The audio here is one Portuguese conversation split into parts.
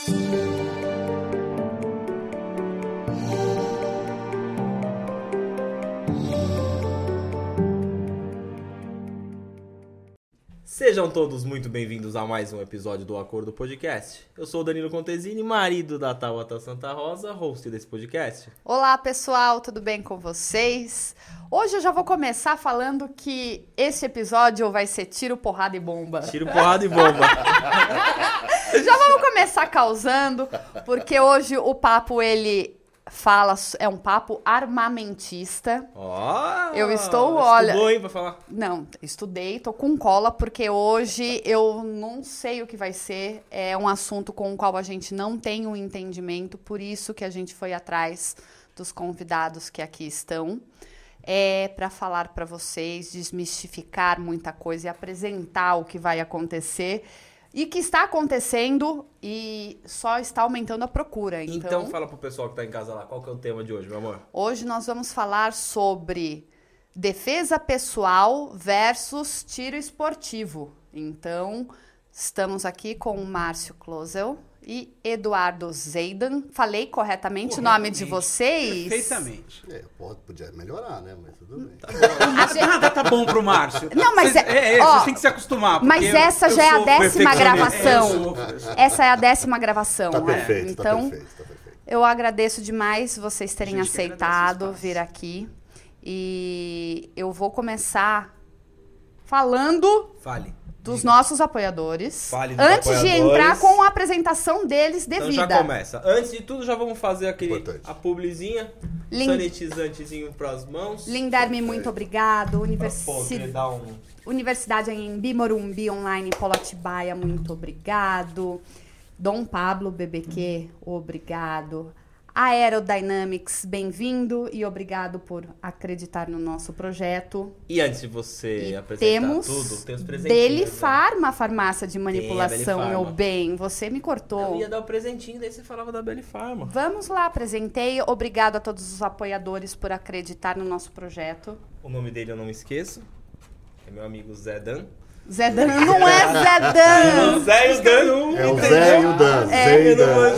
Sejam todos muito bem-vindos a mais um episódio do Acordo Podcast. Eu sou o Danilo Contesini, marido da Tabata Santa Rosa, host desse podcast. Olá pessoal, tudo bem com vocês? Hoje eu já vou começar falando que esse episódio vai ser tiro, porrada e bomba. Tiro, porrada e bomba. Já vamos começar causando, porque hoje o papo é um papo armamentista. Eu estou, olha... Estudou, hein, pra falar? Não, estudei, tô com cola, porque hoje eu não sei o que vai ser. É um assunto com o qual a gente não tem um entendimento, por isso que a gente foi atrás dos convidados que aqui estão. Para falar para vocês, desmistificar muita coisa e apresentar o que vai acontecer. E que está acontecendo e só está aumentando a procura. Então fala pro pessoal que tá em casa lá, qual que é o tema de hoje, meu amor? Hoje nós vamos falar sobre defesa pessoal versus tiro esportivo. Então, estamos aqui com o Márcio Klosel e Eduardo Zeidan. Falei corretamente o nome de vocês? Perfeitamente. Podia melhorar, né? Mas tudo bem. Nada tá bom pro Márcio. Não, mas vocês têm que se acostumar. Mas essa já é a 10ª gravação. Essa é a 10ª gravação. Tá perfeito, então, tá perfeito. Eu agradeço demais vocês terem aceitado vir aqui. E eu vou começar falando... Fale. Dos nossos apoiadores. Fale dos antes apoiadores. De entrar com a apresentação deles devida. Então já começa. Antes de tudo, já vamos fazer a publizinha. Sanitizantezinho pras mãos. Linderme, muito obrigado. Dar um... Universidade Anhembi, Morumbi, Online, Polo Atibaia, muito obrigado. Dom Pablo BBQ, obrigado. Aerodynamics, bem-vindo e obrigado por acreditar no nosso projeto. E antes de você apresentar tudo, tem os presentinhos. Deli Pharma, farmácia de manipulação, meu bem. Você me cortou. Eu ia dar o presentinho, daí você falava da Deli Pharma. Vamos lá, apresentei. Obrigado a todos os apoiadores por acreditar no nosso projeto. O nome dele eu não me esqueço. É meu amigo Zé Dan. Zé Dan, não é Zé Dan. Zé e o Dan. É o Zé e o Dan. Zé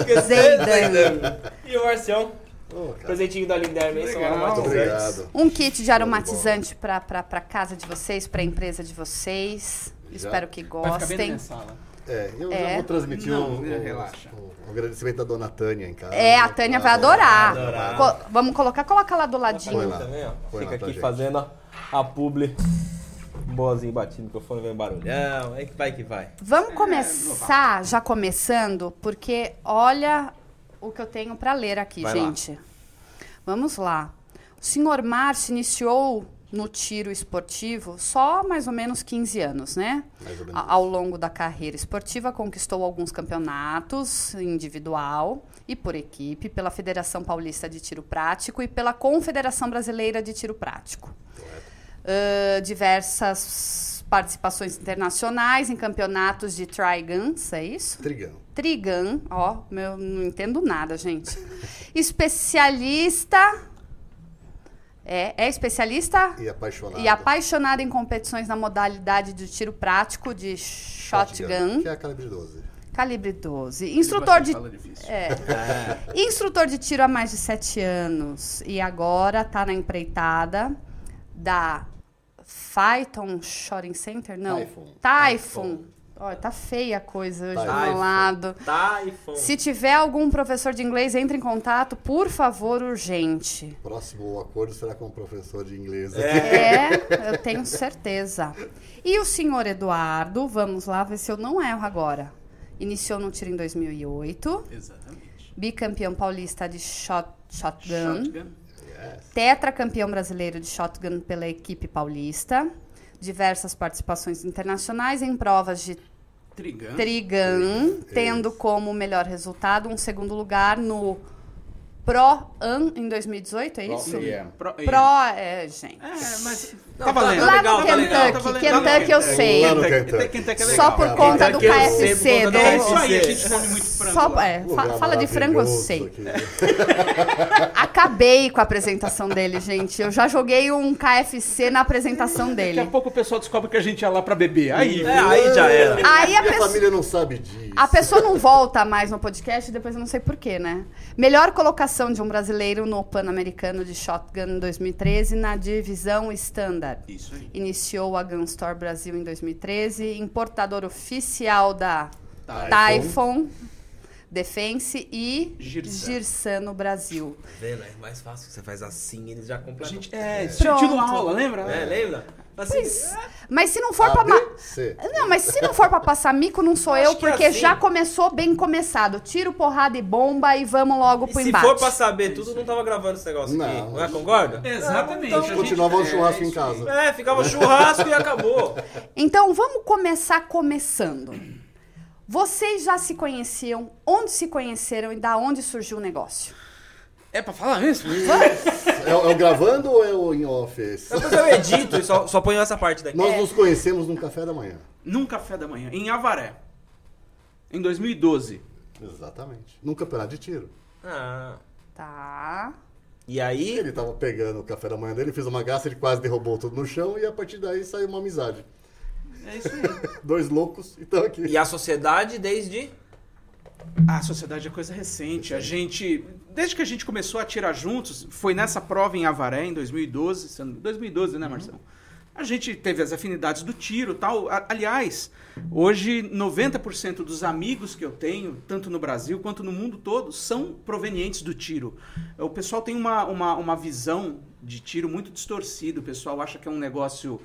e Dan. E o Marcião. Presentinho da Linderme. Obrigado. Um kit de aromatizante pra casa de vocês, pra empresa de vocês. Espero que gostem. Vai ficar bem na minha sala. Eu já vou transmitir relaxa. um agradecimento da dona Tânia em casa. A Tânia vai adorar. Vamos coloca lá do ladinho. Também, ó. Fica aqui fazendo a publi. Boazinho batido, o microfone vem barulhão, aí vai que vai. Vamos começar, já começando, porque olha o que eu tenho para ler aqui, vai gente. Lá. Vamos lá. O senhor Márcio iniciou no tiro esportivo só mais ou menos 15 anos, né? Mais ou menos. Ao longo da carreira esportiva, conquistou alguns campeonatos individual e por equipe, pela Federação Paulista de Tiro Prático e pela Confederação Brasileira de Tiro Prático. Diversas participações internacionais em campeonatos de Tri-Guns, é isso? Trigun, não entendo nada, gente. Especialista... É especialista e apaixonado em competições na modalidade de tiro prático de shotgun. Que é a calibre 12. Calibre 12. Instrutor de tiro há mais de 7 anos. E agora está na empreitada da Phyton Shooting Center? Não. Typhoon. Olha, tá feia a coisa hoje do meu lado. Se tiver algum professor de inglês, entre em contato, por favor, urgente. Próximo acordo será com o professor de inglês. Eu tenho certeza. E o senhor Eduardo, vamos lá ver se eu não erro agora. Iniciou no tiro em 2008. Exatamente. Bicampeão paulista de shotgun. Tetracampeão brasileiro de shotgun pela equipe paulista. Diversas participações internacionais em provas de Trigun, tendo como melhor resultado um segundo lugar no Pro-Am em 2018, é isso? Gente. Mas Não, tá valendo. Lá legal, no tá legal, Kentucky, tá valendo. Kentucky eu sei. Lá no Kentucky. Kentucky é legal. Só por conta do Kentucky eu sei, por KFC. conta do É isso aí, a KFC. gente come muito frango Só, lá. Lugar fala de frango, eu maravilhoso sei. aqui. Acabei com a apresentação dele, gente. Eu já joguei um KFC na apresentação Daqui dele. a pouco o pessoal descobre que a gente ia lá pra beber. Aí, Aí já era. Aí a Minha pessoa... família não sabe disso. A pessoa não volta mais no podcast, depois eu não sei porquê, né? Melhor colocação de um brasileiro no Pan-Americano de Shotgun em 2013 na divisão Standard. Isso aí. Iniciou a Gunstore Brasil em 2013, importador oficial da Typhoon. Typhoon Defense e Girsan. Girsan no Brasil. Tá vendo? É mais fácil. Você faz assim, eles já completam. Gente, Pronto. estilo aula, lembra? Lembra? Assim, Pois, mas se não for A, pra... B, C. Não, mas se não for pra passar mico, não sou Acho eu, que porque assim- já começou bem começado. Tiro, porrada e bomba e vamos logo E pro se embate. for pra saber tudo, não tava gravando esse negócio aqui. Não. Não é? Concorda? Exatamente. Então, a gente- Continuava o churrasco em isso aí. casa. É, ficava churrasco e acabou. Então, vamos começar começando. Vocês já se conheciam? Onde se conheceram e da onde surgiu o negócio? É pra falar mesmo? É o gravando ou é o em off esse? Depois eu edito e só ponho essa parte daqui. Nós nos conhecemos num café da manhã. Num café da manhã, em Avaré. Em 2012. Exatamente. Num campeonato de tiro. Ah. Tá. E aí, Ele tava pegando o café da manhã dele, fez uma graça, ele quase derrubou tudo no chão e a partir daí saiu uma amizade. É isso aí. Dois loucos e estão aqui. e a sociedade desde... A sociedade é coisa recente. A gente, desde que a gente começou a atirar juntos, foi nessa prova em Avaré, em 2012. 2012, né, Marcelo? A gente teve as afinidades do tiro e tal. Aliás, hoje 90% dos amigos que eu tenho, tanto no Brasil quanto no mundo todo, são provenientes do tiro. O pessoal tem uma visão de tiro muito distorcida. O pessoal acha que é um negócio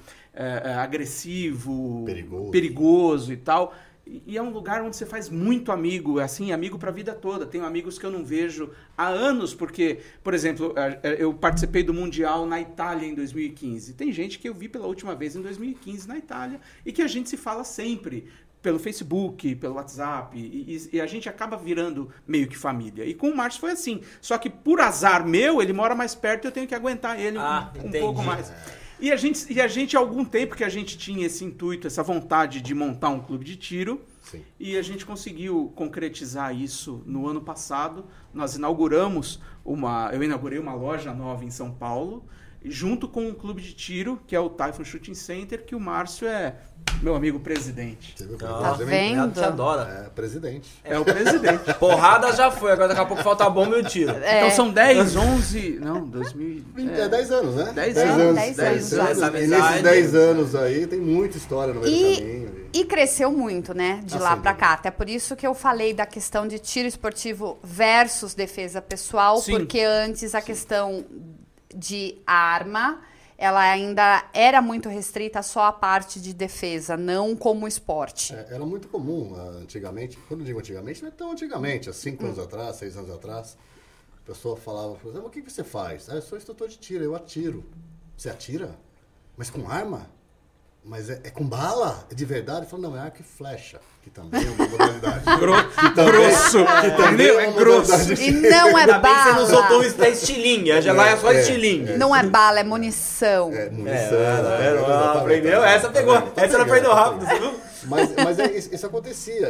agressivo, perigoso e tal. E é um lugar onde você faz muito amigo, assim, amigo pra vida toda. Tenho amigos que eu não vejo há anos, porque, por exemplo, eu participei do Mundial na Itália em 2015. Tem gente que eu vi pela última vez em 2015 na Itália e que a gente se fala sempre pelo Facebook, pelo WhatsApp, e a gente acaba virando meio que família. E com o Márcio foi assim. Só que por azar meu, ele mora mais perto e eu tenho que aguentar ele um pouco mais. E a gente, há algum tempo que a gente tinha esse intuito, essa vontade de montar um clube de tiro, Sim. e a gente conseguiu concretizar isso no ano passado. Nós inauguramos eu inaugurei uma loja nova em São Paulo, junto com um clube de tiro, que é o Typhoon Shooting Center, que o Márcio é meu amigo presidente. Você viu? Tá vendo? Ela te adora. É, presidente. É o presidente. Porrada já foi, agora daqui a pouco falta a bomba e o tiro. Então são 10, 11... Não, 2000... 10 anos, né? 10 anos. anos. 10 10 anos. anos. Essa E nesses amizade- 10 anos aí tem muita história no meio do caminho. E cresceu muito, né, de lá sem pra dúvida. cá. Até por isso que eu falei da questão de tiro esportivo versus defesa pessoal, Sim. porque antes a questão de arma, ela ainda era muito restrita só à parte de defesa, não como esporte. Era muito comum antigamente, quando eu digo antigamente, não é tão antigamente, há 5 anos atrás, 6 anos atrás, a pessoa falava, por exemplo, o que você faz? Eu sou instrutor de tiro, eu atiro. Você atira? Mas com arma? Mas é com bala? É de verdade? Eu falo, não, é arco e flecha, que também é uma modalidade. Grosso! Que também Meu, é é uma grosso. modalidade E não é Ainda bem que você não bala. soltou a estilingue. Já lá é só estilingue. Não é bala, é munição. É, munição. Tá vendo? exatamente. Aprendeu? Essa pegou. Essa ela aprendeu rápido, você viu? Mas isso acontecia.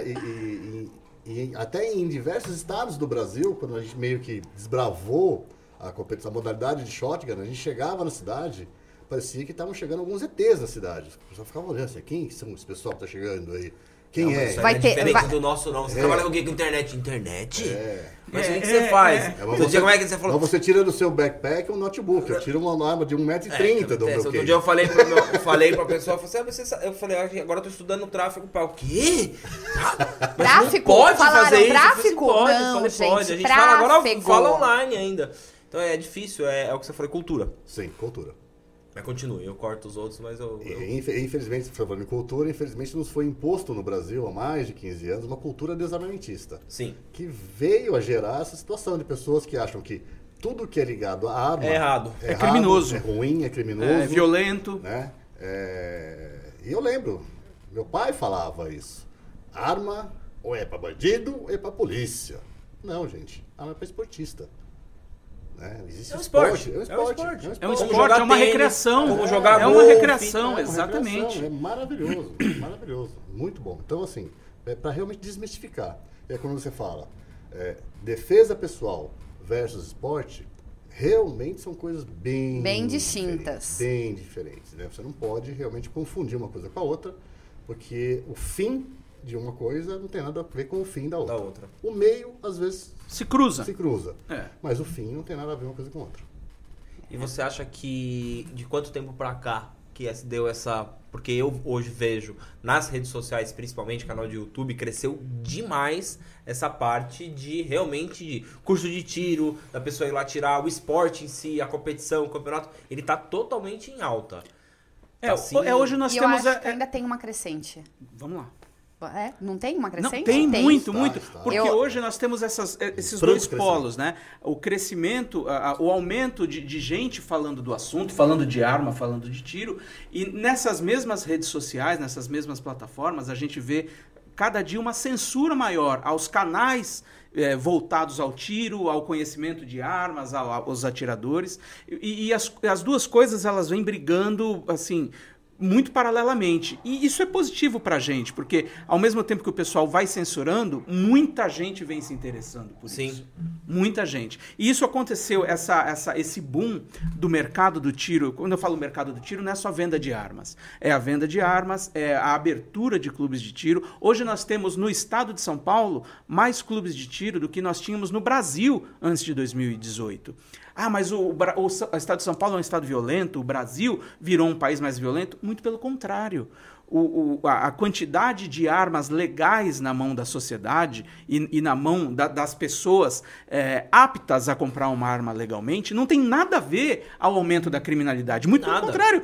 E até em diversos estados do Brasil, quando a gente meio que desbravou a competição, a modalidade de shotgun, a gente chegava na cidade, parecia que estavam chegando alguns ETs na cidade. O pessoal ficava olhando assim, quem são esse pessoal que está chegando aí? Quem é? Isso Vai não é ter- diferente vai- do nosso, não. Você trabalha com o quê? Com internet? Internet? É. Mas o que você faz? Mas Outro dia, como é que você falou? Mas você tira do seu backpack um notebook. Eu tiro uma arma de 1,30m do meu Outro queijo. dia eu falei pra pessoa, eu falei, eu falei, agora eu tô estudando tráfego para o quê? Mas Tráfico? não pode Falaram fazer isso. tráfico? Eu falei, Não, pode. gente, A gente fala agora, tráfego. fala online ainda. Então é difícil, é o que você falou, cultura. Sim, cultura. Mas continue, eu corto os outros, mas eu... Infelizmente, falando em cultura, infelizmente nos foi imposto no Brasil há mais de 15 anos uma cultura desarmamentista. Sim. Que veio a gerar essa situação de pessoas que acham que tudo que é ligado à arma É errado. É criminoso. é ruim, é criminoso. É violento. Né? E eu lembro, meu pai falava isso. Arma ou é pra bandido ou é pra polícia. Não, gente. Arma é pra esportista. Né? Existe É um esporte. É um Como esporte, jogar é uma tênis, recreação. como jogar É uma golfe. recreação, exatamente. É maravilhoso, maravilhoso. Muito bom. Então, assim, para realmente desmistificar. É quando você fala defesa pessoal versus esporte, realmente são coisas bem distintas. Bem diferentes. Né? Você não pode realmente confundir uma coisa com a outra, porque o fim de uma coisa não tem nada a ver com o fim da outra. O meio, às vezes, Se cruza. Mas o fim não tem nada a ver uma coisa com a outra. E você acha que de quanto tempo pra cá que deu essa... Porque eu hoje vejo nas redes sociais, principalmente canal de YouTube, cresceu demais essa parte de realmente de curso de tiro, da pessoa ir lá tirar o esporte em si, a competição, o campeonato, ele tá totalmente em alta. Hoje nós E temos... eu acho que ainda tem uma crescente. Vamos lá. Não tem uma crescente? Não, tem muito. Está. Porque hoje nós temos esses dois polos, né? O crescimento, o aumento de gente falando do assunto, falando de arma, falando de tiro. E nessas mesmas redes sociais, nessas mesmas plataformas, a gente vê cada dia uma censura maior aos canais voltados ao tiro, ao conhecimento de armas, aos atiradores. E as duas coisas, elas vêm brigando, assim... muito paralelamente. E isso é positivo pra gente, porque ao mesmo tempo que o pessoal vai censurando, muita gente vem se interessando por isso. Muita gente. E isso aconteceu, esse boom do mercado do tiro. Quando eu falo mercado do tiro, não é só venda de armas. É a venda de armas, é a abertura de clubes de tiro. Hoje nós temos no estado de São Paulo mais clubes de tiro do que nós tínhamos no Brasil antes de 2018. Mas o estado de São Paulo é um estado violento, o Brasil virou um país mais violento? Muito pelo contrário. A quantidade de armas legais na mão da sociedade e na mão das pessoas aptas a comprar uma arma legalmente não tem nada a ver ao aumento da criminalidade. Muito pelo contrário.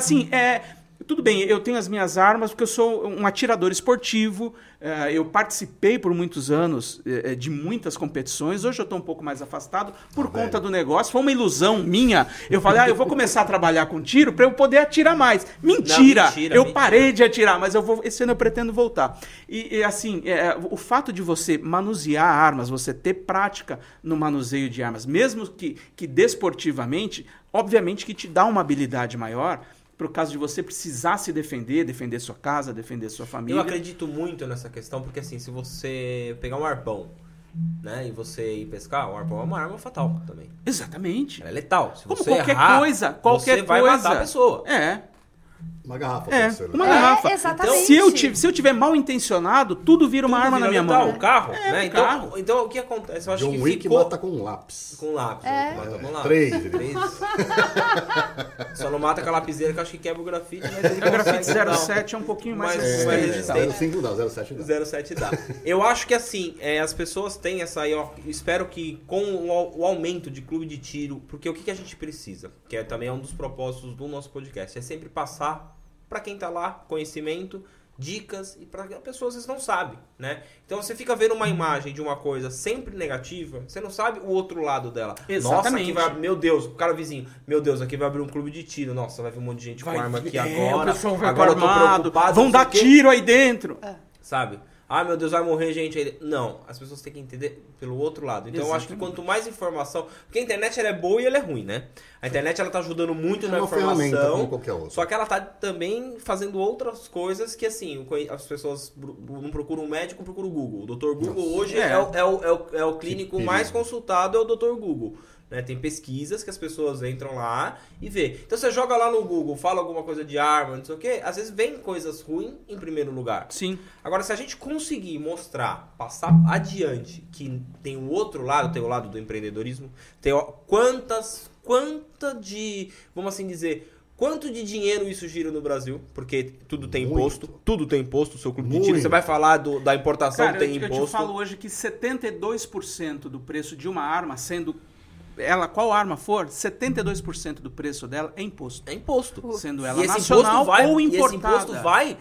Tudo bem, eu tenho as minhas armas porque eu sou um atirador esportivo, eu participei por muitos anos de muitas competições, hoje eu estou um pouco mais afastado por conta do negócio, foi uma ilusão minha, eu falei, eu vou começar a trabalhar com tiro para eu poder atirar mais. Mentira! Eu parei de atirar, mas esse ano eu pretendo voltar. O fato de você manusear armas, você ter prática no manuseio de armas, mesmo que desportivamente, obviamente que te dá uma habilidade maior, por causa de você precisar se defender sua casa, defender sua família. Eu acredito muito nessa questão, porque assim, se você pegar um arpão, né, e você ir pescar, o arpão é uma arma fatal também. Exatamente. Ela é letal. Se como você qualquer errar, coisa, você vai matar a pessoa. Uma garrafa. Uma garrafa. Exatamente. Então, se eu tiver mal intencionado, tudo vira uma arma na minha mão. O carro, né? Então, o que acontece? Eu acho que Wick mata com um lápis. Com lápis. Mata com lápis. 3. Só não mata com a lapiseira, que eu acho que quebra o grafite. Mas ele o grafite 07 é um pouquinho mais resistente. 05 não, 07 dá. 07 dá. Eu acho que assim, as pessoas têm essa... Eu espero que com o aumento de clube de tiro, porque o que a gente precisa, que também é um dos propósitos do nosso podcast, é sempre passar para quem tá lá, conhecimento, dicas, e para pessoas que não sabem, né? Então você fica vendo uma imagem de uma coisa sempre negativa, você não sabe o outro lado dela. Exatamente. Nossa, meu Deus, o cara vizinho, meu Deus, aqui vai abrir um clube de tiro, nossa, vai vir um monte de gente com arma aqui agora. O pessoal vai agora eu tô armado, preocupado, vão dar tiro aí dentro. Sabe? Meu Deus, vai morrer gente aí. Não, as pessoas têm que entender pelo outro lado. Então eu acho que quanto mais informação... Porque a internet ela é boa e ela é ruim, né? A internet ela tá ajudando muito na informação, como qualquer outra. Só que ela tá também fazendo outras coisas que, assim, as pessoas não procuram um médico, procuram o Google. O Dr. Google hoje é o clínico mais consultado, é o Dr. Google. Né? Tem pesquisas que as pessoas entram lá e vê. Então você joga lá no Google, fala alguma coisa de arma, não sei o quê, às vezes vem coisas ruins em primeiro lugar. Sim. Agora, se a gente conseguir mostrar, passar adiante, que tem o outro lado, tem o lado do empreendedorismo, tem vamos assim dizer, quanto de dinheiro isso gira no Brasil? Porque tudo tem imposto. Tudo tem imposto, o seu clube de tiro. Você vai falar da importação, tem imposto. Eu te falo hoje que 72% do preço de uma arma, sendo ela, qual arma for, 72% do preço dela é imposto. É imposto. Sendo ela nacional ou importada. E esse imposto vai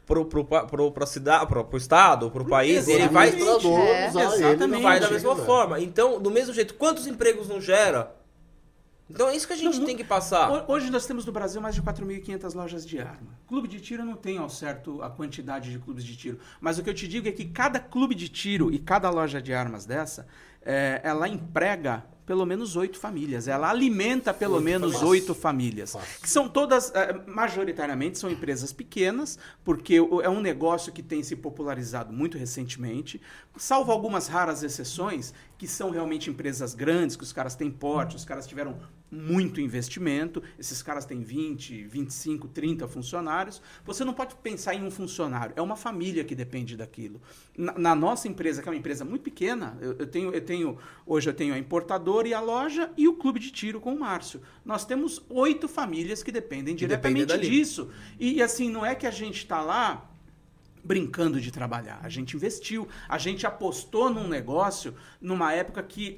pro estado, pro país, ele vai... Exatamente. Vai da mesma forma. Então, do mesmo jeito, quantos empregos não gera? Então é isso que a gente tem que passar. Hoje nós temos no Brasil mais de 4.500 lojas de arma. Clube de tiro não tem ao certo a quantidade de clubes de tiro. Mas o que eu te digo é que cada clube de tiro e cada loja de armas dessa, ela emprega pelo menos 8 famílias. Ela alimenta pelo menos 8 famílias. Que são todas, majoritariamente, são empresas pequenas, porque é um negócio que tem se popularizado muito recentemente, salvo algumas raras exceções, que são realmente empresas grandes, que os caras têm porte, os caras tiveram muito investimento, esses caras têm 20, 25, 30 funcionários. Você não pode pensar em um funcionário, é uma família que depende daquilo. Na nossa empresa, que é uma empresa muito pequena, hoje eu tenho a importadora e a loja e o clube de tiro com o Márcio. Nós temos 8 famílias que dependem diretamente disso. E assim, não é que a gente está lá brincando de trabalhar. A gente investiu, a gente apostou num negócio numa época que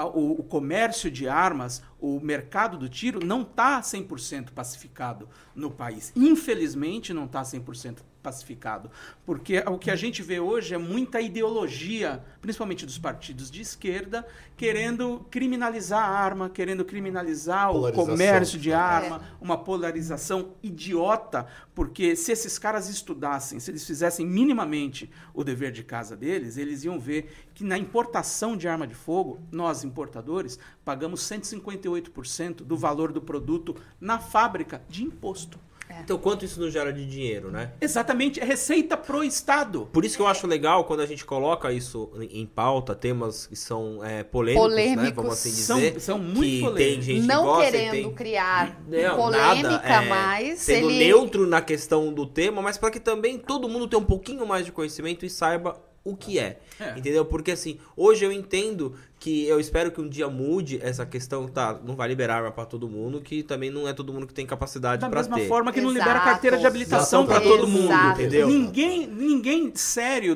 o comércio de armas, o mercado do tiro não está 100% pacificado no país. Infelizmente não está 100% pacificado, porque o que a gente vê hoje é muita ideologia, principalmente dos partidos de esquerda, querendo criminalizar a arma, querendo criminalizar o comércio de arma, uma polarização idiota, porque se esses caras estudassem, se eles fizessem minimamente o dever de casa deles, eles iam ver que na importação de arma de fogo, nós, importadores, pagamos 158% do valor do produto na fábrica de imposto. Então, quanto isso nos gera de dinheiro, né? Exatamente, é receita pro Estado. Por isso que eu acho legal quando a gente coloca isso em pauta, temas que são polêmicos, né? Vamos assim dizer. São muito polêmicos. Tem gente não que gosta, querendo criar não, polêmica, nada, mas sendo neutro na questão do tema, mas para que também todo mundo tenha um pouquinho mais de conhecimento e saiba o que é. Entendeu? Porque assim, hoje eu entendo que eu espero que um dia mude essa questão, não vai liberar arma para todo mundo, que também não é todo mundo que tem capacidade para ter. Da mesma forma que não libera carteira de habilitação para todo mundo, entendeu? Ninguém sério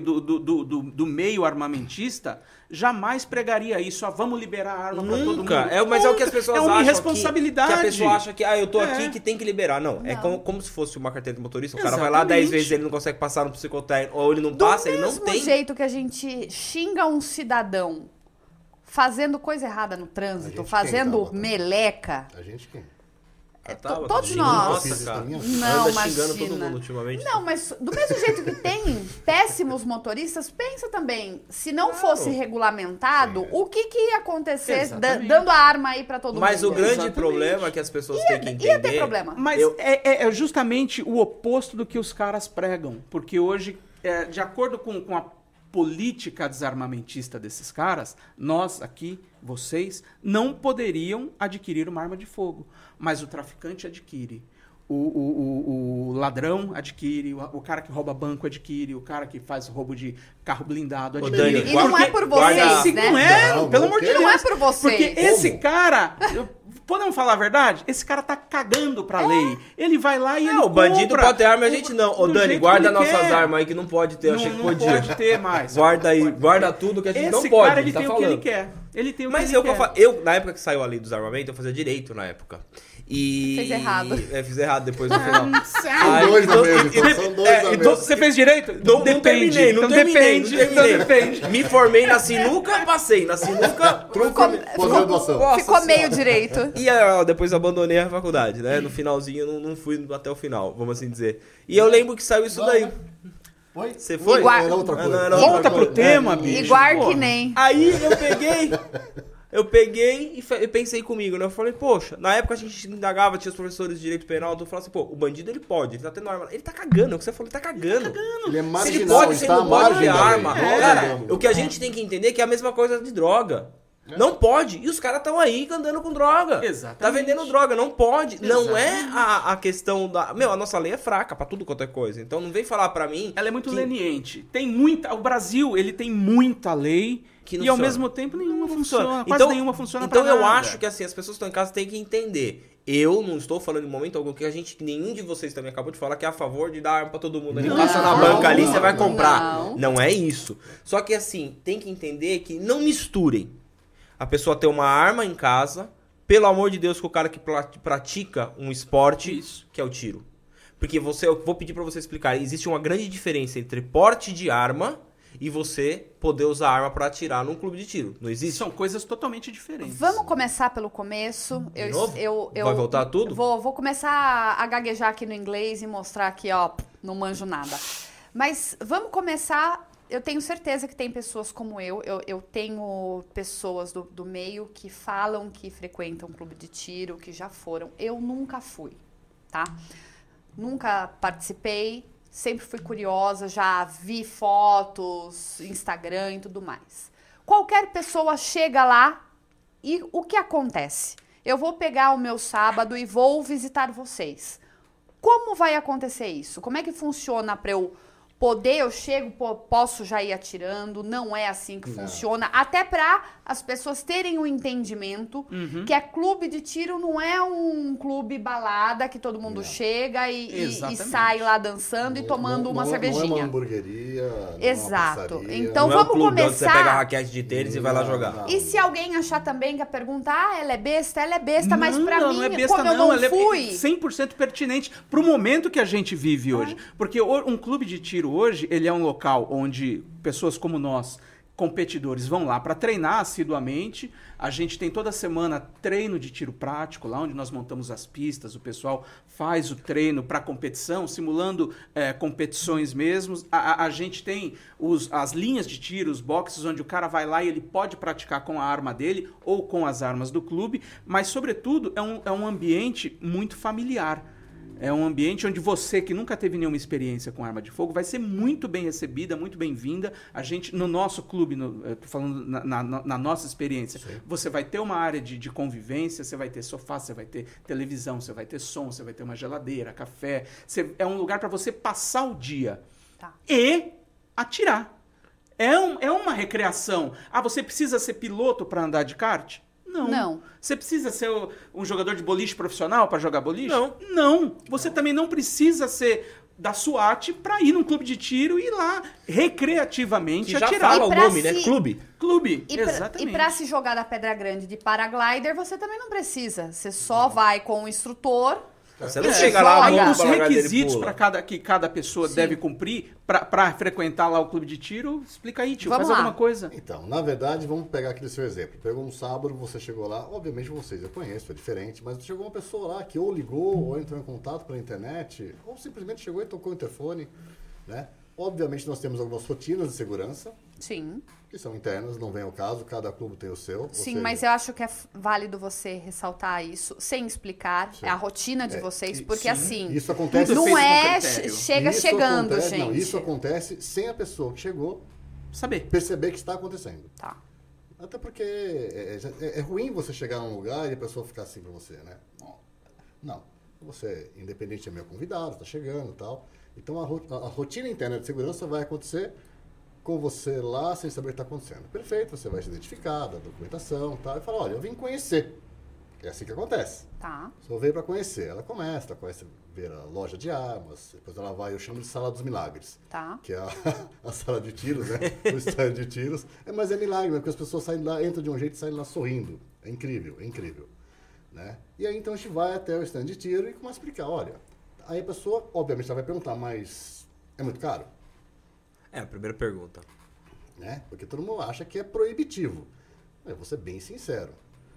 do meio armamentista jamais pregaria isso, vamos liberar arma para todo mundo. Mas é o que as pessoas acham. É uma irresponsabilidade. Que a pessoa acha que, eu tô aqui que tem que liberar. Não. É como se fosse uma carteira de motorista, o cara vai lá 10 vezes, ele não consegue passar no psicotécnico, ou ele não passa, ele não tem. Do mesmo jeito que a gente xinga um cidadão fazendo coisa errada no trânsito, fazendo meleca. A gente quem? Todos nós. Nossa, cara. Não, anda xingando todo imagina. mundo ultimamente. Não, mas do mesmo jeito que tem péssimos motoristas, pensa também, se não fosse regulamentado, o que ia acontecer dando a arma aí pra todo mundo? Mas o grande problema é que as pessoas têm que entender... Ia ter problema. Mas é justamente o oposto do que os caras pregam. Porque hoje, de acordo com a política desarmamentista desses caras, nós aqui, vocês, não poderiam adquirir uma arma de fogo. Mas o traficante adquire. O ladrão adquire, o cara que rouba banco adquire, o cara que faz roubo de carro blindado adquire. E não é por vocês, né? Não é, pelo amor de Deus. Não é por vocês. Porque esse cara... Podemos falar a verdade? Esse cara tá cagando pra lei. Ele vai lá e ele o bandido pode ter arma e a gente não. Ô, Dani, guarda nossas armas aí que não pode ter. Eu achei que podia. Não pode ter mais. Guarda aí, guarda tudo que a gente não pode. Esse cara, ele tá tem falando. o que ele quer. Ele tem o que Mas ele quer. eu, na época que saiu a lei dos armamentos, eu fazia direito na época. E... Fez errado. Fiz errado depois no final. São dois na mesa, então. São dois na mesa. Você fez direito? Não terminei. Depende. Me formei na sinuca, passei. Na sinuca... Ficou meio direito. E aí, depois abandonei a faculdade, né? No finalzinho, eu não fui até o final, vamos assim dizer. E eu lembro que saiu isso daí. Oi? Você foi? Era outra coisa. Volta pro tema, bicho. Igual que nem. Aí eu peguei e pensei comigo, né? Eu falei, poxa, na época a gente indagava, tinha os professores de direito penal, eu falava assim, pô, o bandido ele pode, ele tá tendo arma. Ele tá cagando, é o que você falou, ele tá cagando. Ele é Se marginal, ele pode, ele se tá ele não pode ter à margem arma. da lei. Cara, o que a gente tem que entender é que é a mesma coisa de droga. Não pode. E os caras estão aí andando com droga. Exatamente. Tá vendendo droga, não pode. Exatamente. Não é a questão da... a nossa lei é fraca pra tudo quanto é coisa. Então não vem falar pra mim... Ela é muito leniente. Tem muita... O Brasil, ele tem muita lei que não e ao mesmo tempo nenhuma funciona. Quase nenhuma funciona pra nada. Então eu nada. acho que assim, as pessoas que estão em casa têm que entender. Eu não estou falando em momento algum que nenhum de vocês também acabou de falar que é a favor de dar arma pra todo mundo. Ele passa na banca ali, você vai comprar. Não é isso. Só que assim, tem que entender que não misturem. A pessoa ter uma arma em casa, pelo amor de Deus, com o cara que pratica um esporte, que é o tiro. Porque eu vou pedir pra você explicar. Existe uma grande diferença entre porte de arma e você poder usar arma pra atirar num clube de tiro. Não existe? São coisas totalmente diferentes. Vamos começar pelo começo. Vai voltar tudo? Vou começar a gaguejar aqui no inglês e mostrar que, ó, não manjo nada. Mas vamos começar eu tenho certeza que tem pessoas como eu tenho pessoas do meio que falam que frequentam clube de tiro, que já foram. Eu nunca fui, tá? Nunca participei, sempre fui curiosa, já vi fotos, Instagram e tudo mais. Qualquer pessoa chega lá e o que acontece? Eu vou pegar o meu sábado e vou visitar vocês. Como vai acontecer isso? Como é que funciona para eu poder, eu chego, posso já ir atirando, não é assim que funciona. Até para as pessoas terem um entendimento que é clube de tiro, não é um clube balada que todo mundo chega e sai lá dançando e tomando uma cervejinha. Não é uma hamburgueria, Exato. Não é então não é um vamos clube começar. onde você pega a raquete de tênis e vai lá jogar. Não. E se alguém achar também que a pergunta, ela é besta, mas pra mim, não é besta, como eu não ela fui... é 100% pertinente pro momento que a gente vive hoje. Porque um clube de tiro hoje, ele é um local onde pessoas como nós, competidores, vão lá para treinar assiduamente. A gente tem toda semana treino de tiro prático, lá onde nós montamos as pistas, o pessoal faz o treino para competição, simulando competições mesmo. A gente tem as linhas de tiro, os boxes, onde o cara vai lá e ele pode praticar com a arma dele ou com as armas do clube, mas, sobretudo, é um ambiente muito familiar. É um ambiente onde você, que nunca teve nenhuma experiência com arma de fogo, vai ser muito bem recebida, muito bem-vinda. A gente, no nosso clube, eu tô falando na nossa experiência, você vai ter uma área de convivência, você vai ter sofá, você vai ter televisão, você vai ter som, você vai ter uma geladeira, café. É um lugar para você passar o dia e atirar. É uma recreação. Você precisa ser piloto para andar de kart? Não. Você precisa ser um jogador de boliche profissional para jogar boliche? Não. Você também não precisa ser da SWAT para ir num clube de tiro e ir lá recreativamente que já atirar. fala o nome, né? Clube. Exatamente. E pra se jogar da Pedra Grande de paraglider, você também não precisa. Você só vai com o instrutor... Você não chega lá Aí os no requisitos que cada pessoa deve cumprir para frequentar lá o clube de tiro, explica aí, tio. Vamos faz lá. alguma coisa. Então, na verdade, vamos pegar aquele seu exemplo. Pegou um sábado, você chegou lá, obviamente vocês eu conheço, é diferente, mas chegou uma pessoa lá que ou ligou, ou entrou em contato pela internet, ou simplesmente chegou e tocou o interfone, né? Obviamente nós temos algumas rotinas de segurança. Sim. Que são internas, não vem ao caso, cada clube tem o seu. Sim, mas eu acho que é válido você ressaltar isso, sem explicar a rotina de vocês, porque assim, isso acontece não isso chegando, acontece, gente. Não, isso acontece sem a pessoa que chegou perceber que está acontecendo. Tá. Até porque é ruim você chegar num lugar e a pessoa ficar assim pra você, né? Não. Você, independente, é meu convidado, está chegando e tal. Então a rotina interna de segurança vai acontecer com você lá sem saber o que está acontecendo. Perfeito, você vai se identificar, da documentação e tal, e fala, olha, eu vim conhecer. É assim que acontece. Tá. Só veio para conhecer. Ela começa a ver a loja de armas, depois ela vai, eu chamo de sala dos milagres. Tá. Que é a sala de tiros, né? O stand de tiros. Mas é milagre, porque as pessoas saem lá, entram de um jeito e saem lá sorrindo. É incrível, é incrível. Né? E aí então a gente vai até o stand de tiro e começa a explicar, olha, aí a pessoa, obviamente, ela vai perguntar, mas é muito caro? É a primeira pergunta. Né? Porque todo mundo acha que é proibitivo. Eu vou ser bem sincero.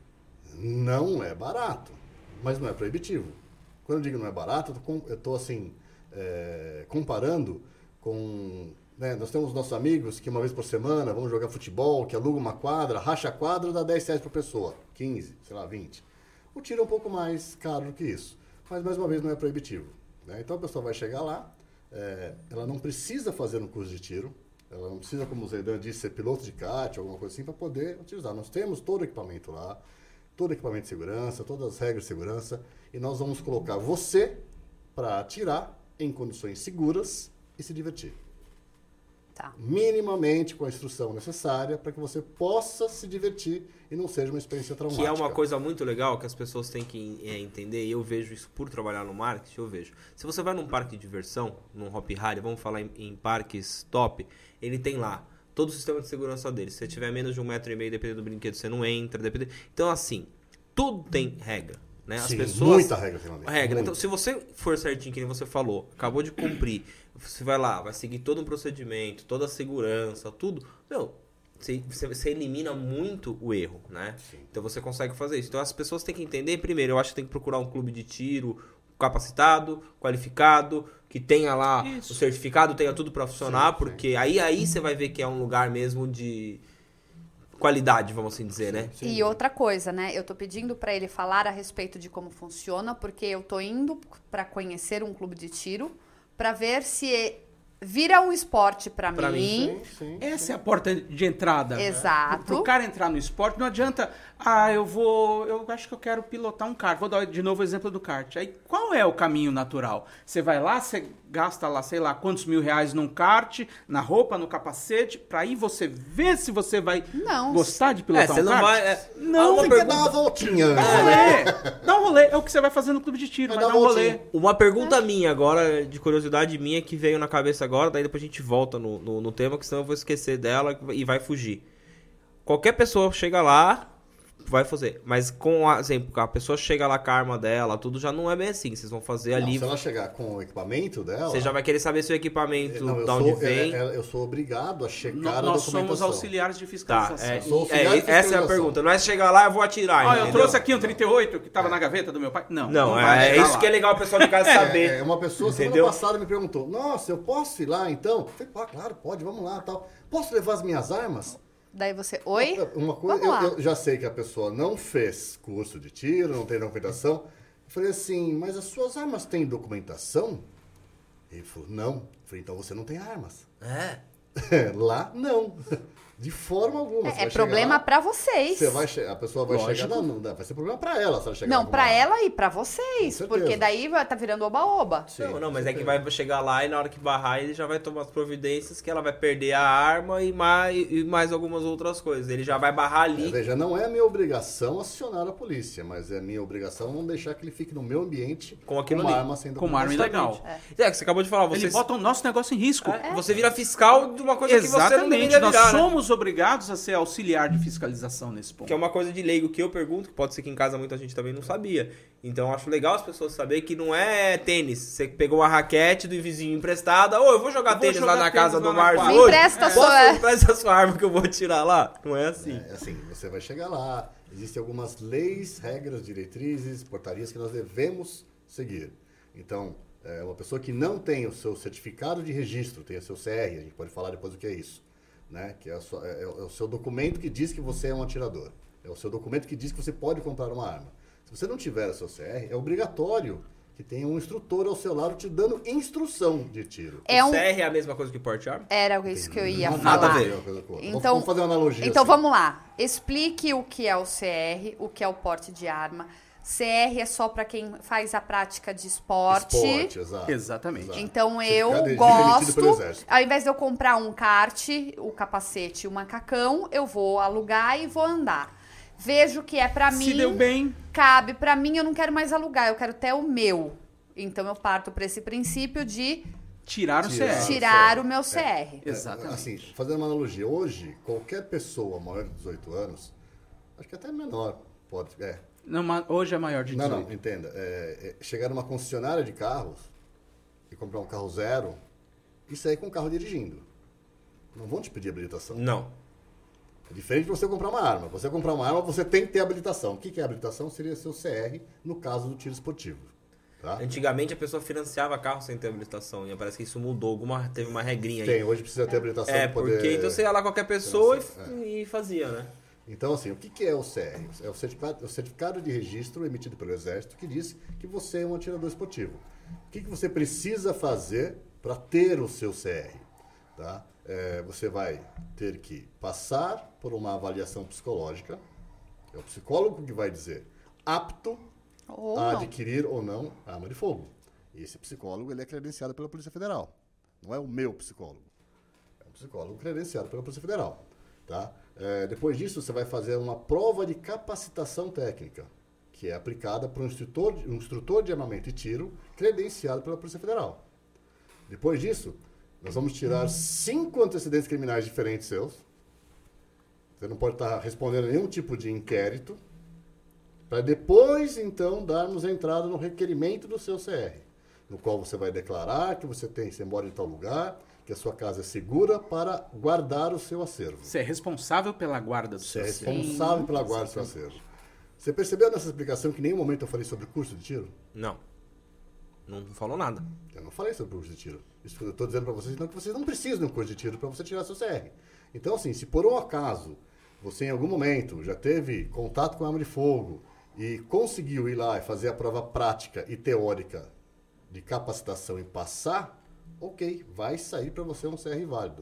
Não é barato, mas não é proibitivo. Quando eu digo não é barato, eu estou assim, comparando com... Né, nós temos nossos amigos que uma vez por semana vão jogar futebol, que alugam uma quadra, racha a quadra, dá R$10 por pessoa, 15, sei lá, 20. O tiro é um pouco mais caro do que isso, mas mais uma vez não é proibitivo. Né? Então a pessoa vai chegar lá, ela não precisa fazer um curso de tiro, ela não precisa, como o Zeidan disse, ser piloto de kart, alguma coisa assim, para poder utilizar. Nós temos todo o equipamento lá, todo o equipamento de segurança, todas as regras de segurança, e nós vamos colocar você para atirar em condições seguras e se divertir. Tá. Minimamente com a instrução necessária para que você possa se divertir e não seja uma experiência traumática. Que é uma coisa muito legal que as pessoas têm que entender, e eu vejo isso por trabalhar no marketing, eu vejo. Se você vai num parque de diversão, num Hop Harry, vamos falar em parques top, ele tem lá todo o sistema de segurança dele. Se você tiver menos de 1,5 metro, dependendo do brinquedo, você não entra. Então, assim, tudo tem regra. Né? As Sim, pessoas... muita regra, finalmente. Regra. Então, se você for certinho, que nem você falou, acabou de cumprir, você vai lá, vai seguir todo um procedimento, toda a segurança, tudo, você elimina muito o erro, né? Sim. Então você consegue fazer isso. Então as pessoas têm que entender, primeiro, eu acho que tem que procurar um clube de tiro capacitado, qualificado, que tenha lá Isso. o certificado, tenha tudo pra funcionar, Sim, porque aí você vai ver que é um lugar mesmo de qualidade, vamos assim dizer, né? Sim. E outra coisa, né? Eu tô pedindo pra ele falar a respeito de como funciona, porque eu tô indo pra conhecer um clube de tiro, pra ver se vira um esporte pra Pra mim. Sim. Essa é a porta de entrada. Exato. Pro cara entrar no esporte, não adianta, eu acho que eu quero pilotar um kart. Vou dar de novo o exemplo do kart. Aí, qual é o caminho natural? Você vai lá, você gasta lá, sei lá, quantos R$1.000 num kart, na roupa, no capacete, pra aí você ver se você vai Não. gostar de pilotar você um não kart? vai... Não, uma Tem que pergunta- dar uma voltinha. Dá um rolê. Dá um rolê. É o que você vai fazer no clube de tiro, Vai vai dar dar um uma rolê. voltinha. Uma pergunta minha agora, de curiosidade minha, que veio na cabeça agora, daí depois a gente volta no tema, que senão eu vou esquecer dela e vai fugir. Qualquer pessoa chega lá, vai fazer. Mas com, exemplo, a pessoa chega lá com a arma dela, tudo já não é bem assim. Vocês vão fazer Não, ali... se ela chegar com o equipamento dela... Você já vai querer saber se o equipamento, Não, de onde vem... eu sou obrigado a checar a Nós documentação. somos auxiliares de Tá, fiscalização. Sou auxiliar de essa é a fiscalização. pergunta. Não é chegar lá, eu vou atirar, Ó, eu entendeu? trouxe aqui um 38 que tava na gaveta do meu pai. Não vai é chegar isso lá. que é legal o pessoal de casa saber. Uma pessoa Entendeu? semana passada me perguntou, nossa, eu posso ir lá então? Eu falei, claro, pode, vamos lá, tal. Posso levar as minhas armas? Daí você, oi? Uma coisa, Vamos lá. eu já sei que a pessoa não fez curso de tiro, não tem documentação. Eu falei assim, mas as suas armas têm documentação? Ele falou, não. Eu falei, então você não tem armas. É. Lá, não. De forma alguma. Você É vai problema chegar lá, pra vocês. a pessoa vai chegar, não, vai ser problema pra ela se ela chegar Não, lá com pra uma arma. ela e pra vocês. Com certeza. Porque daí tá virando oba-oba. Sim, Não, mas com é que certeza. vai chegar lá e na hora que barrar ele já vai tomar as providências que ela vai perder a arma e mais algumas outras coisas. Ele já vai barrar ali. Veja, não é minha obrigação acionar a polícia, mas é minha obrigação não deixar que ele fique no meu ambiente Com aquilo uma ali. arma sem Com uma arma documentação. ilegal. É, que você acabou de falar. Ele Você, bota o nosso negócio em risco. você vira fiscal de uma coisa que você não Exatamente. deveria Nós virar, né? somos obrigados a ser auxiliar de fiscalização nesse ponto. Que é uma coisa de leigo que eu pergunto, que pode ser que em casa muita gente também não sabia. Então eu acho legal as pessoas saberem que não é tênis. Você pegou uma raquete do vizinho emprestada, ou eu vou jogar tênis lá na casa do Márcio Me hoje. empresta a Posso sua- empresta a sua arma que eu vou tirar lá? Não é assim. É assim, você vai chegar lá, existem algumas leis, regras, diretrizes, portarias que nós devemos seguir. Então, uma pessoa que não tem o seu certificado de registro, tem o seu CR, a gente pode falar depois o que é isso, né? Que é o seu documento que diz que você é um atirador. É o seu documento que diz que você pode comprar uma arma. Se você não tiver o seu CR, é obrigatório que tenha um instrutor ao seu lado te dando instrução de tiro. É o um... CR é a mesma coisa que porte arma? Era isso que eu ia Nada falar. a ver. uma coisa com outra. Então, Vamos fazer uma analogia. Então assim. vamos lá. Explique o que é o CR, o que é o porte de arma. CR é só para quem faz a prática de esporte. Esporte, exato. Exatamente. Então Certificado eu de registro emitido pelo gosto, Exército. ao invés de eu comprar um kart, o capacete e o macacão, eu vou alugar e vou andar. Vejo que é pra Se mim, deu bem, cabe pra mim, eu não quero mais alugar, eu quero ter o meu. Então eu parto pra esse princípio de tirar o Tirar. CR. tirar o meu CR. Exatamente. Assim, fazendo uma analogia, hoje, qualquer pessoa maior de 18 anos, acho que até menor, pode. Não, hoje é maior de 18. Não, entenda. Chegar numa concessionária de carros e comprar um carro zero e sair com o carro dirigindo. Não vão te pedir habilitação. Não. É diferente de você comprar uma arma. Você comprar uma arma, você tem que ter habilitação. O que é habilitação? Seria seu CR no caso do tiro esportivo. Tá? Antigamente a pessoa financiava carro sem ter habilitação. E parece que isso mudou. Teve uma regrinha aí. Tem, hoje precisa ter habilitação para poder... Porque então você ia lá qualquer pessoa financiar, e fazia, né? Então, assim, o que é o CR? É o certificado de registro emitido pelo Exército que diz que você é um atirador esportivo. O que você precisa fazer para ter o seu CR? Tá? Você vai ter que passar por uma avaliação psicológica. É o psicólogo que vai dizer apto Ou a não. adquirir ou não arma de fogo. E esse psicólogo ele é credenciado pela Polícia Federal. Não é o meu psicólogo. É um psicólogo credenciado pela Polícia Federal. Tá? Depois disso, você vai fazer uma prova de capacitação técnica, que é aplicada por um instrutor de armamento e tiro credenciado pela Polícia Federal. Depois disso, nós vamos tirar 5 antecedentes criminais diferentes seus. Você não pode estar respondendo a nenhum tipo de inquérito, para depois, então, darmos entrada no requerimento do seu CR, no qual você vai declarar que você mora em tal lugar, que a sua casa é segura para guardar o seu acervo. Você é responsável pela guarda do Você é seu responsável pela guarda do seu acervo. Você percebeu nessa explicação que em nenhum momento eu falei sobre curso de tiro? Não. Não falou nada. Eu não falei sobre curso de tiro. Isso que eu estou dizendo para vocês, não, que vocês não precisam de um curso de tiro para você tirar seu CR. Então, assim, se por um acaso você em algum momento já teve contato com arma de fogo e conseguiu ir lá e fazer a prova prática e teórica de capacitação e passar, ok, vai sair para você um CR válido.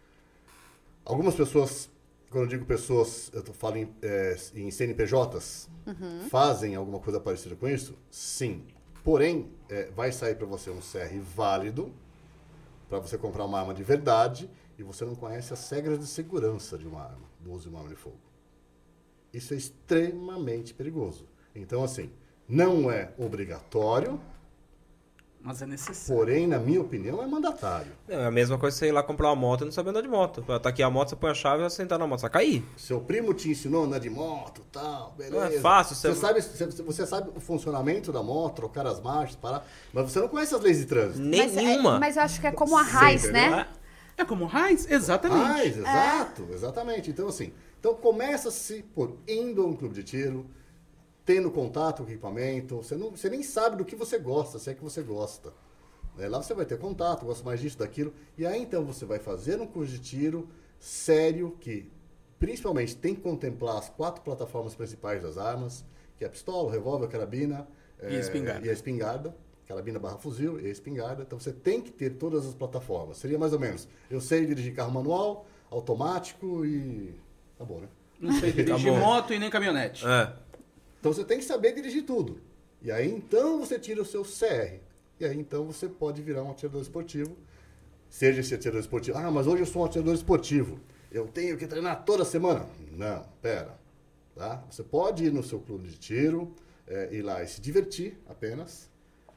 Algumas pessoas, quando eu digo pessoas, eu falo em CNPJs, fazem alguma coisa parecida com isso? Sim. Porém, vai sair para você um CR válido, para você comprar uma arma de verdade, e você não conhece as regras de segurança de uma arma, do uso de uma arma de fogo. Isso é extremamente perigoso. Então, assim, não é obrigatório, mas é necessário. porém, na minha opinião, é mandatário. É a mesma coisa que você ir lá comprar uma moto e não saber andar de moto. Tá aqui a moto, você põe a chave e vai sentar na moto, você vai cair. Seu primo te ensinou a andar de moto, tal, beleza. Não é fácil. Você sabe o funcionamento da moto, trocar as marchas, parar, mas você não conhece as leis de trânsito. Nenhuma. Mas eu acho que é como a Raiz, entendeu? né? É como o Heinz? Exatamente. Exato, exatamente. Então, assim, começa-se por indo a um clube de tiro, tendo contato com o equipamento, você nem sabe do que você gosta, se é que você gosta. Lá você vai ter contato, gosta mais disso, daquilo, e aí então você vai fazer um curso de tiro sério, que principalmente tem que contemplar as 4 plataformas principais das armas, que é a pistola, o revólver, a carabina E a espingarda. Carabina barra fuzil e a espingarda. Então você tem que ter todas as plataformas. Seria mais ou menos, eu sei dirigir carro manual, automático e... tá bom, né? Não sei dirigir moto e nem caminhonete. Então você tem que saber dirigir tudo. E aí então você tira o seu CR. E aí então você pode virar um atirador esportivo. Seja esse atirador esportivo. Ah, mas hoje eu sou um atirador esportivo. Eu tenho que treinar toda semana. Não, pera. Tá? Você pode ir no seu clube de tiro, ir lá e se divertir apenas.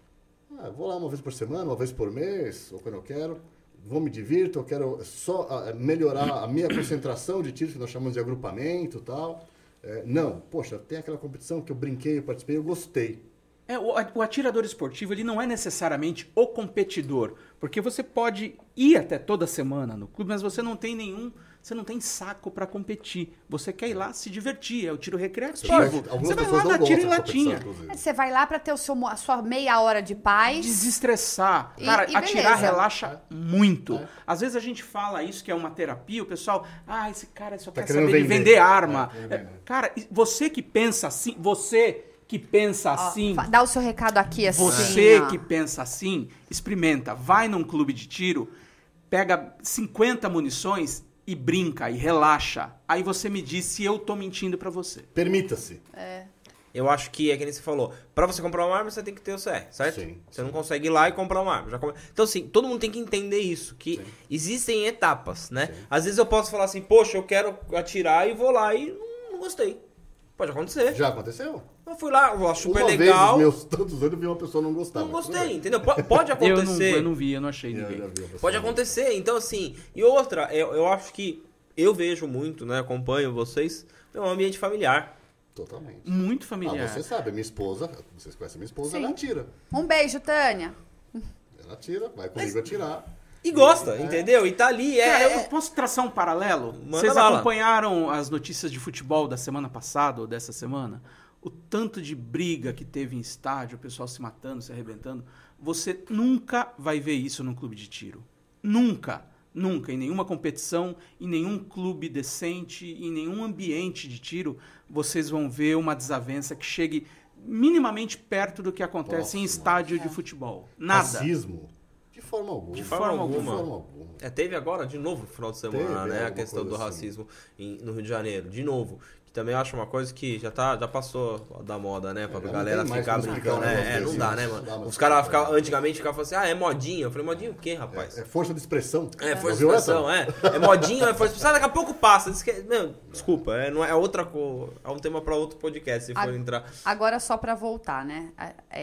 Vou lá uma vez por semana, uma vez por mês, ou quando eu quero. Vou me divirto, eu quero só melhorar a minha concentração de tiro, que nós chamamos de agrupamento e tal. Não, poxa, tem aquela competição que eu brinquei, eu participei, eu gostei. O atirador esportivo, ele não é necessariamente o competidor, porque você pode ir até toda semana no clube, mas você não tem saco para competir. Você quer ir lá se divertir, é o tiro recreativo. Você vai lá dar tiro em latinha. Você vai lá para ter a sua meia hora de paz. Desestressar. Cara, atirar relaxa muito. Às vezes a gente fala isso, que é uma terapia, o pessoal, esse cara só quer saber de vender arma. Cara, você que pensa assim, dá o seu recado aqui assim. Você que pensa assim, experimenta. Vai num clube de tiro, pega 50 munições e brinca e relaxa. Aí você me diz se eu tô mentindo pra você. Permita-se. Eu acho que é que nem você falou. Pra você comprar uma arma, você tem que ter o CR, certo? Sim. Você não consegue ir lá e comprar uma arma. Então, assim, todo mundo tem que entender isso. Que existem etapas, né? Sim. Às vezes eu posso falar assim, poxa, eu quero atirar e vou lá e não gostei. Pode acontecer. Já aconteceu? Eu fui lá, eu acho super Uma legal. vez, nos meus tantos anos, eu vi uma pessoa não gostar. Não gostei, entendeu? Pode acontecer. Eu não vi, eu não achei ninguém. Pode acontecer. Então, assim, e outra, eu acho que eu vejo muito, né? Acompanho vocês, é um ambiente familiar. Totalmente. Muito familiar. Você sabe, minha esposa, vocês conhecem minha esposa, Sim. ela atira. Um beijo, Tânia. Ela atira, vai comigo atirar. E gosta, entendeu? E tá ali, Cara, eu posso traçar um paralelo? Manda Vocês bala. acompanharam as notícias de futebol da semana passada ou dessa semana? O tanto de briga que teve em estádio, o pessoal se matando, se arrebentando. Você nunca vai ver isso num clube de tiro. Nunca. Nunca. Em nenhuma competição, em nenhum clube decente, em nenhum ambiente de tiro, vocês vão ver uma desavença que chegue minimamente perto do que acontece em estádio de futebol. Nada. Racismo? De forma alguma. De forma alguma. De forma alguma. Teve agora, de novo, no final de semana, Teve, né? A alguma questão do coisa racismo no Rio de Janeiro. De novo. Que também eu acho uma coisa que já passou da moda, né? Pra não galera tem mais ficar como brincando. explicar um negócio Não desse, dá, né, não mano? dá mais Os caras explicar. antigamente ficavam assim, é modinha. Eu falei, modinha o quê, rapaz? É força de expressão. Força de Ouviu expressão, essa? É modinha, é força de expressão. Daqui a pouco passa. Não, desculpa, é outra coisa. É um tema pra outro podcast, se for entrar. Agora, só pra voltar, né?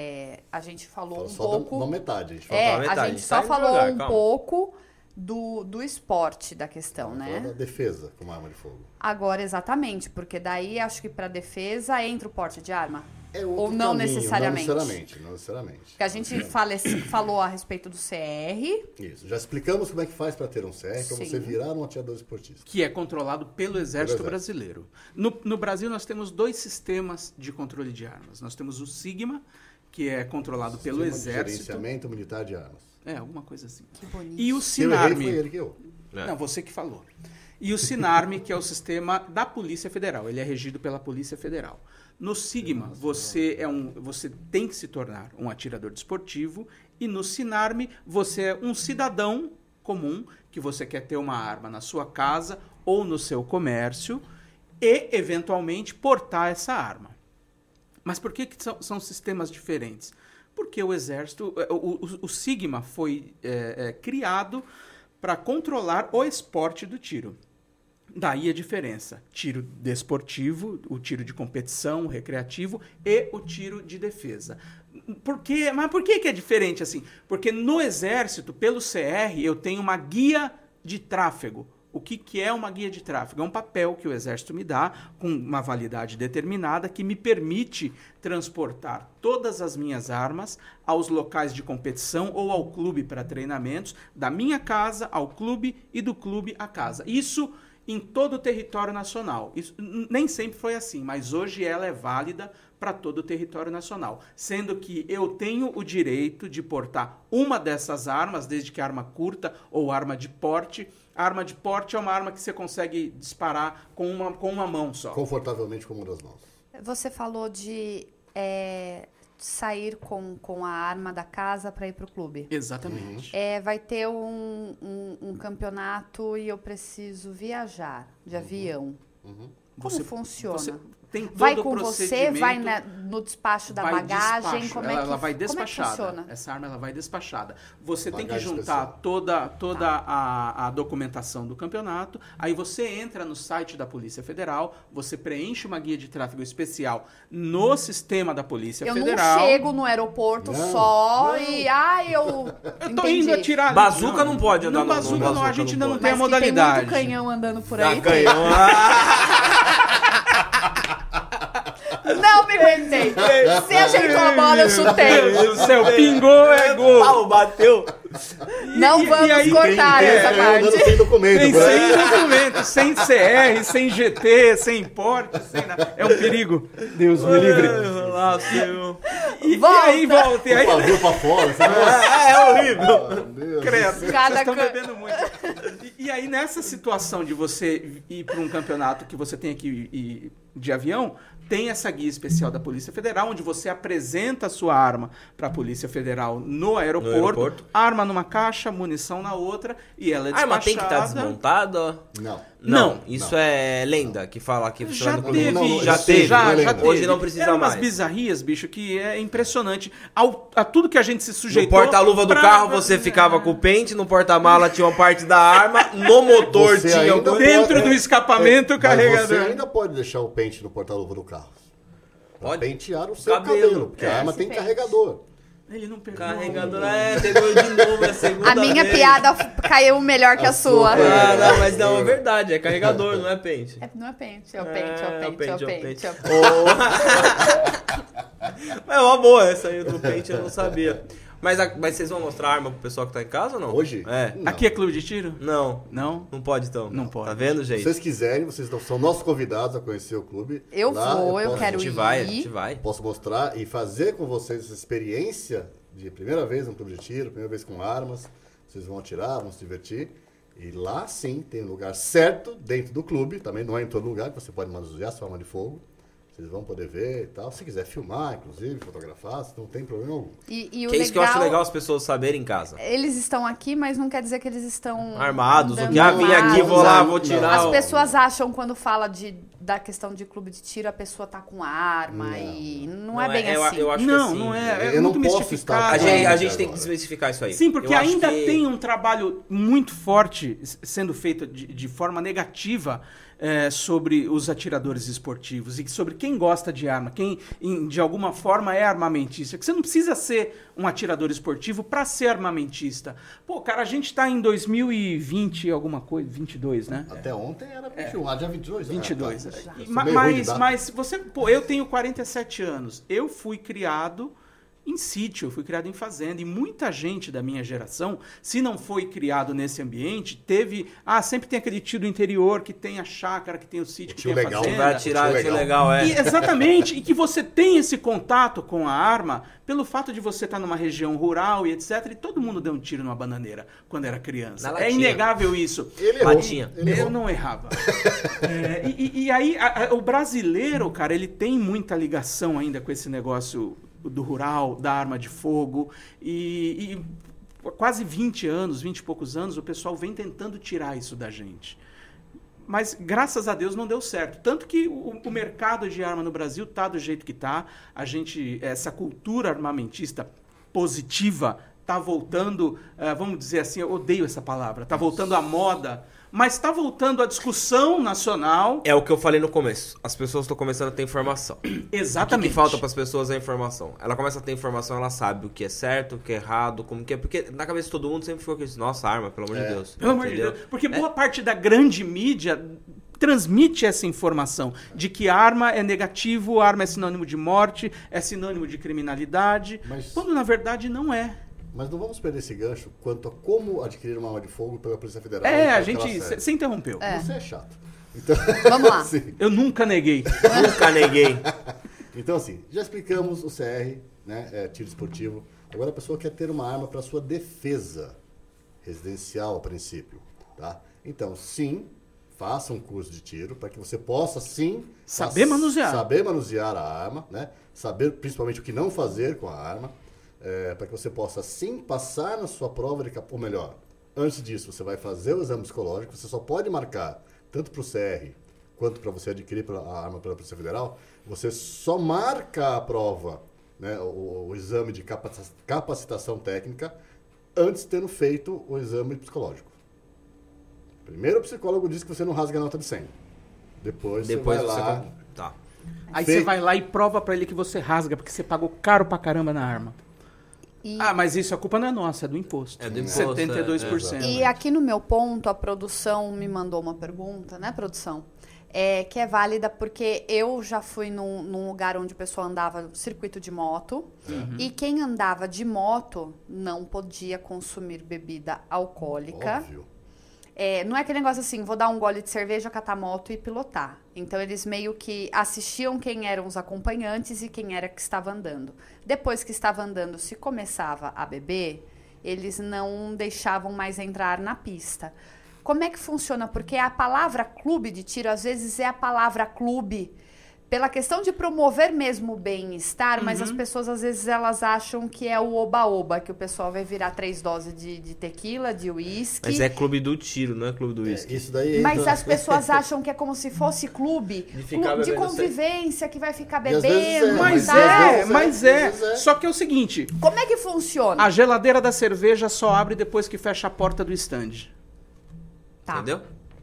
A gente falou um Só pouco... da metade. A gente fala. a metade. gente só Sai falou devagar, um calma. pouco do esporte da questão, fala né? da defesa com arma de fogo. Agora, exatamente, porque daí acho que pra defesa entra o porte de arma. É outro Ou não caminho, necessariamente. Não necessariamente. Porque a gente falou a respeito do CR. Isso. Já explicamos como é que faz para ter um CR, para Sim. você virar um atirador esportista. Que é controlado pelo Exército Pelo Brasileiro. No Brasil, nós temos 2 sistemas de controle de armas. Nós temos o SIGMA, que é controlado pelo Sistema de Exército. Gerenciamento Militar de Armas. Alguma coisa assim. Que bonito. E o Se eu errei, Sinarme. foi ele que eu. Não, você que falou. E o Sinarme, que é o sistema da Polícia Federal. Ele é regido pela Polícia Federal. No Sigma, você tem que se tornar um atirador desportivo. E no Sinarme, você é um cidadão comum que você quer ter uma arma na sua casa ou no seu comércio e, eventualmente, portar essa arma. Mas por que são sistemas diferentes? Porque o Exército, o Sigma foi criado para controlar o esporte do tiro. Daí a diferença. Tiro desportivo, o tiro de competição, o recreativo e o tiro de defesa. Mas por que é diferente assim? Porque no Exército, pelo CR, eu tenho uma guia de tráfego. O que é uma guia de tráfego? É um papel que o Exército me dá, com uma validade determinada, que me permite transportar todas as minhas armas aos locais de competição ou ao clube para treinamentos, da minha casa ao clube e do clube à casa. Isso em todo o território nacional. Isso nem sempre foi assim, mas hoje ela é válida para todo o território nacional. Sendo que eu tenho o direito de portar uma dessas armas, desde que arma curta ou arma de porte. A arma de porte é uma arma que você consegue disparar com uma mão só. Confortavelmente com uma das mãos. Você falou de sair com a arma da casa para ir para o clube. Exatamente. Vai ter um campeonato e eu preciso viajar de avião. Como funciona? Tem todo vai o com você, procedimento, vai no despacho da bagagem? Despacho. Como Ela vai como despachada. funciona? Essa arma ela vai despachada. Você tem que Bagagem juntar especial. toda a documentação do campeonato. Aí você entra no site da Polícia Federal, você preenche uma guia de tráfego especial no sistema da Polícia Federal. Eu não chego no aeroporto e... eu tô indo atirar ali. Bazuca não pode andar no bazuca. Não, a gente ainda não tem a Mas modalidade. tem muito canhão andando por Da aí. canhão. Não me aguentei. Se ajeitou a bola, eu chutei. Meu Deus do céu, pingou, é gol. Pau, bateu. Não vamos aí cortar essa Andando parte. sem documento. Tem né? sem documento, sem CR, sem GT, sem porte, sem nada. É um perigo. Deus me livre. Lá, seu. E aí volta. E aí, Pavio pra fora. Você vai... É horrível. Meu Deus. credo, Cada vocês estão can- bebendo muito. E aí, nessa situação de você ir para um campeonato que você tem que ir de avião, tem essa guia especial da Polícia Federal, onde você apresenta a sua arma para a Polícia Federal no aeroporto, arma numa caixa, munição na outra, e ela é A arma tem que estar despachada. desmontada? Não. Não, isso é lenda que fala que você Já vai no teve, clube. não, Já isso teve. já teve. Hoje não precisa Eram umas mais. bizarrias, bicho, que é impressionante. A tudo que a gente se No sujeitou... porta-luva do pra- carro você ficava com o pente, no porta-mala tinha uma parte da arma, no motor Você tinha ainda algum... Dentro do escapamento, o Mas carregador. você ainda pode deixar o pente no porta-luva do carro. Pra Pode? pentear o seu Cabelo. cabelo. Porque a arma Esse tem pente. carregador. Ele não pegou. Carregador, pegou de novo, é a segunda A minha vez. piada caiu melhor que a sua. Ah, não, mas não, é verdade, é carregador, não é pente. Não é pente, é o pente, é o pente. É uma boa essa aí do pente, eu não sabia. Mas vocês vão mostrar a arma pro pessoal que tá em casa ou não? Hoje? É. Não. Aqui é clube de tiro? Não, Não? não pode então. Não pode. Tá vendo, Se gente? vocês quiserem, vocês são nossos convidados a conhecer o clube. Eu Lá vou, eu posso- quero A gente ir. vai, a gente vai. Posso mostrar e fazer com vocês essa experiência de primeira vez no clube de tiro, primeira vez com armas. Vocês vão atirar, vão se divertir. E lá sim tem um lugar certo dentro do clube. Também não é em todo lugar que você pode manusear sua arma de fogo. Vocês vão poder ver e tal. Se quiser filmar, inclusive, fotografar, não tem problema algum. E o Que é isso que eu acho legal as pessoas saberem em casa. Eles estão aqui, mas não quer dizer que eles estão Armados, o andando que vim aqui, vou lá, vou Não. tirar. As o- pessoas acham, quando fala da questão de clube de tiro, a pessoa tá com arma Não. e não é bem eu, assim. eu acho Não, que assim. não é. É Eu não muito posso mistificado. estar- A Ah, gente tem que agora. desmistificar isso aí. Sim, porque Eu acho ainda que- tem um trabalho muito forte sendo feito de forma negativa sobre os atiradores esportivos e sobre quem gosta de arma, quem de alguma forma é armamentista. Que você não precisa ser um atirador esportivo para ser armamentista. Pô, cara, a gente tá em 2020 alguma coisa, 22, né? Até ontem era 21, dia 22. 22. Ah, tá. E- Eu sou meio ruim de Mas, data. mas você, pô, eu tenho 47 anos. Eu fui criado em sítio, eu fui criado em fazenda. E muita gente da minha geração, se não foi criado nesse ambiente, sempre tem aquele tio do interior que tem a chácara, que tem o sítio, que tem a fazenda. Vai atirar, tio legal, E, exatamente, e que você tem esse contato com a arma pelo fato de você estar numa região rural e etc. E todo mundo deu um tiro numa bananeira quando era criança. É inegável isso. Ele errou. Eu não errava. E aí, o brasileiro, cara, ele tem muita ligação ainda com esse negócio do rural, da arma de fogo. E há quase 20 e poucos anos, o pessoal vem tentando tirar isso da gente. Mas, graças a Deus, não deu certo. Tanto que o mercado de arma no Brasil está do jeito que está. Essa cultura armamentista positiva está voltando, vamos dizer assim, eu odeio essa palavra, está voltando à moda, mas está voltando à discussão nacional. É o que eu falei no começo. As pessoas estão começando a ter informação. Exatamente. O que falta para as pessoas é informação. Ela começa a ter informação, ela sabe o que é certo, o que é errado, como que é. Porque na cabeça de todo mundo sempre ficou aquilo, nossa, arma, pelo amor de Deus. Pelo amor de Deus. Porque boa parte da grande mídia transmite essa informação de que arma é negativo, arma é sinônimo de morte, é sinônimo de criminalidade, quando na verdade não é. Mas não vamos perder esse gancho quanto a como adquirir uma arma de fogo pela Polícia Federal. A gente... Você interrompeu. Você é chato. Então, vamos lá. Assim, eu nunca neguei. Nunca neguei. Então, assim, já explicamos o CR, né? Tiro esportivo. Agora a pessoa quer ter uma arma para sua defesa residencial, a princípio. Tá? Então, sim, faça um curso de tiro para que você possa, sim... Saber manusear a arma, né? Saber principalmente o que não fazer com a arma. Para que você possa, sim, passar na sua prova de... Ou melhor, antes disso, você vai fazer o exame psicológico. Você só pode marcar, tanto para o CR, quanto para você adquirir a arma pela Polícia Federal, você só marca a prova, né, o exame de capacitação técnica, antes de tendo feito o exame psicológico. Primeiro o psicólogo diz que você não rasga a nota de 100. Depois você vai lá... Tá. Aí você vai lá e prova para ele que você rasga, porque você pagou caro pra caramba na arma. Mas isso, a culpa não é nossa, é do imposto. É do imposto. 72%. E aqui no meu ponto, a produção me mandou uma pergunta, né, produção? Que é válida porque eu já fui num lugar onde o pessoal andava no circuito de moto. E quem andava de moto não podia consumir bebida alcoólica. Óbvio. Não é aquele negócio assim, vou dar um gole de cerveja, catar moto e pilotar. Então, eles meio que assistiam quem eram os acompanhantes e quem era que estava andando. Depois que estava andando, se começava a beber, eles não deixavam mais entrar na pista. Como é que funciona? Porque a palavra clube de tiro, às vezes, é a palavra clube pela questão de promover mesmo o bem-estar, mas as pessoas, às vezes, elas acham que é o oba-oba, que o pessoal vai virar 3 doses de tequila, de uísque. Mas é clube do tiro, não é clube do uísque. Isso daí Mas as pessoas acham que é como se fosse clube de convivência, que vai ficar bebendo. Mas é. Só que é o seguinte... Como é que funciona? A geladeira da cerveja só abre depois que fecha a porta do stand. Tá. Entendeu?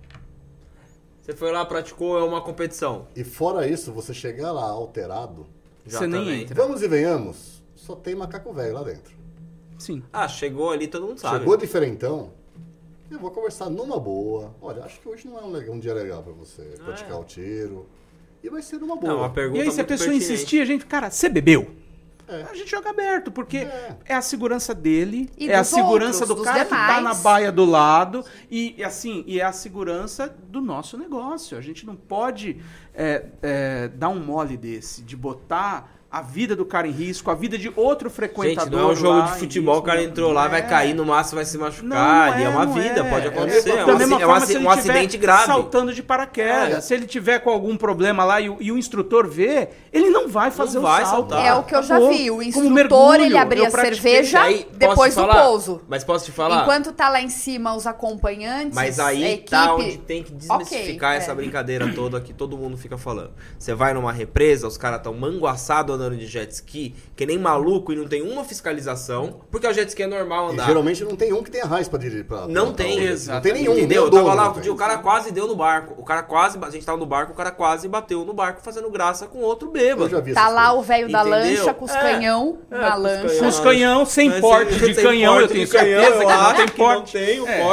Você foi lá, praticou, é uma competição. E fora isso, você chegar lá alterado... Você nem entra. Vamos e venhamos, só tem macaco velho lá dentro. Sim. Chegou ali, todo mundo sabe. Chegou diferentão, eu vou conversar numa boa. Olha, acho que hoje não é um dia legal pra você praticar o tiro. E vai ser numa boa. Uma pergunta e aí, se a pessoa pertinente. insistir, a gente... Cara, você bebeu? A gente joga aberto, porque é a segurança dele, E é a dos segurança outros, do dos cara que tá demais. na baia do lado e é a segurança do nosso negócio. A gente não pode dar um mole desse, de botar a vida do cara em risco, a vida de outro frequentador. Gente, não é um jogo lá de em futebol, o risco, cara não. entrou lá, vai cair no máximo, vai se machucar. É uma vida, pode acontecer. É Da mesma forma, se um ele acidente tiver grave. saltando de paraquedas. Se ele tiver com algum problema lá e o instrutor vê, ele não vai fazer Não vai o salto. saltar. É o que eu já Acabou. vi. O Como instrutor, mergulho, ele abria eu a pratiquei. cerveja Aí, posso depois te do falar? pouso. Mas posso te falar? Enquanto tá lá em cima os acompanhantes, Mas a aí equipe... tá onde tem que desmistificar Ok, essa brincadeira toda que todo mundo fica falando. Você vai numa represa, os caras tão manguaçados andando de jet ski, que nem maluco e não tem uma fiscalização, porque o jet ski é normal E andar. geralmente não tem um que tenha raiz pra dirigir. Não tem. Não tem nenhum. Entendeu? nem Eu o tava dono lá não outro tem. dia, o cara quase deu no barco. A gente tava no barco, o cara quase bateu no barco fazendo graça com outro Eu bêbado. já vi Tá essas lá coisas. o velho da Entendeu? lancha com os canhão na com os lancha. Com os canhão, sem porte de Sem canhão, porte eu tenho de canhão, certeza que eu não acho tem que porte. não tem o porte.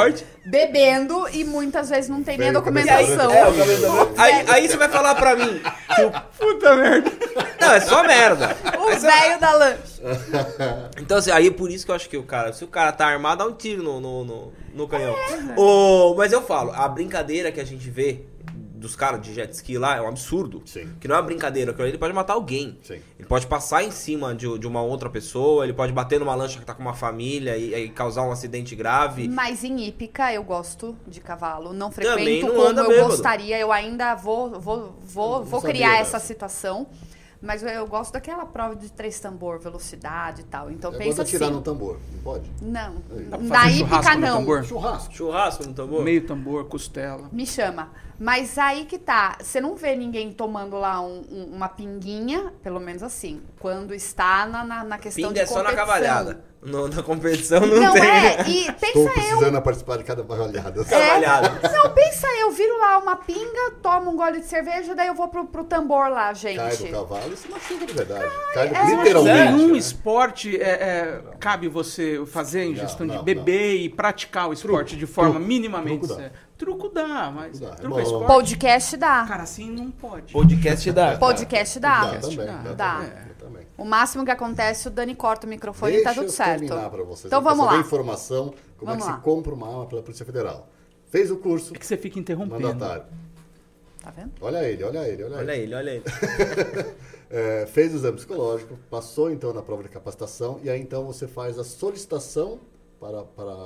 bebendo e muitas vezes não tem nem a Veio com a documentação. cabeça branca. Aí você vai falar pra mim que Puta merda. Não, é só merda. O velho da lanche. Então, assim, aí é por isso que eu acho que se o cara tá armado, dá um tiro no canhão. Mas eu falo, a brincadeira que a gente vê dos caras de jet ski lá é um absurdo. Sim. Que não é uma brincadeira, ele pode matar alguém. Sim. Ele pode passar em cima de uma outra pessoa, ele pode bater numa lancha que tá com uma família e causar um acidente grave. Mas em hípica eu gosto de cavalo. Não Também frequento não como anda eu bêbado. gostaria. Eu ainda vou sabia criar dessa. essa situação. Mas eu gosto daquela prova de 3 tambor, velocidade e tal. Então Eu pensa gosto de atirar assim. no tambor, não pode? Não, Dá pra na fazer hípica churrasco no não. tambor? Churrasco. Churrasco no tambor? Meio tambor, costela. Me chama. Mas aí que tá, você não vê ninguém tomando lá uma pinguinha, pelo menos assim, quando está na questão Pinga de é só na competição. cavalhada. Na competição não, Não tem. e Estou pensa eu. precisando participar de cada barralhada. Cavalhada. Não, pensa eu viro lá uma pinga, tomo um gole de cerveja, daí eu vou pro tambor lá, gente. Cai do cavalo e se machuca de verdade. Cai é literalmente. Nenhum né? esporte cabe você fazer a ingestão Não, de não, beber e praticar o esporte de forma Truco. minimamente Truco dá. séria. Truco dá, mas Truco dá. truco é É bom. esporte. Podcast dá. Cara, assim não pode. Podcast dá. Podcast Dá dá. também. Dá. Também. O máximo que acontece, o Dani corta o microfone e tá tudo certo. terminar para vocês. Então Eu quero vamos saber lá. informação, como Vamos é que lá. se compra uma arma pela Polícia Federal. Fez o curso, É que você fica interrompendo. mandatário. Tá vendo? Olha ele. Olha ele. Fez o exame psicológico, passou então na prova de capacitação e aí então você faz a solicitação para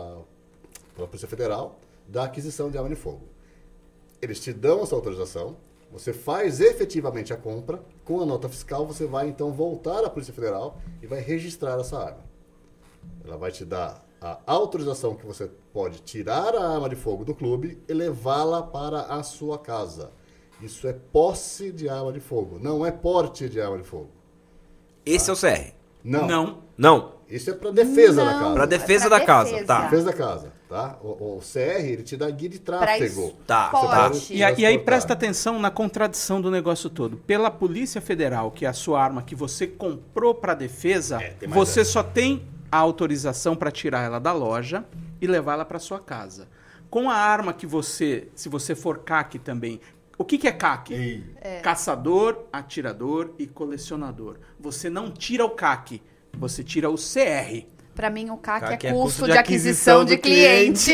a Polícia Federal da aquisição de arma de fogo. Eles te dão essa autorização, você faz efetivamente a compra, com a nota fiscal você vai então voltar à Polícia Federal e vai registrar essa arma. Ela vai te dar a autorização que você pode tirar a arma de fogo do clube e levá-la para a sua casa. Isso é posse de arma de fogo, não é porte de arma de fogo. Esse é o CR. Não. Não. Isso é para defesa da Não. casa. Pra defesa pra da casa. defesa. Tá. Defesa da casa, tá? O CR, ele te dá guia de Pra tráfego. Tá. esporte. E aí presta atenção na contradição do negócio todo. Pela Polícia Federal, que é a sua arma que você comprou para defesa, tem mais você essa. só tem a autorização para tirar ela da loja e levá-la para sua casa. Com a arma que você, se você for CAC também, o que é CAC? Ei. Caçador, atirador e colecionador. Você não tira o CAC, você tira o CR. Pra mim, o CAC, CAC é custo de aquisição de cliente.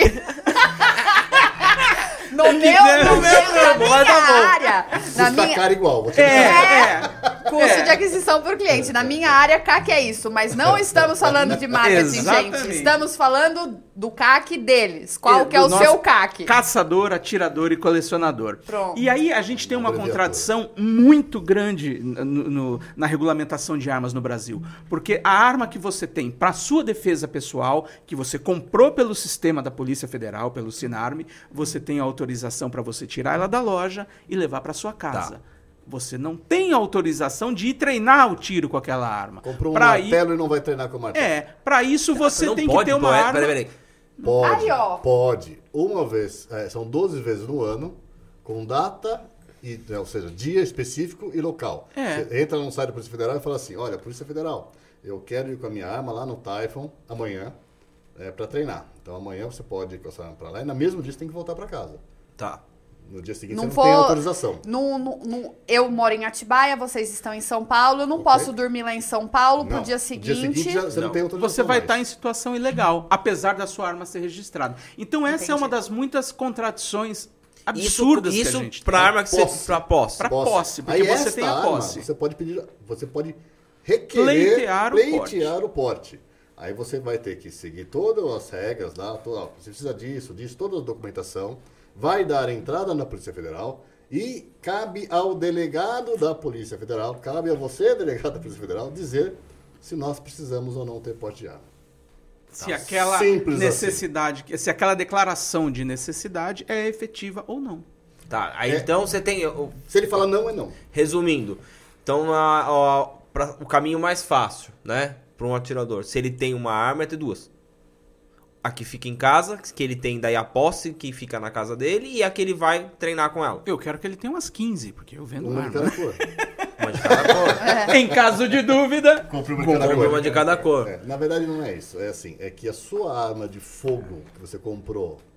No que meu, der, no no meu, meu, na mas minha tá bom. área. Na Custa minha, caro igual. Você custo de aquisição por cliente. Na minha área, CAC é isso. Mas não estamos falando de marketing, Exatamente. gente. Estamos falando do CAC deles. Qual que é Do o nosso seu CAC? Caçador, atirador e colecionador. Pronto. E aí a gente tem uma Abreviatura. contradição muito grande na regulamentação de armas no Brasil. Porque a arma que você tem para sua defesa pessoal, que você comprou pelo sistema da Polícia Federal, pelo Sinarme, você tem a autorização para você tirar ela da loja e levar para sua casa. Tá. Você não tem autorização de ir treinar o tiro com aquela arma. comprou um Pra martelo e não vai treinar com o martelo. para isso você não tem pode, que ter uma pô, arma. Peraí. Pode, Aí, ó. pode. Uma vez, são 12 vezes no ano, com data, ou seja, dia específico e local. É. Você entra no site da Polícia Federal e fala assim, olha, Polícia Federal, eu quero ir com a minha arma lá no Typhon amanhã para treinar. Então amanhã você pode ir com essa arma para lá e no mesmo dia você tem que voltar para casa. Tá. No dia seguinte Não você não tem vou- autorização. Eu moro em Atibaia, vocês estão em São Paulo. Eu não Ok. posso dormir lá em São Paulo pro Não. dia No seguinte. você não Não. tem autorização Você vai mais. estar em situação ilegal, apesar da sua arma ser registrada. Então essa é Entendi. uma das muitas contradições absurdas que a gente pra tem. arma que Posse. você... Pra posse. Pra posse, porque Aí você esta tem a arma, posse. Você pode requerer Pleitear o porte. Aí você vai ter que seguir todas as regras lá, você precisa disso, toda a documentação, vai dar entrada na Polícia Federal e cabe ao delegado da Polícia Federal, cabe a você, delegado da Polícia Federal, dizer se nós precisamos ou não ter porte de arma. Se aquela Simples necessidade, se aquela declaração de necessidade é efetiva ou não. Tá. Aí É. então você tem... Se ele falar não, é não. Resumindo. Então o caminho mais fácil, né? Pra um atirador. Se ele tem uma arma, é ter duas. A que fica em casa, que ele tem daí a posse, que fica na casa dele, e a que ele vai treinar com ela. Eu quero que ele tenha umas 15, porque eu vendo Uma de arma. cada cor. Uma de cada cor. Em caso de dúvida, Compre uma Compre uma de cada cor. Na verdade não é isso. É assim, é que a sua arma de fogo que você comprou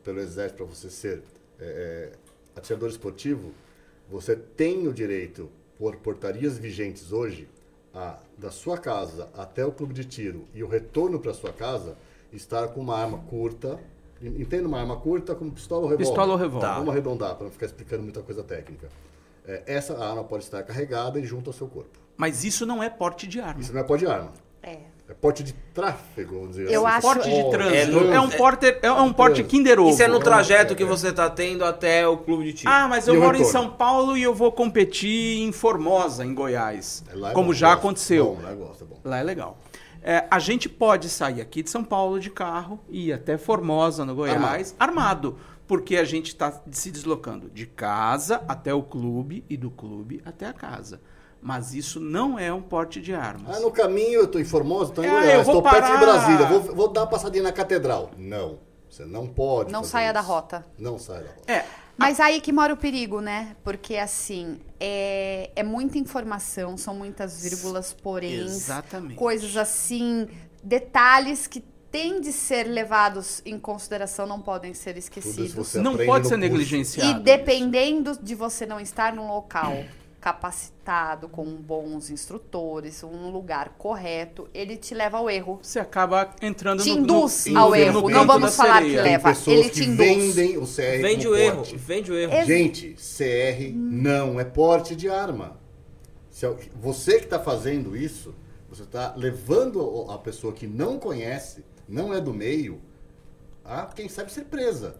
pelo Exército para você ser atirador esportivo, você tem o direito, por portarias vigentes hoje, da sua casa até o clube de tiro e o retorno para sua casa, estar com uma arma curta. Entenda uma arma curta como pistola ou revólver? Pistola ou revólver. Vamos arredondar para não ficar explicando muita coisa técnica. Essa arma pode estar carregada e junto ao seu corpo. Mas isso não é porte de arma. Isso não é porte de arma. É. É porte de tráfego, vamos dizer Eu assim. acho- Porte de trânsito. É É um porte Kinder Ovo. Isso é no trajeto que é. você tá tendo até o clube de tiro. Ah, mas E eu o moro em retorno? São Paulo e eu vou competir em Formosa, em Goiás. Lá é como bom, já gosto. aconteceu. Bom, lá eu gosto, é bom. Lá é legal. A gente pode sair aqui de São Paulo de carro e ir até Formosa, no Goiás, armado. Porque a gente está se deslocando de casa até o clube e do clube até a casa. Mas isso não é um porte de armas. No caminho eu tô em Formosa, tô em eu Goiás, vou tô perto de parar. Brasília, vou dar uma passadinha na catedral. Não, você não pode Não fazer saia da isso. rota. Não saia da rota. Mas aí que mora o perigo, né? Porque, assim, é muita informação, são muitas vírgulas, porém, Exatamente. coisas assim, detalhes que têm de ser levados em consideração, não podem ser Tudo isso esquecidos. você Não aprende pode no ser curso. negligenciado. E dependendo de você não estar num local capacitado, com bons instrutores, um lugar correto, ele te leva ao erro. Você acaba entrando Te no induz no- ao no erro. vento Não da vamos falar que sereia. Tem leva, pessoas ele que te induz. vendem o CR Vende como o erro, porte. vende o erro. Gente, CR não é porte de arma. Você que está fazendo isso, você está levando a pessoa que não conhece, não é do meio, a, quem sabe, ser presa.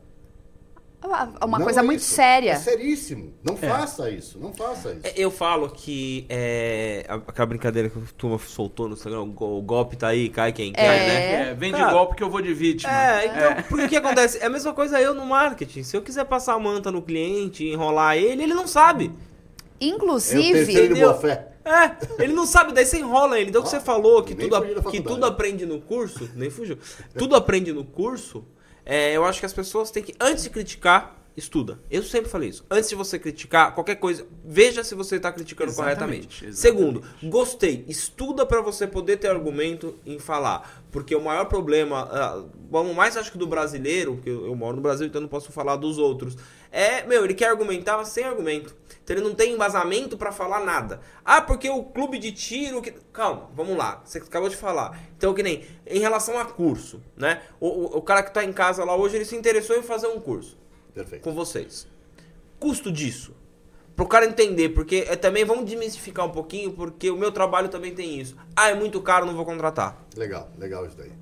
Uma Não coisa é muito isso. séria. É seríssimo. Não faça isso. Não faça isso. Eu falo que aquela brincadeira que a turma soltou no Instagram, o golpe tá aí, cai quem quer, né? Vende Cara, golpe que eu vou de vítima. Então, porque o que acontece? É a mesma coisa eu no marketing. Se eu quiser passar a manta no cliente, enrolar ele não sabe. É o terceiro Inclusive, de Entendeu? boa fé. Ele não sabe, daí você enrola ele. Então, o que você falou, que nem tudo, fugiu da que faculdade. tudo aprende no curso, nem fugiu, tudo aprende no curso, eu acho que as pessoas têm que, antes de criticar, estuda. Eu sempre falei isso. Antes de você criticar qualquer coisa, veja se você está criticando corretamente. Segundo, gostei. Estuda para você poder ter argumento em falar. Porque o maior problema, mais acho que do brasileiro, porque eu moro no Brasil, então não posso falar dos outros, ele quer argumentar sem argumento. Então ele não tem embasamento para falar nada. Porque o clube de tiro... Calma, vamos lá. Você acabou de falar. Então, que nem em relação a curso, né? O cara que está em casa lá hoje, ele se interessou em fazer um curso. Perfeito. Com vocês. Custo disso. Pro cara entender, porque também vamos desmistificar um pouquinho, porque o meu trabalho também tem isso. É muito caro, não vou contratar. Legal isso daí.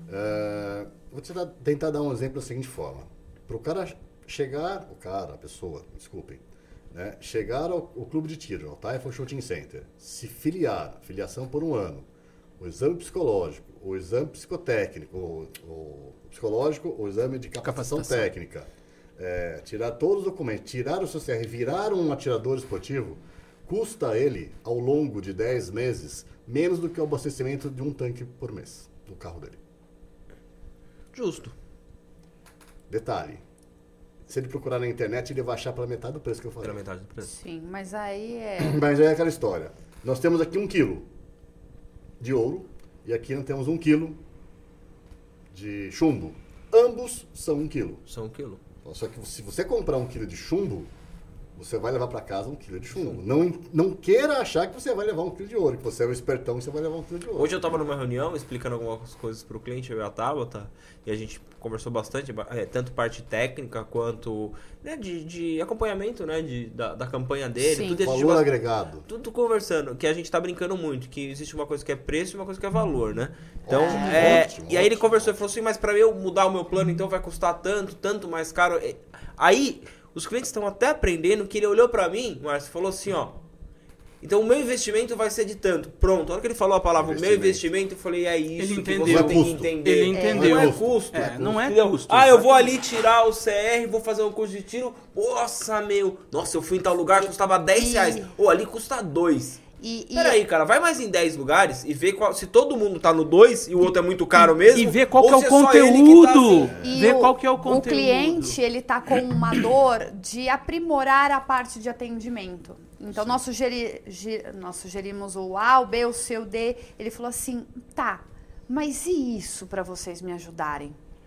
Vou tentar dar um exemplo da seguinte forma. Para o cara chegar, a pessoa, desculpem, né, chegar ao clube de tiro, ao Typhoon Shooting Center, se filiação por 1 ano, o exame psicológico, o exame psicotécnico, o psicológico, o exame de capacitação técnica, tirar todos os documentos, tirar o seu CR, virar um atirador esportivo, custa ele, ao longo de 10 meses, menos do que o abastecimento de um tanque por mês do carro dele. Justo. Detalhe, se ele procurar na internet, ele vai achar pela metade do preço que eu falei. Pela metade do preço. sim, mas aí Mas é aquela história. Nós temos aqui 1 quilo de ouro e aqui nós temos 1 quilo de chumbo. Ambos são 1 quilo. São 1 quilo. Só que se você comprar 1 quilo de chumbo, você vai levar para casa 1 quilo de chumbo. Não queira achar que você vai levar 1 quilo de ouro, que você é o espertão e você vai levar 1 quilo de ouro. Hoje eu estava numa reunião explicando algumas coisas para o cliente, eu e a Tabata, e a gente conversou bastante, tanto parte técnica quanto de acompanhamento, né, da campanha dele. Sim. Tudo, Valor agregado. Tudo conversando, que a gente tá brincando muito, que existe uma coisa que é preço e uma coisa que é valor, né? Então, Ótimo, e aí ele ótimo. conversou e falou assim, mas para eu mudar o meu plano, então vai custar tanto mais caro. Aí, os clientes estão até aprendendo que ele olhou para mim, Márcio, e falou assim, então o meu investimento vai ser de tanto. Pronto, a hora que ele falou a palavra o meu investimento, eu falei, é isso Ele que entendeu. você tem que Custo. entender. Ele entendeu. Não é custo. Não é Entendeu? custo. Eu vou ali tirar o CR, vou fazer um curso de tiro. Nossa, eu fui em tal lugar, custava R$10. Ali custa 2. Peraí, cara, vai mais em 10 lugares e vê se todo mundo tá no 2 e o outro é muito caro mesmo. E vê qual que é ou o se só ele que tá conteúdo. assim. Vê qual que é o O conteúdo. cliente, ele tá com uma dor de aprimorar a parte de atendimento. Então, nós sugerimos o A, o B, o C, o D. Ele falou assim, tá, mas e isso para vocês me ajudarem?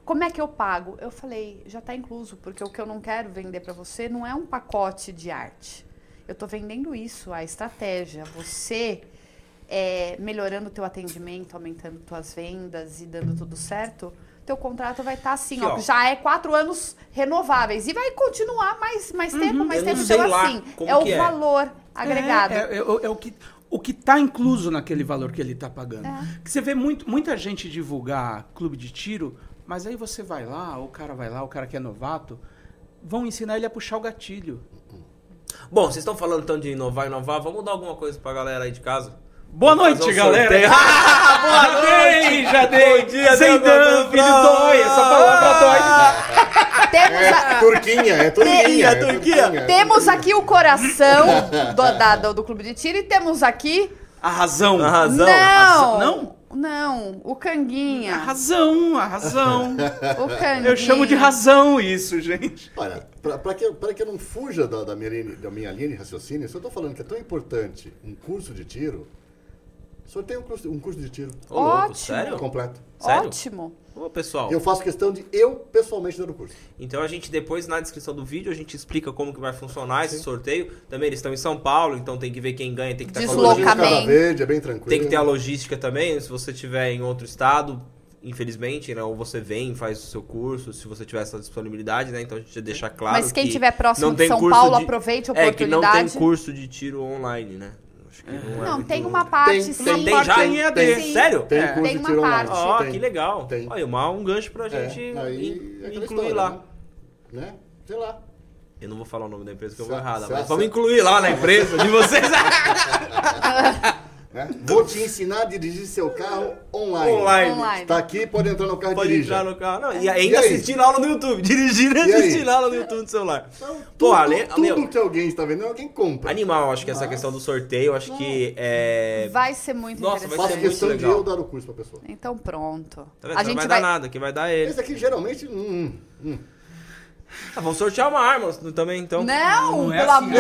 como é que eu pago? Eu falei, já está incluso, porque o que eu não quero vender para você não é um pacote de arte. Eu estou vendendo isso, a estratégia. Você melhorando o teu atendimento, aumentando tuas vendas e dando tudo certo, teu contrato vai estar assim, Aqui, ó. Já é 4 anos renováveis. E vai continuar mais tempo, mais Eu tempo. não sei Então, lá assim, como é o que é. valor agregado. O que está incluso naquele valor que ele está pagando. É. Que você vê muita gente divulgar clube de tiro, mas aí você vai lá, o cara que é novato, vão ensinar ele a puxar o gatilho. Bom, vocês estão falando tanto de inovar, vamos dar alguma coisa pra galera aí de casa? Boa Vamos noite, fazer um galera! sorteio. Boa noite! Já dei! Bom dia, Zendão, filho, dói! Essa palavra dói! Temos Turquinha. Temos aqui o coração do Clube de Tiro e temos aqui... A razão. A razão. Não! Não, o A Canguinha. razão. O Canguinha. Eu chamo de razão isso, gente. Olha, para que eu não fuja da minha linha de raciocínio, se eu tô falando que é tão importante um curso de tiro, sorteio um curso de tiro Ô, louco, Ótimo. sério? completo. Sério? Ótimo. Ô, pessoal. Eu faço questão de eu, pessoalmente, dar o curso. Então a gente depois, na descrição do vídeo, a gente explica como que vai funcionar esse sorteio. Também eles estão em São Paulo, então tem que ver quem ganha, tem que estar com a logística. Deslocamento. Escala verde, é bem tranquilo. Tem que ter a logística também, se você estiver em outro estado, infelizmente, né? Ou você vem, faz o seu curso, se você tiver essa disponibilidade, né? Então a gente deixa claro Mas quem que estiver próximo não de tem São curso Paulo, de- aproveite a É, que não tem oportunidade. curso de tiro online, né? Acho que não é Não, muito- tem uma parte, sim. Tem já? Tem EAD. Sim. Sério? Tem É. curso Tem de uma tiro parte. online. Ó, Tem. que legal. Tem. Olha, um gancho pra gente Aí é aquela incluir história, lá. Né? Sei lá. Eu não vou falar o nome da empresa que eu vou Cê- errada, cê mas acha- vamos incluir lá na empresa de vocês. Né? Vou te ensinar a dirigir seu carro online. Online. Tá aqui, pode entrar no carro e Pode dirija. entrar no carro. Não, e E ainda aí? assistir aula no YouTube. Dirigir e E aí? assistir aula no YouTube do celular. Então, Pô, tudo que alguém está vendo, alguém compra. Animal, acho que essa questão do sorteio, acho que é... Vai ser muito Nossa, vai interessante. Faço ser questão muito de legal. eu dar o curso pra pessoa. Então pronto. Tá vendo? A Não gente vai vai... dar nada, quem vai dar é ele. Esse aqui, geralmente, Ah, vamos sortear uma arma também, então. Não, Não é pelo assim. amor de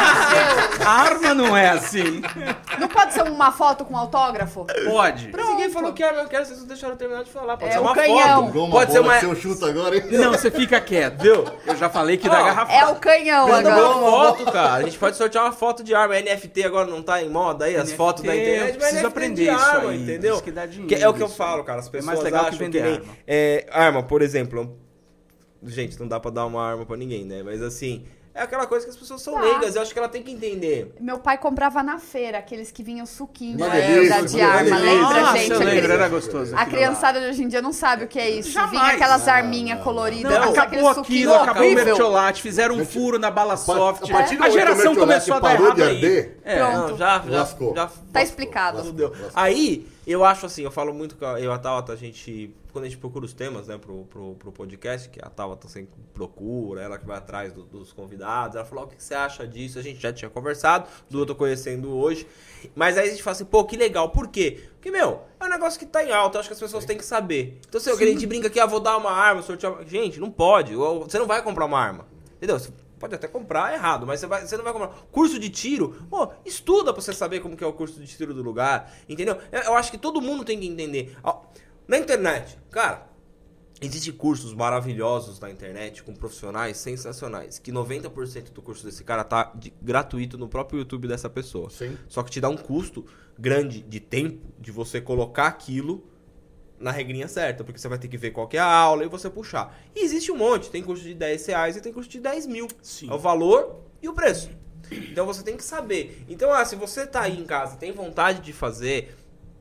Deus. A arma não é assim. Não pode ser uma foto com autógrafo? Pode. Mas ninguém falou que era, eu quero, vocês não deixaram eu terminar de falar. Pode É ser o uma canhão. foto. Igual uma Pode ser bola uma... que eu chuto agora, hein? Não, você fica quieto. Viu? Eu já falei que dá Ó, garrafa. É o canhão Manda agora. uma foto, cara. A gente pode sortear uma foto de arma. NFT agora não tá em moda aí, as NFT, fotos da internet. eu mas preciso NFT aprender de isso arma, aí. entendeu? Diz que dá dinheiro Que é o que eu isso falo, aí. cara. As É pessoas mais legal que acham vender nem, arma. arma, por exemplo. Gente, não dá pra dar uma arma pra ninguém, né? Mas assim, é aquela coisa que as pessoas são Tá. leigas. Eu acho que ela tem que entender. Meu pai comprava na feira, aqueles que vinham suquinho Uma de delícia, arma, uma delícia. lembra, Nossa, gente? eu lembro, Aquele- era gostoso. A aquilo criançada de hoje em dia não sabe o que é isso. Jamais. Vinha aquelas Não, arminhas não, coloridas, não. aquele Acabou suquinho aquilo, acabou o horrível. mertiolate, fizeram um furo na bala soft. A partir do A momento que o geração mertiolate começou a dar parou de errado aí. arder, Pronto. Não, já Lascou. Tá explicado. Fudeu. Aí, eu acho assim, eu falo muito com eu e a Tabata, a gente, quando a gente procura os temas, né, pro podcast, que a Tabata sempre procura, ela que vai atrás dos convidados, ela falou, o que você acha disso? A gente já tinha conversado, do eu tô conhecendo hoje, mas aí a gente fala assim, pô, que legal, por quê? Porque, meu, é um negócio que tá em alta, eu acho que as pessoas têm que saber. Então, se alguém a gente brinca aqui, vou dar uma arma, sortear uma... Gente, não pode, você não vai comprar uma arma, entendeu? Você pode até comprar errado, mas você não vai comprar. Curso de tiro, pô, estuda pra você saber como que é o curso de tiro do lugar, entendeu? Eu acho que todo mundo tem que entender. Ó, na internet, cara, existem cursos maravilhosos na internet com profissionais sensacionais, que 90% do curso desse cara tá gratuito no próprio YouTube dessa pessoa. Sim. Só que te dá um custo grande de tempo de você colocar aquilo na regrinha certa, porque você vai ter que ver qual que é a aula e você puxar. E existe um monte, tem curso de R$10 e tem curso de 10 mil. Sim. É o valor e o preço. Então você tem que saber. Então, se você tá aí em casa, tem vontade de fazer,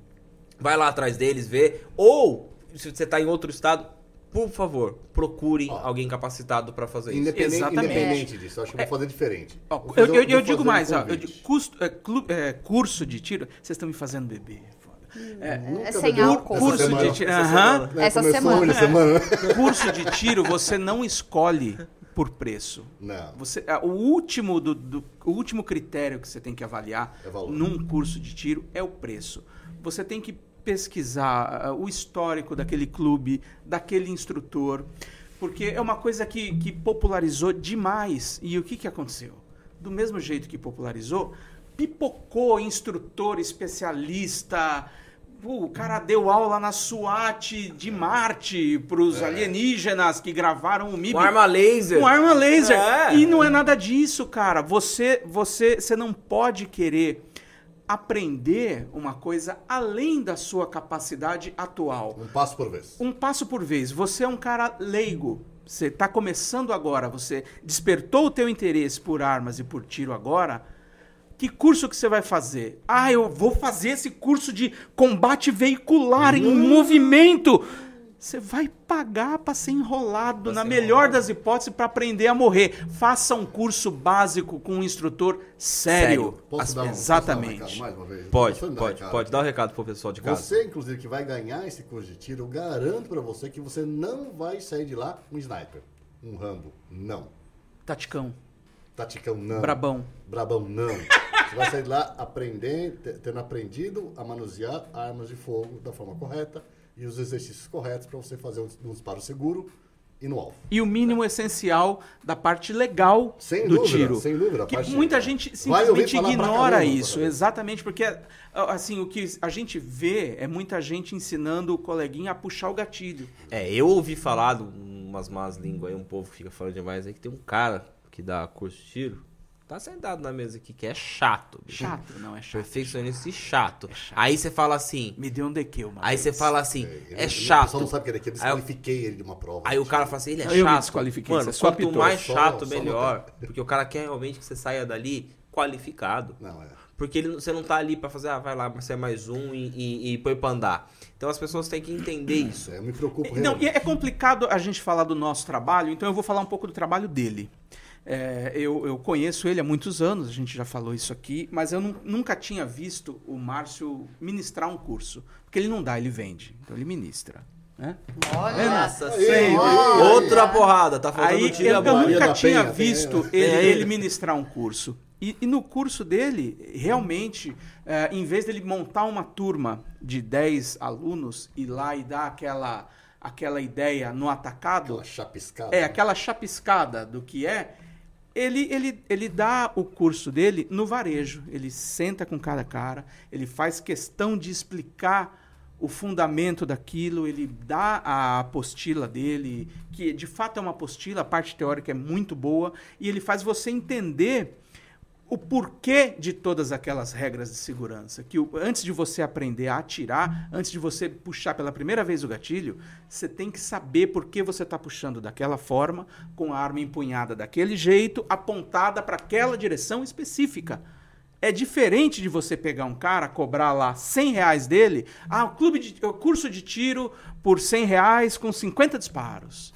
vai lá atrás deles, vê. Ou, se você tá em outro estado, por favor, procure alguém capacitado para fazer isso. Exatamente. Independente disso, eu acho que eu vou fazer diferente. Ó, Vou eu fazer- vou digo fazer um mais, ó, convite. curso de tiro, vocês estão me fazendo beber. Foda. É sem álcool. Curso semana. de tiro, aham. Né, essa começou semana. hoje a semana. Curso de tiro você não escolhe por preço. Não. O último critério que você tem que avaliar É valor. num curso de tiro é o preço. Você tem que pesquisar o histórico daquele clube, daquele instrutor, porque é uma coisa que popularizou demais. E o que aconteceu? Do mesmo jeito que popularizou, pipocou instrutor, especialista, O cara deu aula na SWAT de Marte pros alienígenas que gravaram o MIB. Com arma laser. Com arma laser. É. E não é nada disso, cara. Você não pode querer aprender uma coisa além da sua capacidade atual. Um passo por vez. Um passo por vez. Você é um cara leigo. Você está começando agora. Você despertou o teu interesse por armas e por tiro agora. Que curso que você vai fazer? Ah, eu vou fazer esse curso de combate veicular em movimento. Você vai pagar para ser enrolado, na melhor das hipóteses, para aprender a morrer. Faça um curso básico com um instrutor sério. Posso dar um Exatamente. recado mais uma vez? Pode dar um recado pro pessoal de casa. Você, inclusive, que vai ganhar esse curso de tiro, eu garanto para você que você não vai sair de lá um sniper, um Rambo. Não. Taticão. Taticão, não. Brabão. Brabão, não. Você vai sair de lá tendo aprendido a manusear armas de fogo da forma correta e os exercícios corretos para você fazer um disparo seguro e no alvo. E o mínimo essencial da parte legal do tiro. Sem dúvida. Que muita gente simplesmente ignora isso. Exatamente, porque assim, o que a gente vê é muita gente ensinando o coleguinha a puxar o gatilho. Eu ouvi falar umas más línguas aí, um povo que fica falando demais aí, que tem um cara que dá curso de tiro, tá sentado na mesa aqui, que é chato. Bicho. Chato, não é chato. Perfeccionista e chato. Aí você fala assim... Me deu um DQ uma Aí vez. você fala assim, O chato. pessoal não sabe que ele aqui, eu desqualifiquei ele de uma prova. Aí o cara fala assim, ele é Eu me chato. desqualifiquei, Mano, você só quanto apitou. mais Só- chato, só melhor. Porque o cara quer realmente que você saia dali qualificado. Não, Porque você não tá ali pra fazer, vai lá, você é mais um e põe pra andar. Então as pessoas têm que entender isso. Eu me preocupo Não, realmente. e é complicado a gente falar do nosso trabalho, então eu vou falar um pouco do trabalho dele. Eu conheço ele há muitos anos, a gente já falou isso aqui, mas eu nunca tinha visto o Márcio ministrar um curso. Porque ele não dá, ele vende. Então ele ministra. Né? Olha, Nossa, Aí, sempre. aí. Outra porrada, tá faltando Aí tiro e a eu bola. Maria nunca da tinha Penha, visto tem- ele ministrar um curso. E no curso dele, realmente, em vez dele montar uma turma de 10 alunos, ir lá e dar aquela ideia no atacado, Aquela chapiscada. aquela chapiscada do que é, ele dá o curso dele no varejo. Ele senta com cada cara, ele faz questão de explicar o fundamento daquilo, ele dá a apostila dele, que de fato é uma apostila, a parte teórica é muito boa, e ele faz você entender o porquê de todas aquelas regras de segurança. Que antes de você aprender a atirar, antes de você puxar pela primeira vez o gatilho, você tem que saber por que você está puxando daquela forma, com a arma empunhada daquele jeito, apontada para aquela direção específica. É diferente de você pegar um cara, cobrar lá R$100 dele, o curso de tiro por R$100 com 50 disparos.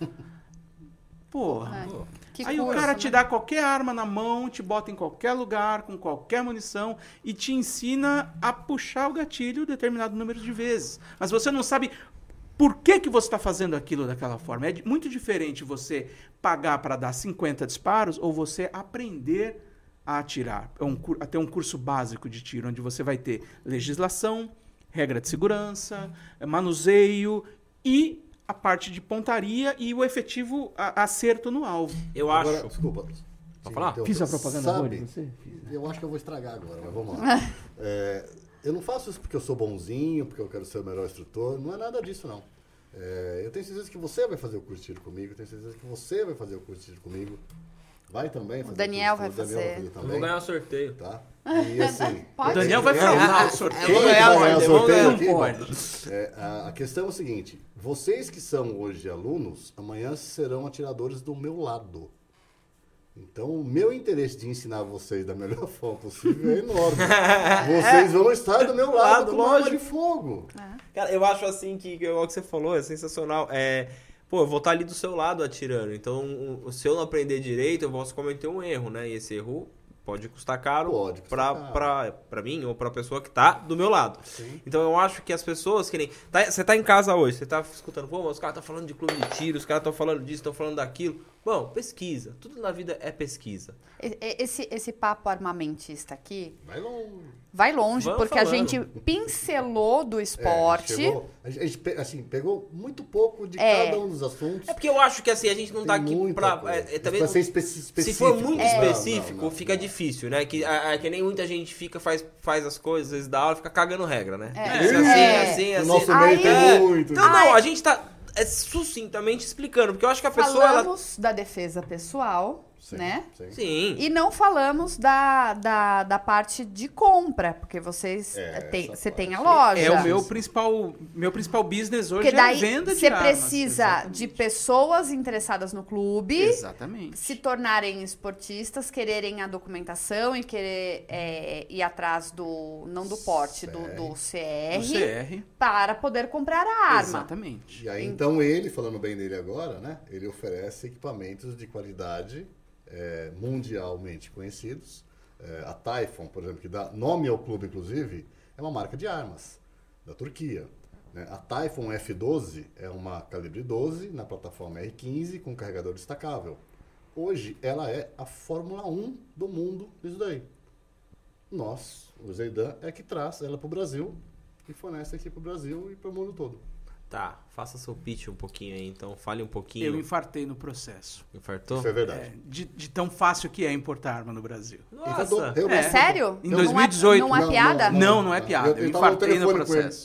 Porra. que Aí o curso, cara né? te dá qualquer arma na mão, te bota em qualquer lugar, com qualquer munição, e te ensina a puxar o gatilho determinado número de vezes. Mas você não sabe por que você está fazendo aquilo daquela forma. É muito diferente você pagar para dar 50 disparos ou você aprender a atirar. A ter um curso básico de tiro, onde você vai ter legislação, regra de segurança, manuseio e a parte de pontaria e o efetivo acerto no alvo. Eu Agora, acho. desculpa. Pode falar? Então, Fiz a propaganda boa de sabe, você? Eu acho que eu vou estragar agora, mas vamos lá. Eu não faço isso porque eu sou bonzinho, porque eu quero ser o melhor instrutor. Não é nada disso, não. Eu tenho certeza que você vai fazer o curso de tiro comigo. Tenho certeza que você vai fazer o curso de tiro comigo. Vai também fazer O Daniel vai o Daniel fazer. vai fazer Eu também. vou ganhar o sorteio. Tá? E assim... Pode? O Daniel vai ganhar. falar o Eu sorteio. vou ganhar, Quem vai mano, o eu vou sorteio ganhar. aqui, Não bom, pode. a questão é o seguinte: vocês que são hoje alunos, amanhã serão atiradores do meu lado. Então, o meu interesse de ensinar vocês da melhor forma possível é enorme. Vocês vão estar do meu lado, com uma arma de fogo. Cara, eu acho assim que o que você falou é sensacional. Eu vou estar ali do seu lado atirando. Então, se eu não aprender direito, eu posso cometer um erro, né? E esse erro pode custar caro, Pode custar pra mim ou pra pessoa que tá do meu lado. Sim. Então, eu acho que as pessoas que nem... Você tá em casa hoje, você tá escutando, pô, mas os caras estão falando de clube de tiro, os caras estão falando disso, estão falando daquilo. Bom, pesquisa. Tudo na vida é pesquisa. Esse papo armamentista aqui Vai longe. vai longe, Vamos porque a falando. gente pincelou do esporte. A gente assim, pegou muito pouco de É. cada um dos assuntos. É porque eu acho que assim, a gente não tá Tem aqui muita pra... coisa. também, Pra ser específico. se for muito Não, específico, não. fica difícil difícil, né? Que nem muita gente faz as coisas, às vezes dá aula e fica cagando regra, né? É. O nosso meio tem muito. Então, não, a gente tá sucintamente explicando, porque eu acho que a pessoa... Falamos da defesa pessoal, Sim, né? Sim. E não falamos da parte de compra, porque você tem a loja. É o meu principal business hoje, Porque daí é a venda de você armas. precisa Exatamente. de pessoas interessadas no clube, Exatamente. se tornarem esportistas, quererem a documentação e querer ir atrás não do porte, do CR, O CR. para poder comprar a arma. Exatamente. E aí, então, ele, falando bem dele agora, né? Ele oferece equipamentos de qualidade mundialmente conhecidos. A Typhon, por exemplo, que dá nome ao clube, inclusive, é uma marca de armas da Turquia. Né? A Typhon F12 é uma calibre 12 na plataforma R15 com carregador destacável. Hoje, ela é a Fórmula 1 do mundo disso daí. Nós, o Zeidan, é que traz ela para o Brasil e fornece aqui para o Brasil e para o mundo todo. Tá, faça seu pitch um pouquinho aí, então. Fale um pouquinho. Eu infartei no processo. Infartou? Isso é verdade. De tão fácil que é importar arma no Brasil. Nossa. É sério? Em 2018. Não é piada? Não é piada. Eu tava no infartei no telefone com ele. processo.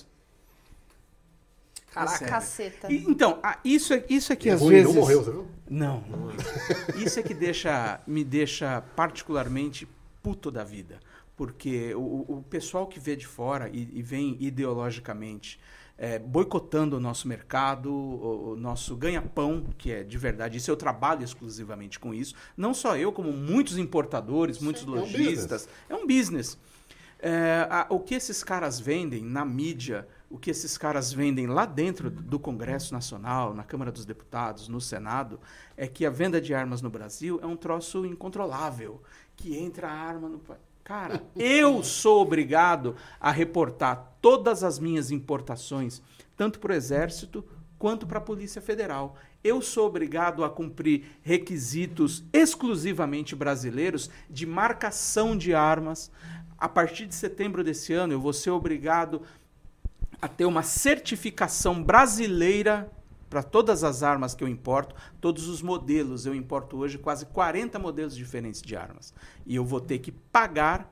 Caraca. Sério. Caceta. Então, isso é que às Ruim, vezes... não morreu, você viu? Não. Isso é que me deixa particularmente puto da vida. Porque o pessoal que vê de fora e vem ideologicamente boicotando o nosso mercado, o nosso ganha-pão, que é de verdade, isso eu trabalho exclusivamente com isso. Não só eu, como muitos importadores, muitos lojistas. É um business. O que esses caras vendem na mídia, o que esses caras vendem lá dentro do Congresso Nacional, na Câmara dos Deputados, no Senado, é que a venda de armas no Brasil é um troço incontrolável, que entra a arma no... Cara, eu sou obrigado a reportar todas as minhas importações, tanto para o Exército quanto para a Polícia Federal. Eu sou obrigado a cumprir requisitos exclusivamente brasileiros de marcação de armas. A partir de setembro desse ano, eu vou ser obrigado a ter uma certificação brasileira para todas as armas que eu importo, todos os modelos. Eu importo hoje quase 40 modelos diferentes de armas. E eu vou ter que pagar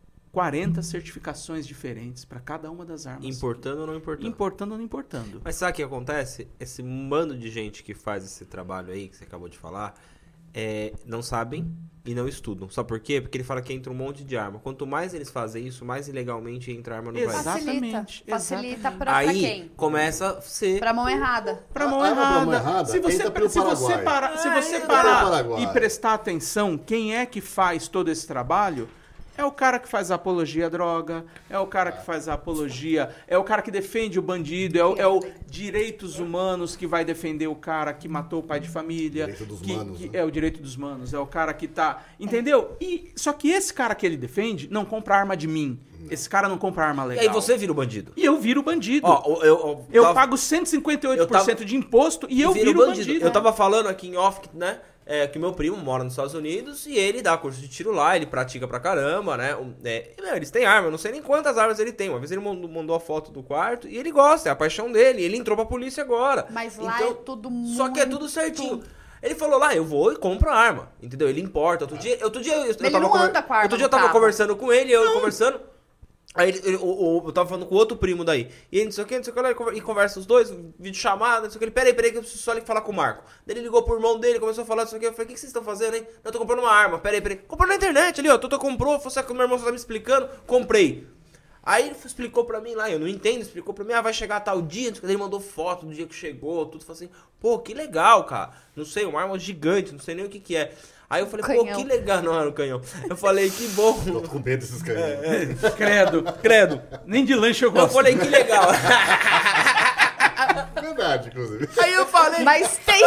40 certificações diferentes para cada uma das armas. Importando ou não importando? Importando ou não importando. Mas sabe o que acontece? Esse bando de gente que faz esse trabalho aí, que você acabou de falar, não sabem e não estudam. Sabe por quê? Porque ele fala que entra um monte de arma. Quanto mais eles fazem isso, mais ilegalmente entra arma no país. Exatamente. Facilita pra Aí quem? começa a ser... Pra mão errada. Para mão Pra mão errada. errada, Se você entra pelo Paraguai. parar Paraguai. e prestar atenção, quem é que faz todo esse trabalho? É o cara que faz a apologia à droga, é o cara que faz a apologia, é o cara que defende o bandido, é o direitos humanos que vai defender o cara que matou o pai de família. Direito dos manos, né? É o direito dos manos, é o cara que tá... Entendeu? Só que esse cara que ele defende não compra arma de mim. Esse cara não compra arma E legal. aí você vira o bandido. E eu viro o bandido. Ó, Eu pago 158% de imposto e eu viro o bandido. Eu tava falando aqui em off, né? Que o meu primo mora nos Estados Unidos e ele dá curso de tiro lá, ele pratica pra caramba, né? Eles têm arma, eu não sei nem quantas armas ele tem. Uma vez ele mandou a foto do quarto e ele gosta, é a paixão dele. Ele entrou pra polícia agora. Mas lá é tudo muito... Só que é tudo certinho. Ele falou lá, eu vou e compro a arma, entendeu? Ele importa. Outro dia eu Ele não anda com a arma Outro dia eu no tava carro. conversando com ele, eu conversando. Aí eu tava falando com outro primo daí. E ele não sei o que, e conversa os dois, vídeo chamada, não sei o que. Ele, peraí, que eu preciso só falar com o Marco. Daí ele ligou pro irmão dele, começou a falar, não sei o que. Eu falei, o que vocês estão fazendo, hein? Não, eu tô comprando uma arma, peraí. Comprou na internet ali, ó. Tu comprou, você que o meu irmão só tá me explicando, comprei. Aí ele explicou pra mim lá, eu não entendo, explicou pra mim, vai chegar a tal dia, ele mandou foto do dia que chegou, tudo, falou assim, pô, que legal, cara, não sei, uma arma gigante, não sei nem o que é. Aí eu falei, Canhão. pô, que legal, não era o canhão. Eu falei, que bom. Tô com medo desses canhões. Credo. Nem de lanche eu Eu gosto. falei, que legal. Verdade, inclusive. Aí eu falei, Mas tem...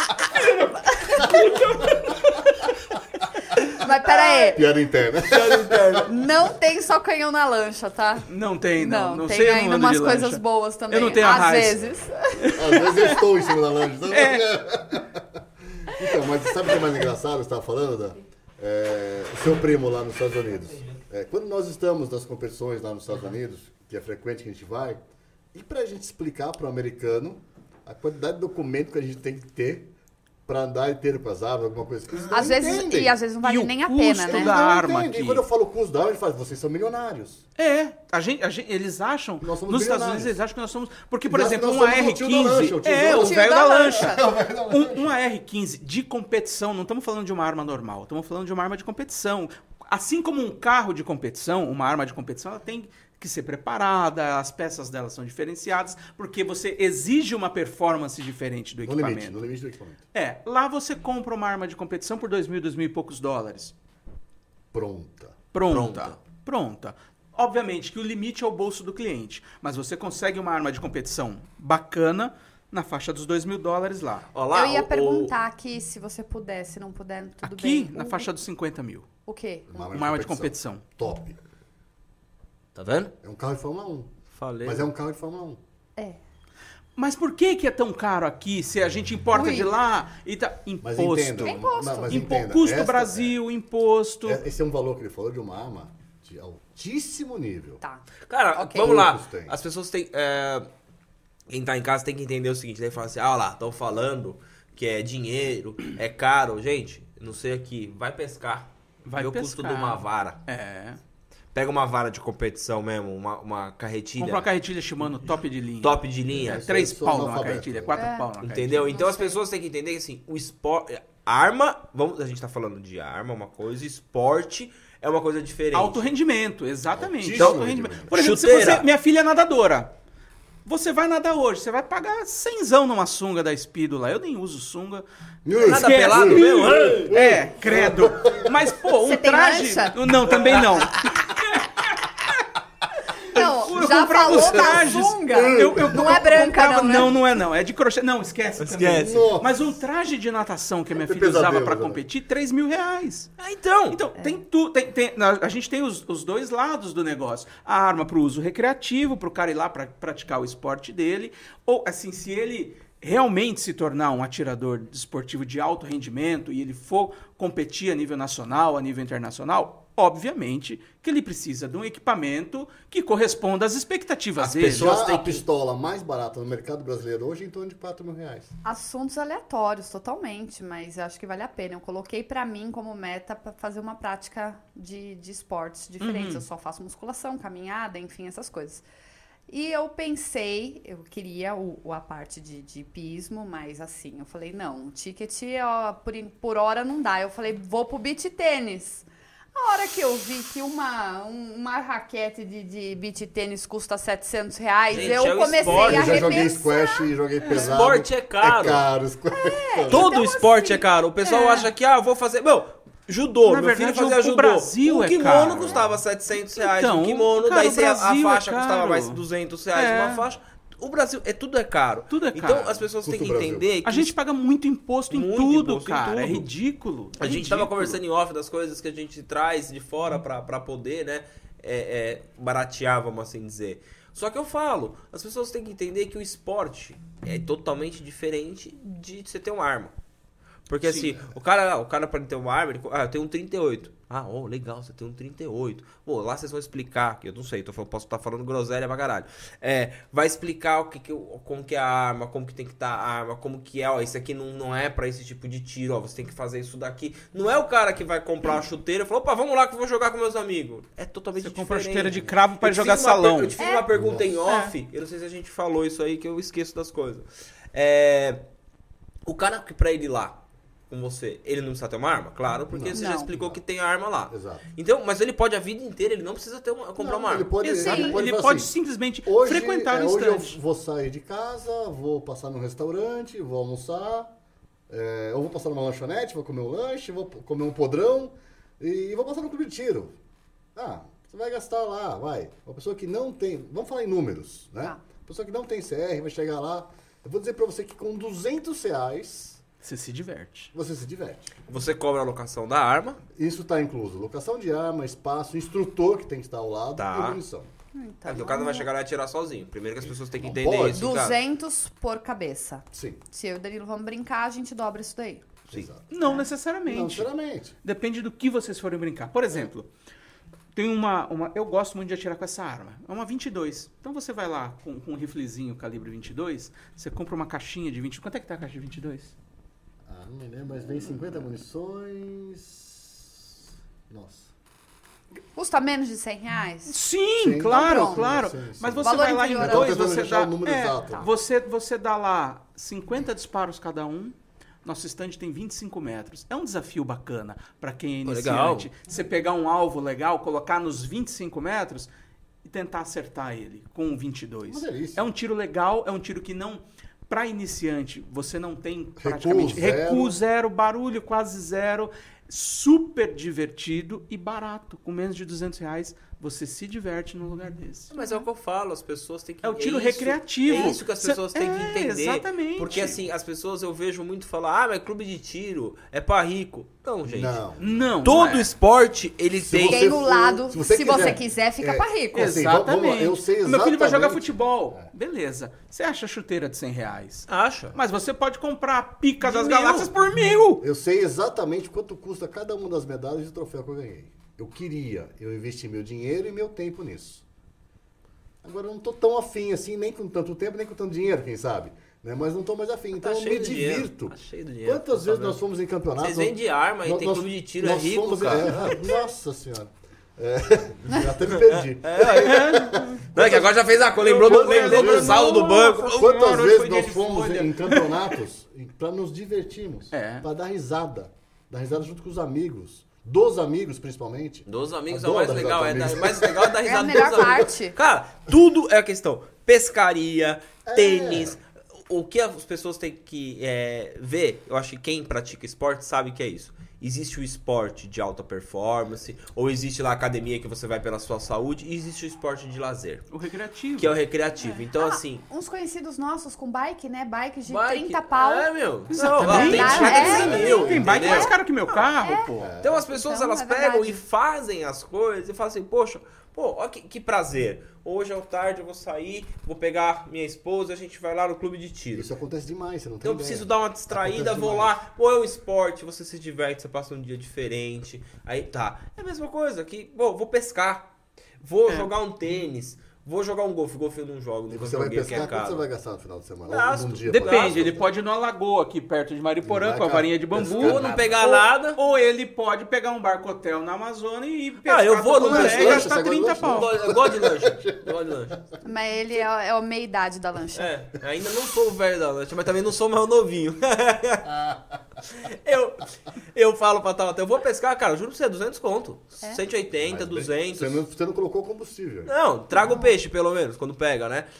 Mas pera aí, Piada interna. não tem só canhão na lancha, tá? Não tem, não. Não tem sei, eu não ainda ando umas de coisas lancha. boas também. Eu não tenho a Às raiz. vezes. Às vezes eu estou em cima da lanche. Então, mas sabe o que é mais engraçado? Você estava falando, Dan? O seu primo lá nos Estados Unidos. Quando nós estamos nas competições lá nos Estados Unidos, que é frequente que a gente vai, e pra gente explicar pro americano a quantidade de documento que a gente tem que ter pra andar inteiro com as armas, alguma coisa que eles não Às vezes, entendem. e às vezes não vale E o nem a custo pena, né? da Eles não arma entendem. aqui. E quando eu falo custo da arma, ele fala, vocês são milionários. Eles acham, Nós somos nos Estados milionários. Unidos, eles acham que nós somos... Porque, por Eles acham exemplo, que um nós somos o tio da lancha, o AR-15... tio É, da o lancha. velho da lancha. É o velho da lancha. Um AR-15 de competição, não estamos falando de uma arma normal, estamos falando de uma arma de competição. Assim como um carro de competição, uma arma de competição, ela tem que ser preparada, as peças dela são diferenciadas, porque você exige uma performance diferente do No equipamento. limite do equipamento. Lá você compra uma arma de competição por $2.000 e poucos dólares. Pronta. Obviamente que o limite é o bolso do cliente, mas você consegue uma arma de competição bacana na faixa dos $2.000 lá. Ó, lá, Eu ia perguntar aqui se você puder, se não puder, tudo Aqui, bem. na faixa dos 50 mil. O quê? Uma arma de competição. Top. Tá vendo? É um carro de Fórmula 1. Falei. Mas é um carro de Fórmula 1. É. Mas por que é tão caro aqui se a gente importa Ui. de lá e tá Mas imposto? entenda. É imposto. Mas Impo- entenda, custo esta- Brasil, imposto. Esse é um valor que ele falou de uma arma de altíssimo nível. Tá. Cara, Ok. vamos lá. Poucos têm. As pessoas têm... quem tá em casa tem que entender o seguinte. Daí fala assim, ah lá, estão falando que é dinheiro, é caro. Gente, não sei aqui, vai pescar. Vai Vê o custo pescar. de uma vara. É. Pega uma vara de competição mesmo, uma carretilha. Compra uma carretilha Shimano top de linha. Top de linha. É. 3 Sou pau numa analfabeto. carretilha, 4 pau numa Entendeu? Não Então as sei. pessoas têm que entender que assim, o esporte. Arma, a gente tá falando de arma, uma coisa, esporte é uma coisa diferente. Alto rendimento, exatamente. Altíssimo Alto rendimento. rendimento. Por exemplo, se Chuteira. você, minha filha é nadadora. Você vai nadar hoje, você vai pagar 100zão numa sunga da Speedo lá. Eu nem uso sunga. Nada Esquece. pelado mesmo? É, credo. Mas, pô, um Você tem traje... lancha? Não, também não. Não, Eu já comprava os falou da trajes. sunga. Eu Não é branca, comprava- não, né? Não é não. É de crochê. Não, esquece. Esquece. também. Nossa. Mas um traje de natação que a minha Tem filha usava pesadelo, pra né? competir, R$3.000. Ah, então. Então, tem tudo. A gente tem os dois lados do negócio. A arma para o uso recreativo, para o cara ir lá para praticar o esporte dele. Ou, assim, se ele realmente se tornar um atirador esportivo de alto rendimento e ele for competir a nível nacional, a nível internacional, obviamente que ele precisa de um equipamento que corresponda às expectativas As dele. pessoas- Já têm a que- pistola mais barata no mercado brasileiro hoje é em torno de R$4.000. Assuntos aleatórios, totalmente, mas eu acho que vale a pena. Eu coloquei pra mim como meta pra fazer uma prática de esportes diferentes. Eu só faço musculação, caminhada, enfim, essas coisas. E eu pensei, eu queria a parte de hipismo, mas assim, eu falei, não, o ticket ó, por hora não dá. Eu falei, vou pro beach tênis. A hora que eu vi que uma raquete de beach tênis custa R$700, Gente, eu é o comecei esporte. a Eu já joguei repensar. squash e joguei pesado. Esporte é caro. É caro. Squash. Todo então, esporte assim, é caro. O pessoal acha que, eu vou fazer... Meu, judô. Na Meu verdade, filho fazia o judô. Brasil um é kimono caro. custava R$700. Então, um kimono, cara, daí o você, a Brasil é faixa custava caro. mais R$200 É. uma faixa. O Brasil, tudo é caro. Tudo é Então caro. as pessoas têm Custa que o Brasil. entender que A gente paga muito imposto em Muito tudo, imposto em cara. É tudo. ridículo. A É gente tava ridículo. conversando em off das coisas que a gente traz de fora pra poder, né, baratear, vamos assim dizer. Só que eu falo, as pessoas têm que entender que o esporte é totalmente diferente de você ter uma arma. Porque Sim. assim, o cara para ter uma arma, eu tenho um 38. Ah, legal, você tem um 38. Pô, lá vocês vão explicar, que eu não sei, posso estar falando groselha pra caralho. Vai explicar como que é a arma, como que tem que estar a arma, como que é, isso aqui não é pra esse tipo de tiro, você tem que fazer isso daqui. Não é o cara que vai comprar uma chuteira e falou, opa, vamos lá que eu vou jogar com meus amigos. É totalmente Você diferente. compra a chuteira de cravo pra Eu te jogar fiz uma salão. Eu te fiz uma pergunta em Nossa. off, eu não sei se a gente falou isso aí, que eu esqueço das coisas. O cara que pra ele ir lá com você, ele não precisa ter uma arma? Claro, porque você já Não. explicou que tem a arma lá. Exato. então, mas ele pode a vida inteira, ele não precisa comprar Não, uma arma. ele pode, Exato. ele pode, Ele falar pode assim, simplesmente hoje, frequentar o hoje eu instante. vou sair de casa, vou passar num restaurante, vou almoçar, eu vou passar numa lanchonete, vou comer um lanche, vou comer um podrão e vou passar no clube de tiro. Você vai gastar lá, vai. Uma pessoa que não tem, vamos falar em números, né? Tá. Uma pessoa que não tem CR vai chegar lá, eu vou dizer pra você que com R$200 Você se diverte. você se diverte. Você cobra a locação da arma. Isso está incluso locação de arma, espaço, instrutor que tem que estar ao lado Tá. e munição. Então, Porque o cara não vai chegar lá e atirar sozinho. Primeiro que as pessoas têm que Não entender pode. isso, cara. 200 por cabeça. Sim. Se eu e o Danilo vamos brincar, a gente dobra isso daí. Sim. Exato. Não Não, necessariamente. sinceramente. Depende do que vocês forem brincar. Por exemplo, tem eu gosto muito de atirar com essa arma. É uma 22. Então você vai lá com um riflezinho calibre 22, você compra uma caixinha de 20. Quanto é que tá a caixa de 22? Não me lembro, mas vem 50 munições... Nossa. Custa menos de R$100? Sim, claro, Então, claro. sim. Mas você Valor vai lá em inferior dois, ao- você deixar dá... o número exato. Você dá lá 50 disparos cada um. Nosso stand tem 25 metros. É um desafio bacana para quem é iniciante. Legal. Você pegar um alvo legal, colocar nos 25 metros e tentar acertar ele com um 22. Uma delícia. É um tiro legal, é um tiro que não... Para iniciante, você não tem praticamente... zero. Recuo zero, barulho quase zero. Super divertido e barato. Com menos de R$200, você se diverte num lugar desse. Mas é o que eu falo, as pessoas têm que... É o tiro isso- recreativo. É isso que as pessoas têm que entender. Exatamente. Porque assim, as pessoas eu vejo muito falar, mas clube de tiro é pra rico. Não, gente. Não. Todo não é. esporte, ele Se tem... você Tem no for- lado, se você se você quiser. quiser, fica pra rico. Assim, Exatamente. eu sei Meu filho vai jogar exatamente. futebol. Beleza. Você acha chuteira de R$100? Acha? Mas você pode comprar a pica De das 1.000. galáxias por 1.000. Eu sei exatamente quanto custa cada uma das medalhas de troféu que eu ganhei. Eu investi meu dinheiro e meu tempo nisso. Agora eu não tô tão afim assim, nem com tanto tempo, nem com tanto dinheiro, quem sabe. Né? Mas não tô mais afim, então Tá eu cheio me de dinheiro, divirto. tá cheio de dinheiro, Quantas tá vezes vendo? nós fomos em campeonatos... Vocês vendem arma e tem clube de tiro, é nós rico, fomos, cara. nossa senhora. Já até me perdi. Não, é que agora já fez a conta, lembrou do saldo do banco. Quantas Senhora, hoje vezes foi dia nós de fomos folha. em campeonatos para nos divertirmos, É. para dar risada. Dar risada junto com os amigos. Dos amigos, principalmente. Dos amigos é Adoro o mais dar legal. risada com amigos. Mais legal é dar É a risada melhor dos amigos. parte. Cara, tudo é a questão. Pescaria, tênis. O que as pessoas têm que ver, eu acho que quem pratica esporte sabe que é isso. Existe o esporte de alta performance, ou existe lá a academia que você vai pela sua saúde, e existe o esporte de lazer, O recreativo. que é o recreativo. Então, assim... Uns conhecidos nossos com bike, né? Bikes de bike- 30 pau. É, meu. Exatamente. Tem Tem bike entendeu? mais caro que meu carro, pô. Então as pessoas Então, elas é pegam verdade. e fazem as coisas e falam assim, poxa, ó que prazer. Hoje à tarde eu vou sair, vou pegar minha esposa, a gente vai lá no clube de tiro. Isso acontece demais, você não tem Então eu ideia. preciso dar uma distraída, Acontece vou demais. lá, pô, é um esporte, você se diverte, você passa um dia diferente. Aí tá. É a mesma coisa que, pô, vou pescar, vou jogar um tênis, vou jogar um golfe. Golfe eu não jogo, E nunca você vai joguei aqui pescar, em quanto casa. você vai gastar no final de semana? Gasto. Num dia, Depende, Gasto. ele pode ir numa lagoa aqui perto de Mariporã Vai com a varinha de bambu. pescar Ou não pegar ou, nada. Ou ele pode pegar um barco-hotel na Amazônia e pescar. Ah, eu vou no tudo lanche, e gastar você 30 gosta de pau. Eu gosto de lanche. Eu gosto de lanche. Mas ele é a meia-idade da lancha. Ainda não sou o velho da lancha, mas também não sou mais o novinho. eu falo pra Tabata, eu vou pescar, cara, juro pra você, 200 conto. 180, 200. Você não colocou combustível. Não, traga o peixe, pelo menos, quando pega, né?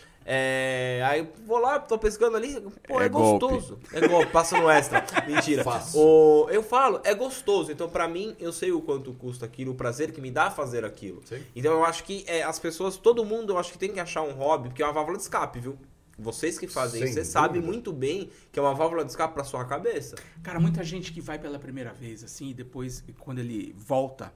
Aí eu vou lá, tô pescando ali, pô, é gostoso. É golpe, passa no extra. Mentira. Fácil. Eu falo, é gostoso. Então, pra mim, eu sei o quanto custa aquilo, o prazer que me dá fazer aquilo. Sim. Então, eu acho que as pessoas, todo mundo, eu acho que tem que achar um hobby, porque é uma válvula de escape, viu? Vocês que fazem isso, Sem você sabe dúvida. muito bem que é uma válvula de escape pra sua cabeça. Cara, muita gente que vai pela primeira vez, assim, e depois, quando ele volta,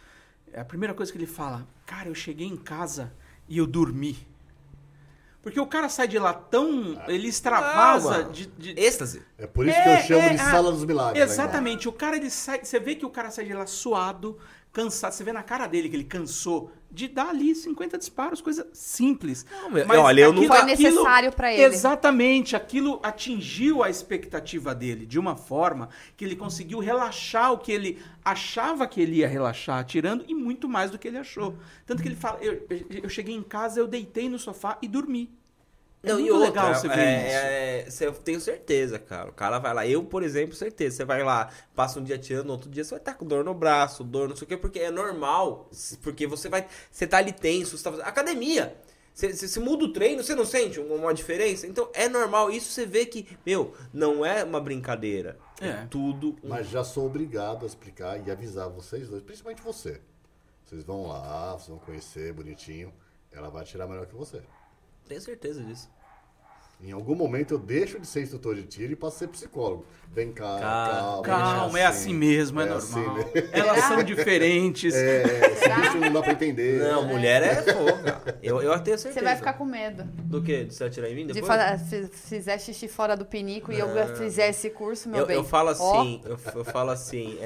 a primeira coisa que ele fala, cara, eu cheguei em casa e eu dormi. Porque o cara sai de lá tão... Ele extravasa Não, de... Êxtase. É por isso que eu chamo de ah, sala dos milagres. Exatamente. O cara, ele sai... Você vê que o cara sai de lá suado, cansado. Você vê na cara dele que ele cansou de dar ali 50 disparos, coisa simples. Não, meu, olha, eu não- Foi necessário pra ele. Exatamente. Aquilo atingiu a expectativa dele de uma forma que ele conseguiu relaxar o que ele achava que ele ia relaxar atirando e muito mais do que ele achou. Tanto que ele fala, eu cheguei em casa, eu deitei no sofá e dormi. É Não, muito e outra, legal você ver isso. Eu tenho certeza, cara. O cara vai lá. Eu, por exemplo, certeza. Você vai lá, passa um dia tirando, outro dia você vai estar com dor no braço, dor não sei o quê, porque é normal. Porque você tá ali tenso, você tá fazendo academia. Você muda o treino, você não sente uma diferença? Então é normal. Isso você vê que, não é uma brincadeira. É tudo. Mas já sou obrigado a explicar e avisar vocês dois, principalmente você. Vocês vão lá, vocês vão conhecer bonitinho. Ela vai atirar melhor que você. Tenho certeza disso. Em algum momento eu deixo de ser instrutor de tiro e passo a ser psicólogo. Vem cá, calma. Calma, é assim mesmo, é normal. assim mesmo. Elas são diferentes. Esse bicho não dá pra entender. Não, mulher é fogo, cara. Eu tenho certeza. Você vai ficar com medo. Do quê? De você atirar em mim depois? De fizer xixi fora do pinico e eu fizer esse curso, meu bem. Eu falo Ó, assim, eu falo assim,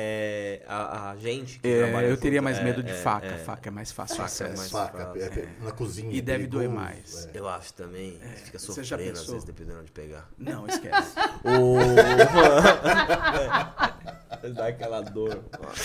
a gente que trabalha Eu junto, teria mais medo de faca. Faca é mais fácil o Faca é acesso. mais Faca, na cozinha. E deve doer perigoso, mais. Eu acho também. Fica Você já sofrendo às vezes, dependendo de pegar. Não, esquece. Dá aquela dor.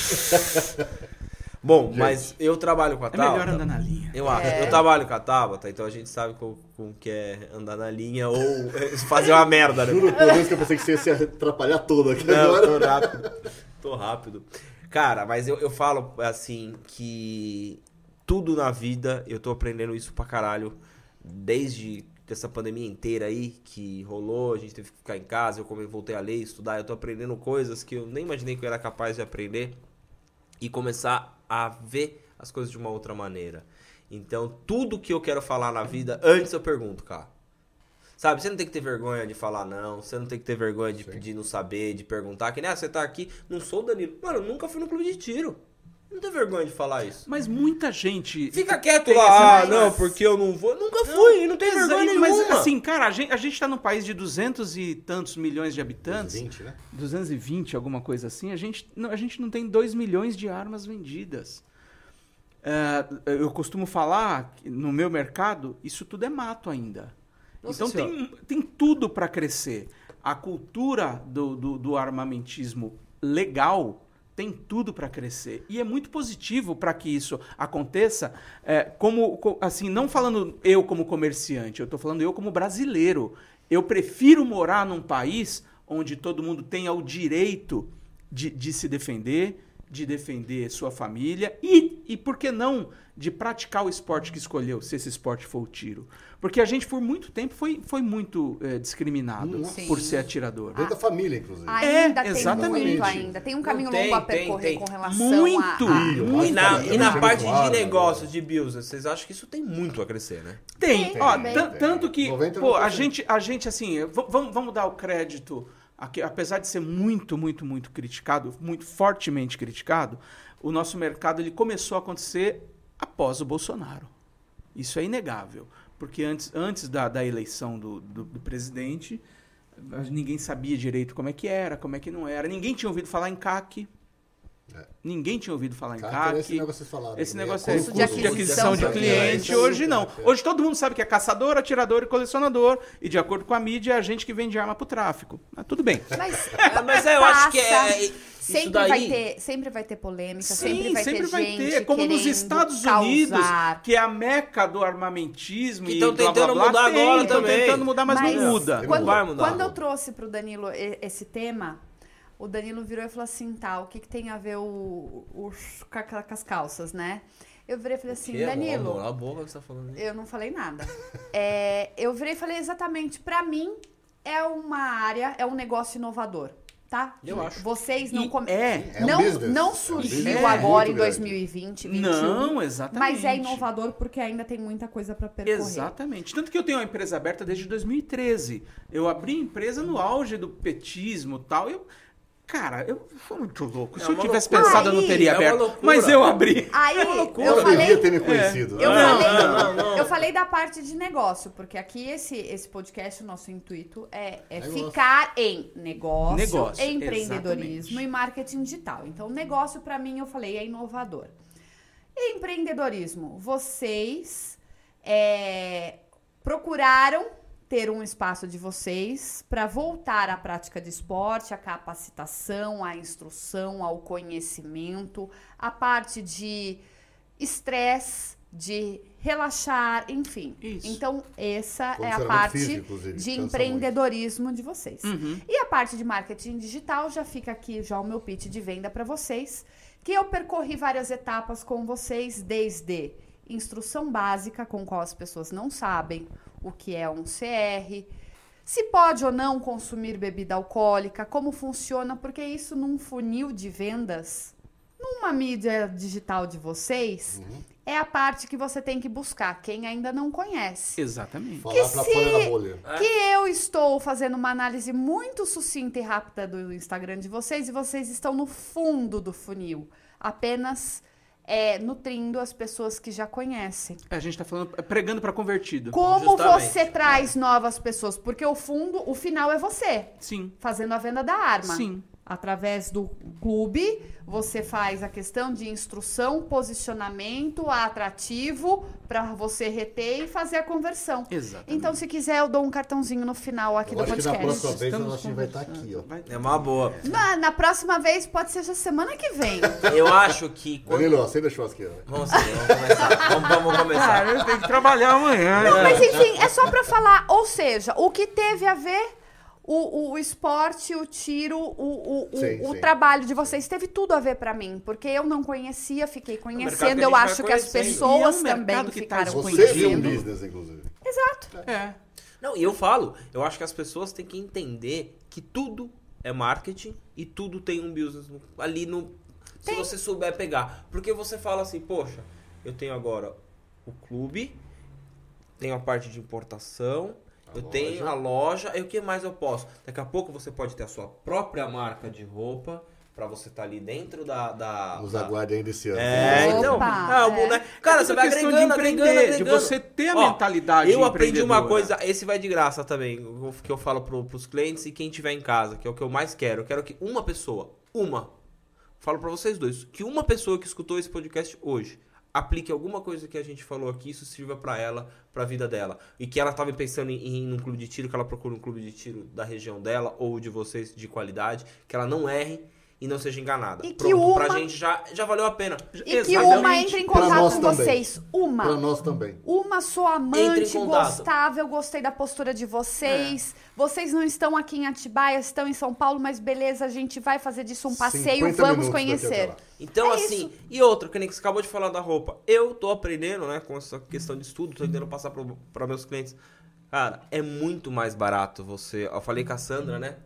Bom, mas eu trabalho com a É Tabata. melhor andar na linha. Eu acho. Eu trabalho com a Tabata, então a gente sabe como que é andar na linha ou fazer uma merda, né? Juro por Deus que eu pensei que você ia se atrapalhar todo aqui Não, agora. tô rápido. Cara, mas eu falo assim que tudo na vida, eu tô aprendendo isso pra caralho desde essa pandemia inteira aí que rolou, a gente teve que ficar em casa, eu voltei a ler, estudar, eu tô aprendendo coisas que eu nem imaginei que eu era capaz de aprender e começar a ver as coisas de uma outra maneira. Então, tudo que eu quero falar na vida, antes eu pergunto, cara. Sabe, você não tem que ter vergonha de falar não, você não tem que ter vergonha de não saber, de perguntar, que nem, você tá aqui, não sou o Danilo. Mano, eu nunca fui no clube de tiro. Não tem vergonha de falar isso. Mas muita gente... Fica quieto tem lá, essa- não, porque eu não vou. Nunca fui, não tem vergonha nenhuma. Mas assim, cara, a gente tá num país de 200 e tantos milhões de habitantes. 20, né? 220, alguma coisa assim. A gente não tem 2 milhões de armas vendidas. Eu costumo falar, que no meu mercado, isso tudo é mato ainda. Nossa Então Senhora. tem tudo para crescer. A cultura do armamentismo legal tem tudo para crescer. E é muito positivo para que isso aconteça, assim, não falando eu como comerciante, eu estou falando eu como brasileiro. Eu prefiro morar num país onde todo mundo tenha o direito de se defender, de defender sua família e, por que não, de praticar o esporte que escolheu, se esse esporte for o tiro. Porque a gente, por muito tempo, foi muito discriminado Sim. por ser atirador. Dentro da família, inclusive. Ainda tem exatamente. muito ainda. Tem um caminho Não, longo a tem, percorrer tem. com relação Muito. E na Muito parte claro, de né? negócios, de business, vocês acham que isso tem muito a crescer, né? Tem. Tem Ó, também. tanto que, 90%. pô, a gente assim, vamos dar o crédito, apesar de ser muito, muito, muito criticado, muito fortemente criticado, o nosso mercado ele começou a acontecer após o Bolsonaro. Isso é inegável. Porque antes da eleição do presidente, ninguém sabia direito como é que era, como é que não era. Ninguém tinha ouvido falar em CAC. Ninguém tinha ouvido falar em Cara, CAC. esse negócio que vocês falaram. Esse né? negócio é custo custo de aquisição de cliente. Hoje não. Hoje todo mundo sabe que é caçador, atirador e colecionador. E de acordo com a mídia, é a gente que vende arma pro tráfico. Mas tudo bem. Mas eu acho que sempre, isso daí... sempre vai ter polêmica, Sim, sempre vai ter gente É como nos querendo Estados causar. Unidos, que é a meca do armamentismo. Que e tão blá, blá, tentando blá, mudar agora tão também. tentando mudar, mas não muda. Quando, Vai mudar. quando eu trouxe pro Danilo esse tema, o Danilo virou e falou assim, tá, o que tem a ver com as calças, né? Eu virei e falei assim, Danilo... Amor, a boca que você tá falando. Eu não falei nada. Eu virei e falei exatamente, pra mim, é uma área, é um negócio inovador, tá? Eu acho. Vocês não... É um não, business. não É um surgiu business agora em muito grande. 2020, 2021. Não, exatamente. Mas é inovador porque ainda tem muita coisa pra percorrer. Exatamente. Tanto que eu tenho uma empresa aberta desde 2013. Eu abri a empresa no auge do petismo e tal. Cara, eu fui muito louco. Se É eu uma tivesse loucura. pensado, eu não Aí- teria É uma aberto. loucura. Mas eu abri. Aí, eu Eu falei... devia ter me conhecido. Eu, né? falei, eu falei da parte de negócio, porque aqui esse podcast, o nosso intuito é Negócio. ficar em negócio, Negócio, empreendedorismo exatamente. e marketing digital. Então, negócio, pra mim, eu falei, é inovador. Empreendedorismo, vocês procuraram ter um espaço de vocês para voltar à prática de esporte, à capacitação, à instrução, ao conhecimento, a parte de estresse, de relaxar, enfim. Isso. Então, essa é a Condicionamento parte físico, inclusive, de cansa empreendedorismo de vocês. Uhum. E a parte de marketing digital, já fica aqui já o meu pitch de venda para vocês, que eu percorri várias etapas com vocês, desde instrução básica, com qual as pessoas não sabem o que é um CR, se pode ou não consumir bebida alcoólica, como funciona, porque isso num funil de vendas, numa mídia digital de vocês, é a parte que você tem que buscar, quem ainda não conhece. Exatamente. Falar pra fora da bolha. Que eu estou fazendo uma análise muito sucinta e rápida do Instagram de vocês e vocês estão no fundo do funil, apenas nutrindo as pessoas que já conhecem. A gente tá falando, pregando para convertido. Como Justamente. você traz novas pessoas? Porque o final é você, Sim. fazendo a venda da arma. Sim. Através do clube, você faz a questão de instrução, posicionamento, atrativo, para você reter e fazer a conversão. Exatamente. Então, se quiser, eu dou um cartãozinho no final aqui Eu do acho que na podcast. próxima vez Estamos a gente vai estar aqui, ó. É uma boa. Na próxima vez, pode ser já semana que vem. Eu acho que... Danilo, acenda a churrasqueira. Vamos começar. Vamos começar. eu tenho que trabalhar amanhã. Não, mas enfim, é só para falar. Ou seja, o que teve a ver... O esporte, o tiro, o Sim. trabalho de vocês teve tudo a ver pra mim, porque eu não conhecia, fiquei mercado conhecendo, que a eu gente vai acho que as conhecendo. pessoas E é um mercado também que tá ficaram Você viu um conhecendo. business, inclusive. Exato. É. Não, e eu falo, eu acho que as pessoas têm que entender que tudo é marketing e tudo tem um business ali no... Se você souber pegar. Porque você fala assim, poxa, eu tenho agora o clube, tenho a parte de importação... Eu tenho a loja, e o que mais eu posso? Daqui a pouco você pode ter a sua própria marca de roupa, pra você estar ali dentro Nos aguarde ainda esse ano. Então, Opa, o boneco. Cara, você vai questão agregando. de você ter a Ó, mentalidade eu aprendi uma empreendedora. coisa, esse vai de graça também, que eu falo pros clientes e quem tiver em casa, que é o que eu mais quero. Eu quero que uma pessoa, falo pra vocês dois, que uma pessoa que escutou esse podcast hoje, aplique alguma coisa que a gente falou aqui, isso sirva pra ela, pra vida dela. E que ela tava pensando em ir num clube de tiro, que ela procure um clube de tiro da região dela ou de vocês de qualidade, que ela não erre e não seja enganada. E que Pronto, pra uma- gente já valeu a pena. E que Exatamente. uma entre em Pra contato nós com também. vocês. Uma. Pra nós também. Uma sou Entre em amante, contato. gostava, eu gostei da postura de vocês. Vocês não estão aqui em Atibaia, estão em São Paulo, mas beleza, a gente vai fazer disso um passeio, 50 vamos minutos daqui conhecer. até lá. Então, É assim, isso. e outra, que nem que você acabou de falar da roupa. Eu tô aprendendo, né, com essa questão de estudo, tô tentando passar para meus clientes. Cara, é muito mais barato você... Eu falei com a Sandra, né?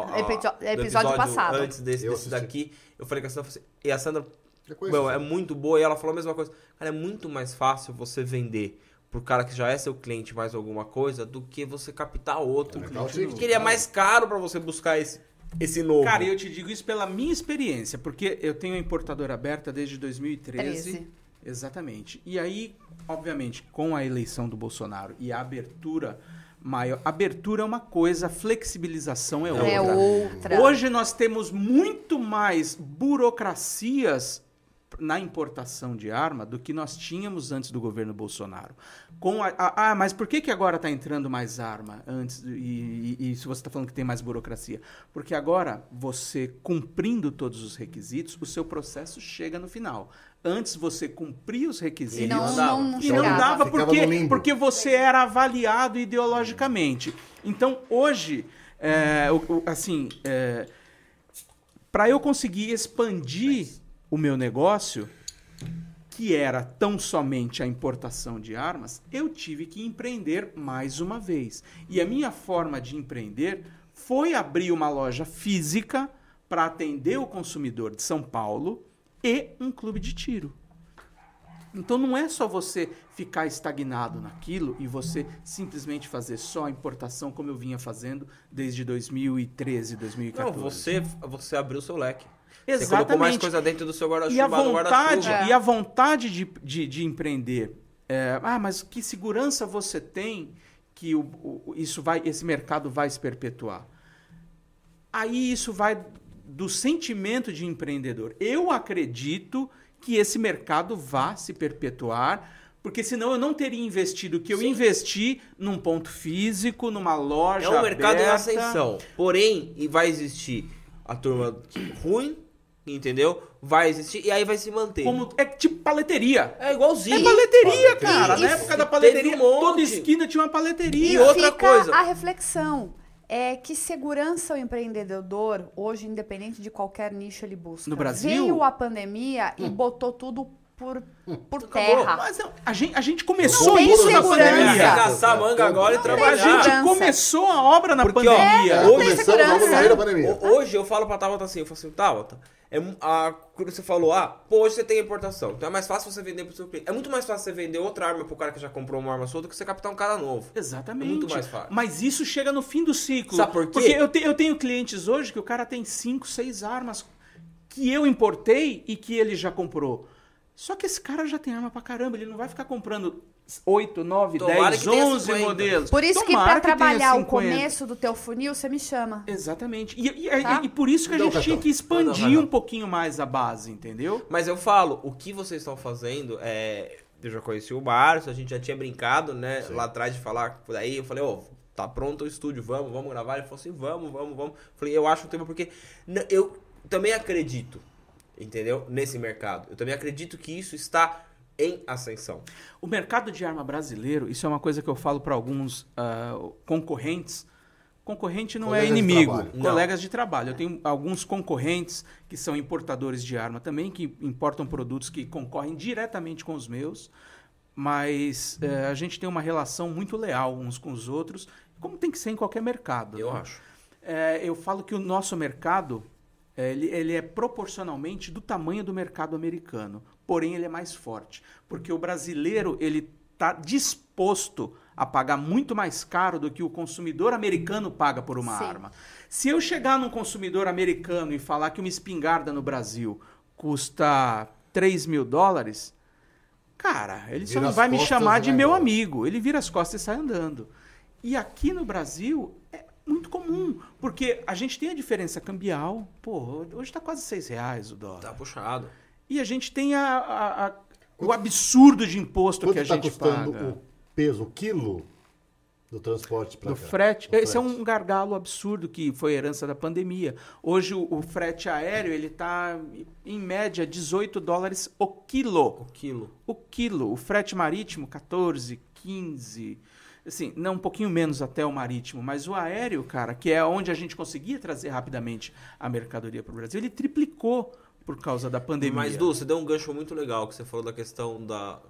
No Episódio passado. Antes desse Eu assisti. daqui, eu falei com a Sandra, e a Sandra, Já conheço. meu, é muito boa, e ela falou a mesma coisa. Cara, é muito mais fácil você vender pro cara que já é seu cliente mais alguma coisa, do que você captar outro. Aumentar o ticket, Porque ele é mais caro pra você buscar esse novo. Cara, eu te digo isso pela minha experiência, porque eu tenho a importadora aberta desde 2013. 13. Exatamente. E aí, obviamente, com a eleição do Bolsonaro e a abertura maior... Abertura é uma coisa, flexibilização é outra. É outra. Hoje nós temos muito mais burocracias na importação de arma do que nós tínhamos antes do governo Bolsonaro. Mas por que agora está entrando mais arma antes e se você está falando que tem mais burocracia? Porque agora, você cumprindo todos os requisitos, o seu processo chega no final. Antes você cumpria os requisitos E não e não chegava. dava Ficava porque, no limbo. porque você era avaliado ideologicamente. Então, hoje, para eu conseguir expandir o meu negócio, que era tão somente a importação de armas, eu tive que empreender mais uma vez. E a minha forma de empreender foi abrir uma loja física para atender o consumidor de São Paulo e um clube de tiro. Então não é só você ficar estagnado naquilo e você simplesmente fazer só a importação como eu vinha fazendo desde 2013, 2014. Não, você abriu o seu leque. Você Exatamente. colocou mais coisa dentro do seu guarda-chuva. E a do vontade, guarda-chuva. e a vontade de empreender. Mas que segurança você tem que esse mercado vai se perpetuar? Aí isso vai do sentimento de empreendedor. Eu acredito que esse mercado vá se perpetuar, porque senão eu não teria investido o que eu investi num ponto físico, numa loja É um mercado em aberta. ascensão. Porém, e vai existir a turma ruim, entendeu? Vai existir e aí vai se manter. É tipo paleteria. É igualzinho. É paleteria, Paleteria. cara. E- Na época da paleteria, teve um monte. toda esquina tinha uma E paleteria. E outra fica coisa. a reflexão. É que segurança o empreendedor, hoje, independente de qualquer nicho ele busca. No Brasil? Veio a pandemia e botou tudo por Acabou. terra. Mas não, a gente começou tem isso na segurança. pandemia. Caçar a manga agora e Não tem A trabalhar. gente segurança. começou a obra na Porque, ó, pandemia. não tem Começamos segurança. logo no meio da pandemia. Hoje eu falo pra Tabata assim, eu falo assim, Tabata, quando você falou, hoje você tem importação, então é mais fácil você vender pro seu cliente. É muito mais fácil você vender outra arma pro cara que já comprou uma arma solta do que você captar um cara novo. Exatamente. É muito mais fácil. Mas isso chega no fim do ciclo. Sabe por quê? Porque eu tenho clientes hoje que o cara tem 5, 6 armas que eu importei e que ele já comprou. Só que esse cara já tem arma pra caramba, ele não vai ficar comprando 8, 9, Tomara 10, que tenha 11 50. modelos. Por isso que Tomara pra tenha trabalhar o 50. começo do teu funil, você me chama. Exatamente. Tá? E por isso que a Não, gente tinha Catão. que expandir Não. um pouquinho mais a base, entendeu? Mas eu falo, o que vocês estão fazendo eu já conheci o Márcio, a gente já tinha brincado, né, Sim. lá atrás de falar por aí, eu falei, tá pronto o estúdio, vamos gravar? Ele falou assim, vamos. Falei, eu acho o tema porque eu também acredito, entendeu, nesse mercado. Eu também acredito que isso está em ascensão. O mercado de arma brasileiro, isso é uma coisa que eu falo para alguns concorrentes. Concorrente não Colegas é de inimigo, trabalho. Não. colegas de trabalho. Eu tenho alguns concorrentes que são importadores de arma também, que importam produtos que concorrem diretamente com os meus, mas a gente tem uma relação muito leal uns com os outros, como tem que ser em qualquer mercado. Eu né? acho. Eu falo que o nosso mercado ele é proporcionalmente do tamanho do mercado americano, porém ele é mais forte, porque o brasileiro ele está disposto a pagar muito mais caro do que o consumidor americano paga por uma Sim. arma. Se eu chegar num consumidor americano e falar que uma espingarda no Brasil custa $3.000, cara, ele só Vira não as vai me costas chamar e de vai meu embora. amigo. Ele vira as costas e sai andando. E aqui no Brasil é muito comum, porque a gente tem a diferença cambial. Pô, hoje está quase R$6 o dólar. Tá puxado. E a gente tem o absurdo de imposto Quanto que a está gente custando paga. o peso, o quilo do transporte para Do cá? frete. O Esse é frete. um gargalo absurdo que foi herança da pandemia. Hoje o frete aéreo ele está em média $18 o quilo. O quilo. O quilo. O frete marítimo 14, 15. Assim, não, um pouquinho menos até o marítimo, mas o aéreo, cara, que é onde a gente conseguia trazer rapidamente a mercadoria para o Brasil, ele triplicou por causa da pandemia. Mas, Du, você deu um gancho muito legal, que você falou da questão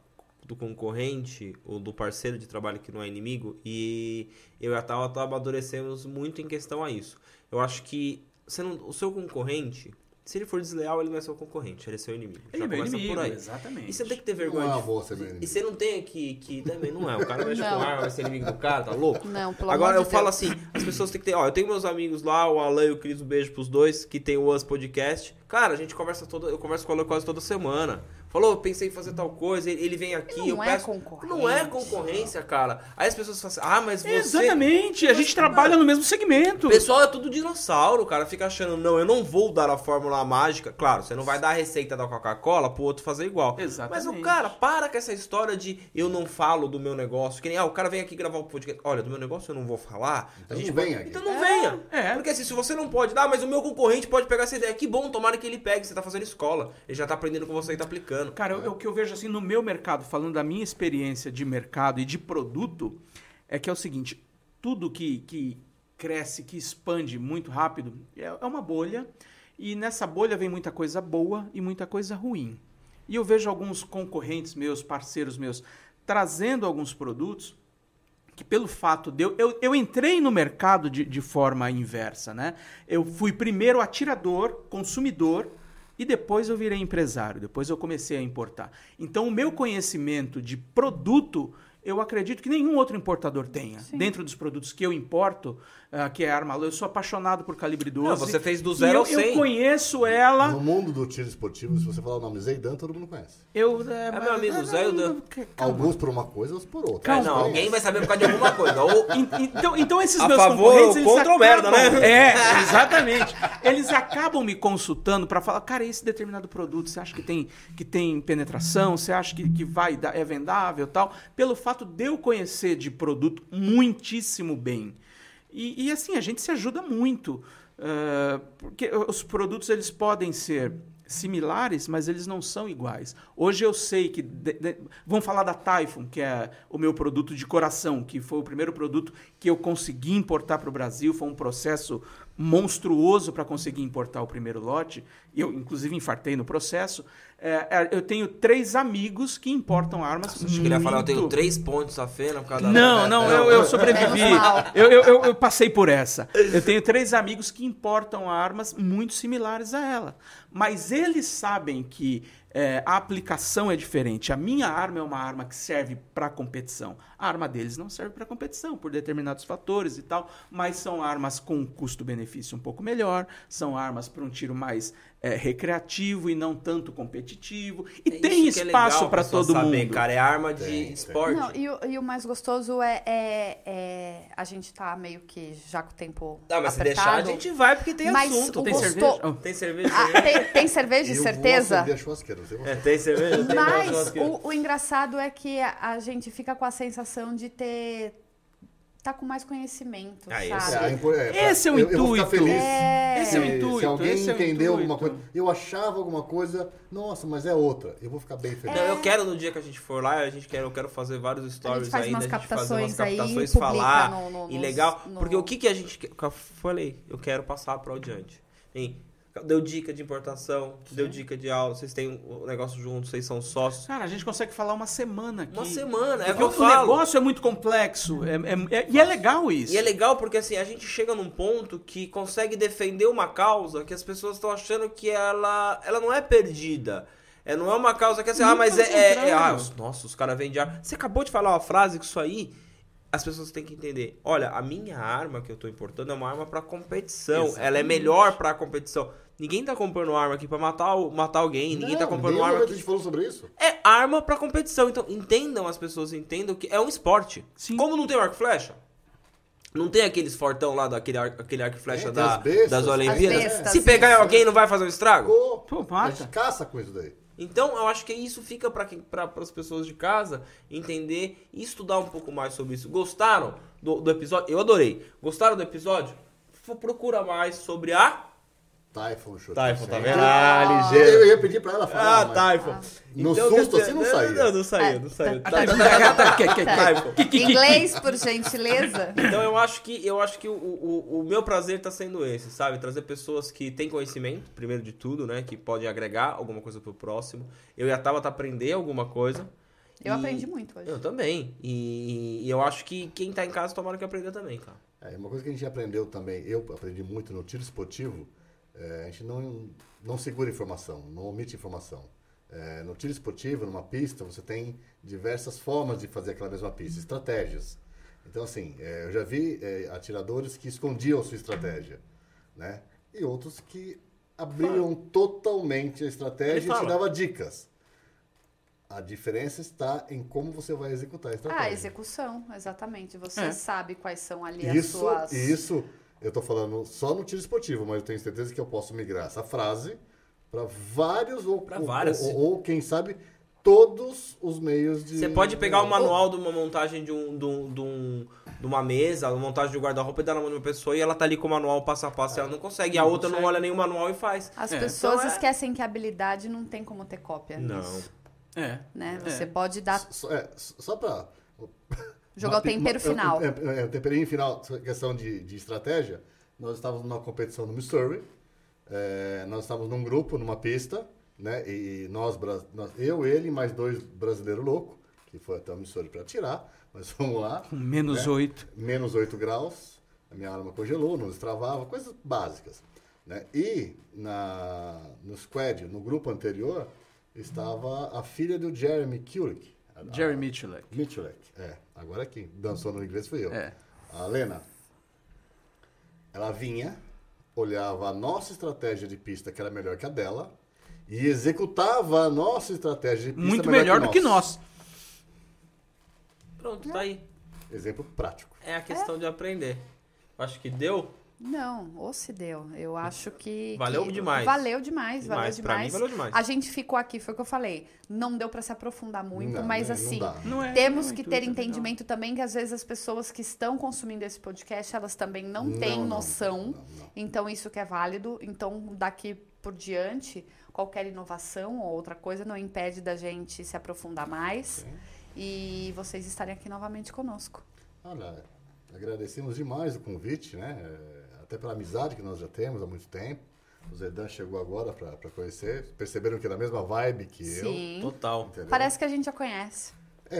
do concorrente, ou do parceiro de trabalho que não é inimigo, e eu e a Thalma amadurecemos muito em questão a isso. Eu acho que o seu concorrente, se ele for desleal, ele não é seu concorrente, ele é seu inimigo. Ele é Já meu começa inimigo, por aí. exatamente. E você tem que ter vergonha Não é de... uma boa ser meu inimigo. E você não tem que também não é. O cara mexe com Não. arma, vai ser inimigo do cara, tá louco? Não, pelo Agora amor eu de falo Deus. assim, as pessoas têm que ter... Ó, eu tenho meus amigos lá, o Alan e o Cris, um beijo pros dois, que tem o Us Podcast. Cara, a gente eu converso com o Alan quase toda semana. Falou, pensei em fazer tal coisa, ele vem aqui, Não eu é peço... concorrência. Não é concorrência, cara. Aí as pessoas falam assim, mas você... Exatamente, a gente trabalha no mesmo segmento. O pessoal é tudo dinossauro, cara. Fica achando, não, eu não vou dar a fórmula mágica. Claro, você não vai dar a receita da Coca-Cola pro outro fazer igual. Exatamente. Mas o cara, para com essa história de eu não falo do meu negócio. Que nem, o cara vem aqui gravar o podcast. Olha, do meu negócio eu não vou falar. Então não venha aqui. Então não venha. É. Porque assim, se você não pode dar, mas o meu concorrente pode pegar essa ideia. Que bom, tomara que ele pegue. Você tá fazendo escola. Ele já tá aprendendo com você e tá aplicando. Cara, o que eu vejo assim no meu mercado, falando da minha experiência de mercado e de produto, é que é o seguinte, tudo que cresce, que expande muito rápido, é uma bolha, e nessa bolha vem muita coisa boa e muita coisa ruim. E eu vejo alguns concorrentes meus, parceiros meus, trazendo alguns produtos que pelo fato de eu entrei no mercado de forma inversa, né? Eu fui primeiro atirador, consumidor, e depois eu virei empresário, depois eu comecei a importar. Então o meu conhecimento de produto, eu acredito que nenhum outro importador tenha. Sim. Dentro dos produtos que eu importo, que é a arma, eu sou apaixonado por calibre 12. Não, você fez do e 0 ao eu 100. conheço ela. No mundo do tiro esportivo, se você falar o nome Zeidan, todo mundo conhece. É meu amigo, Zé e o Dan. Alguns por uma coisa, outros por outra. É, não, alguém vai saber por causa de alguma coisa. Ou Então esses A meus favor concorrentes, ou eles contra ou merda, acabam- né? É, exatamente. Eles acabam me consultando para falar, cara, esse determinado produto, você acha que tem penetração? Você acha que vai dar, é vendável e tal? Pelo fato de eu conhecer de produto muitíssimo bem. E assim, a gente se ajuda muito. Porque os produtos, eles podem ser similares, mas eles não são iguais. Hoje eu sei que... Vamos falar da Typhoon, que é o meu produto de coração, que foi o primeiro produto que eu consegui importar para o Brasil. Foi um processo monstruoso para conseguir importar o primeiro lote. Eu, inclusive, infartei no processo. Eu tenho 3 amigos que importam armas. Acho que ele ia falar, eu tenho muito- 3 pontos a fena por causa da... Não, eu sobrevivi. Menos mal. Eu passei por essa. Eu tenho 3 amigos que importam armas muito similares a ela. Mas eles sabem que a aplicação é diferente. A minha arma é uma arma que serve para competição. A arma deles não serve para competição, por determinados fatores e tal, mas são armas com custo-benefício um pouco melhor, são armas para um tiro mais recreativo e não tanto competitivo. E É tem isso que é espaço legal para a pessoa todo saber, mundo. cara, é arma de Tem. esporte. Não, e o mais gostoso é a gente tá meio que já com o tempo Não, mas se apertado. deixar, a gente vai, porque tem Mas assunto. o Tem gosto- cerveja? Oh. Tem cerveja? Tem cerveja, Eu certeza? vou acender a churrasqueira, não sei você. Tem cerveja? Tem Mas churrasqueira. o engraçado é que a gente fica com a sensação de tá com mais conhecimento, Ah, isso sabe? Esse é o eu vou ficar intuito. feliz. Esse é o Se intuito. alguém esse é o entendeu intuito. alguma coisa, eu achava alguma coisa, nossa, mas é outra. Eu vou ficar bem feliz. Não, eu quero no dia que a gente for lá, eu quero fazer vários stories faz ainda, umas a gente fazer umas captações aí, captações, publica falar, no- e nos- legal, no- porque o que a gente, eu falei, eu quero passar para o adiante. Hein? Deu dica de importação, deu dica de aula, vocês têm o negócio junto, vocês são sócios. Cara, a gente consegue falar uma semana aqui. Uma semana, é o Porque que eu o falo. negócio é muito complexo. E é legal isso. E é legal porque assim, a gente chega num ponto que consegue defender uma causa que as pessoas estão achando que ela não é perdida. Não é uma causa que assim, Muito mas pelo contrário. nossa, os caras vendem arma. Você acabou de falar uma frase que isso aí, as pessoas têm que entender. Olha, a minha arma que eu tô importando é uma arma pra competição. Exatamente. Ela é melhor pra competição. Ninguém tá comprando arma aqui pra matar alguém. Ninguém tá comprando nenhum arma momento a aqui. gente falou sobre isso. É arma pra competição. Então, as pessoas entendam que é um esporte. Sim. Como não tem o arco e flecha? Não tem aqueles fortão lá daquele arco e flecha Tem as bestas. das As Olimpíadas? bestas, Se pegar isso. alguém, não vai fazer um estrago? Pô, A mata. gente caça com isso daí. Então, eu acho que isso fica para as pessoas de casa entender e estudar um pouco mais sobre isso. Gostaram do episódio? Eu adorei. Gostaram do episódio? Procura mais sobre a... Typhon, show. Typhon, tá Sim. vendo? Ah, ligeiro. Eu ia pedir pra ela falar. mas Typhon. No Então, susto quer assim não dizer, saía. Não saiu, não saiu. Tá, Typhon. Inglês, por gentileza. Então eu acho que o meu prazer tá sendo esse, sabe? Trazer pessoas que têm conhecimento, primeiro de tudo, né? Que podem agregar alguma coisa pro próximo. Eu e a Tabata aprender alguma coisa. Eu aprendi muito hoje. Eu também. E eu acho que quem tá em casa tomara que aprenda também, cara. Uma coisa que a gente aprendeu também, eu aprendi muito no tiro esportivo, a gente não segura informação, não omite informação. No tiro esportivo, numa pista, você tem diversas formas de fazer aquela mesma pista, estratégias. Então, assim, eu já vi atiradores que escondiam a sua estratégia, né? E outros que abriam totalmente a estratégia e te davam dicas. A diferença está em como você vai executar a estratégia. A execução, exatamente. Você sabe quais são ali as Isso, suas... isso, eu tô falando só no tiro esportivo, mas eu tenho certeza que eu posso migrar essa frase para vários ou quem sabe todos os meios de... Você pode pegar o manual de uma montagem de uma mesa, uma montagem de um guarda-roupa e dar na mão de uma pessoa e ela tá ali com o manual passo a passo e ela não consegue. E a outra não olha nem o manual e faz. As pessoas Então esquecem que a habilidade não tem como ter cópia Não. nisso. Né? Você É. pode dar... Só para... Jogar o tempero final. O temperinho final, questão de estratégia. Nós estávamos numa competição no Missouri, nós estávamos num grupo, numa pista, né? E eu, ele e mais 2 brasileiros loucos, que foi até o Missouri para atirar, mas vamos lá. Com menos né? 8. Menos 8 graus, a minha arma congelou, não destravava, coisas básicas. Né? E no squad, no grupo anterior, estava a filha do Jeremy Kulik. Jerry Mitchell. Mitchell, agora quem dançou no inglês foi eu. É. A Lena. Ela vinha, olhava a nossa estratégia de pista, que era melhor que a dela, e executava a nossa estratégia de pista Muito melhor do que nós. Pronto, tá aí. Exemplo prático. É a questão de aprender. Acho que deu. Não, ou se deu. Eu acho que... Valeu demais. Valeu demais, valeu Demais. Pra mim, demais. valeu demais. A gente ficou aqui, foi o que eu falei. Não deu pra se aprofundar muito, Não, mas não assim, dá. Não é, temos não é que intuito, ter é entendimento também que às vezes as pessoas que estão consumindo esse podcast, elas também não têm noção. Não. Então, isso que é válido. Então, daqui por diante, qualquer inovação ou outra coisa não impede da gente se aprofundar mais. Sim. E vocês estarem aqui novamente conosco. Olha, agradecemos demais o convite, né? Até pela amizade que nós já temos há muito tempo. O Zedan chegou agora para conhecer. Perceberam que é da mesma vibe que Sim. Total. eu. Entendeu? Parece que a gente já conhece.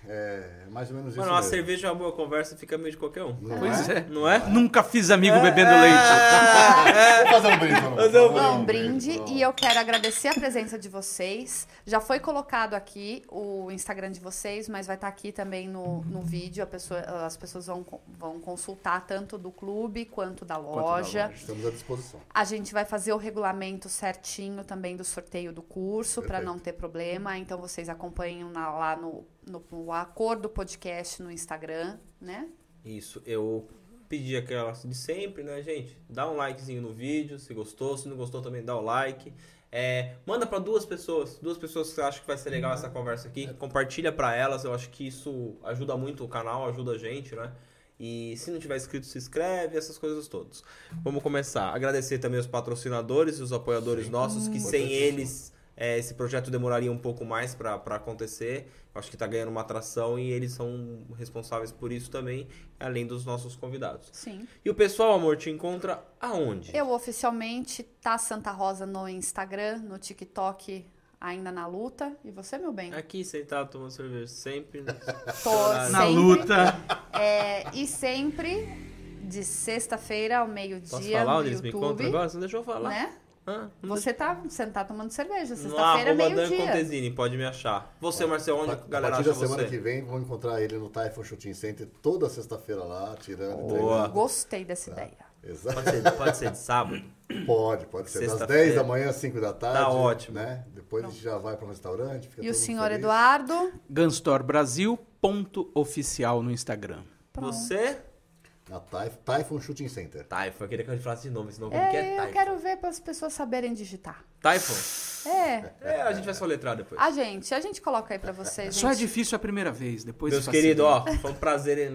É mais ou menos isso Mano, uma mesmo. cerveja é uma boa conversa fica meio de qualquer um. Não Pois é. Não é? Nunca fiz amigo bebendo leite. Vamos fazer um brinde. Fazer um Bom, brinde. E eu quero agradecer a presença de vocês. Já foi colocado aqui o Instagram de vocês, mas vai estar aqui também no vídeo. As pessoas vão consultar tanto do clube quanto da loja. Estamos à disposição. A gente vai fazer o regulamento certinho também do sorteio do curso, para não ter problema. Então, vocês acompanham lá no Acordo Podcast no Instagram, né? Isso, eu pedi aquela de sempre, né, gente? Dá um likezinho no vídeo, se gostou. Se não gostou, também dá o like. Manda para duas pessoas que você acha que vai ser legal essa conversa aqui. Compartilha para elas, eu acho que isso ajuda muito o canal, ajuda a gente, né? E se não tiver inscrito, se inscreve, essas coisas todas. Vamos começar. Agradecer também os patrocinadores e os apoiadores nossos, que sem eles esse projeto demoraria um pouco mais para acontecer. Eu acho que está ganhando uma atração e eles são responsáveis por isso também, além dos nossos convidados. Sim. E o pessoal, amor, te encontra aonde? Eu oficialmente tá Santa Rosa no Instagram, no TikTok, ainda na luta. E você, meu bem? Aqui, sentado, tomando cerveja, sempre. Tô Na sempre, luta. E sempre de sexta-feira ao Posso meio-dia falar no onde eles me YouTube, encontram agora? Você não deixou eu falar. né? Não Você não tá tomando cerveja, No sexta-feira, arroba Dan meio-dia. Contesini, pode me achar. Você, Marcelo, onde a A galera partir acha da semana você? que vem, vão encontrar ele no Typhon Shooting Center toda sexta-feira lá, tirando, Boa. treinando. Gostei dessa ideia. Exato. Pode ser de sábado? Pode ser. Das Sexta-feira. 10 da manhã às 5 da tarde. Tá ótimo. Né? Depois a gente já vai para um restaurante. Fica E o todo mundo senhor feliz. Eduardo? Gunstorbrasil.oficial no Instagram. Você? Na Typhon Shooting Center. Typhon, eu queria que a gente falasse de nome, senão como que é Eu Typhon? quero ver para as pessoas saberem digitar. Typhon? A gente vai soletrar depois. A gente coloca aí para vocês. Só é gente. difícil a primeira vez, depois Meus facilita. queridos, foi um prazer,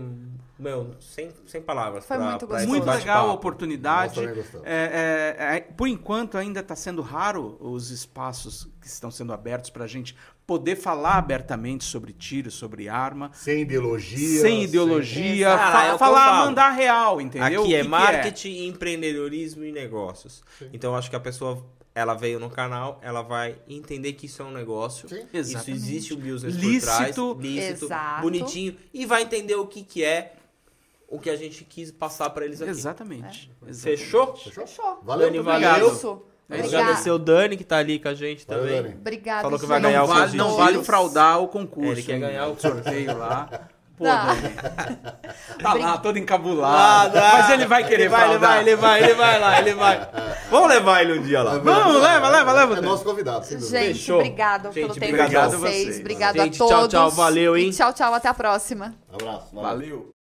sem palavras. Foi muito gostoso. esse Muito bate-papo. legal a oportunidade. Nós também gostamos. Por enquanto, ainda está sendo raro os espaços que estão sendo abertos para a gente poder falar abertamente sobre tiro, sobre arma. Sem ideologia. Sem ideologia. Exato. Ah, é o que eu falar, falo. mandar real, entendeu? Aqui O é que marketing, empreendedorismo e negócios. Então eu acho que a pessoa, ela veio no canal, ela vai entender que isso é um negócio. Sim. Isso Exatamente. existe um business Lícito. por trás. Lícito. Exato. Bonitinho. E vai entender o que é o que a gente quis passar pra eles aqui. Exatamente. Exatamente. Fechou? Fechou. Valeu, Dani, muito valeu. obrigado. Isso. Agradecer o Dani, que tá ali com a gente Valeu, também. Dani. Obrigada, Falou que vai gente. ganhar o Não vale, convite. não vale fraudar o concurso. Ele quer hein? ganhar o O sorteio lá. Pô, Não. Dani. Tá lá, todo encabulado. Nada. Mas ele vai querer fraudar. Ele vai lá, ele vai. Vamos levar ele um dia lá. Vamos, leva. É nosso convidado, sem dúvida. Gente, Fechou. obrigado Gente, pelo tempo obrigado de a vocês. vocês. Obrigado Gente, a tchau, todos. tchau, valeu, hein? E tchau, até a próxima. Abraço. Valeu.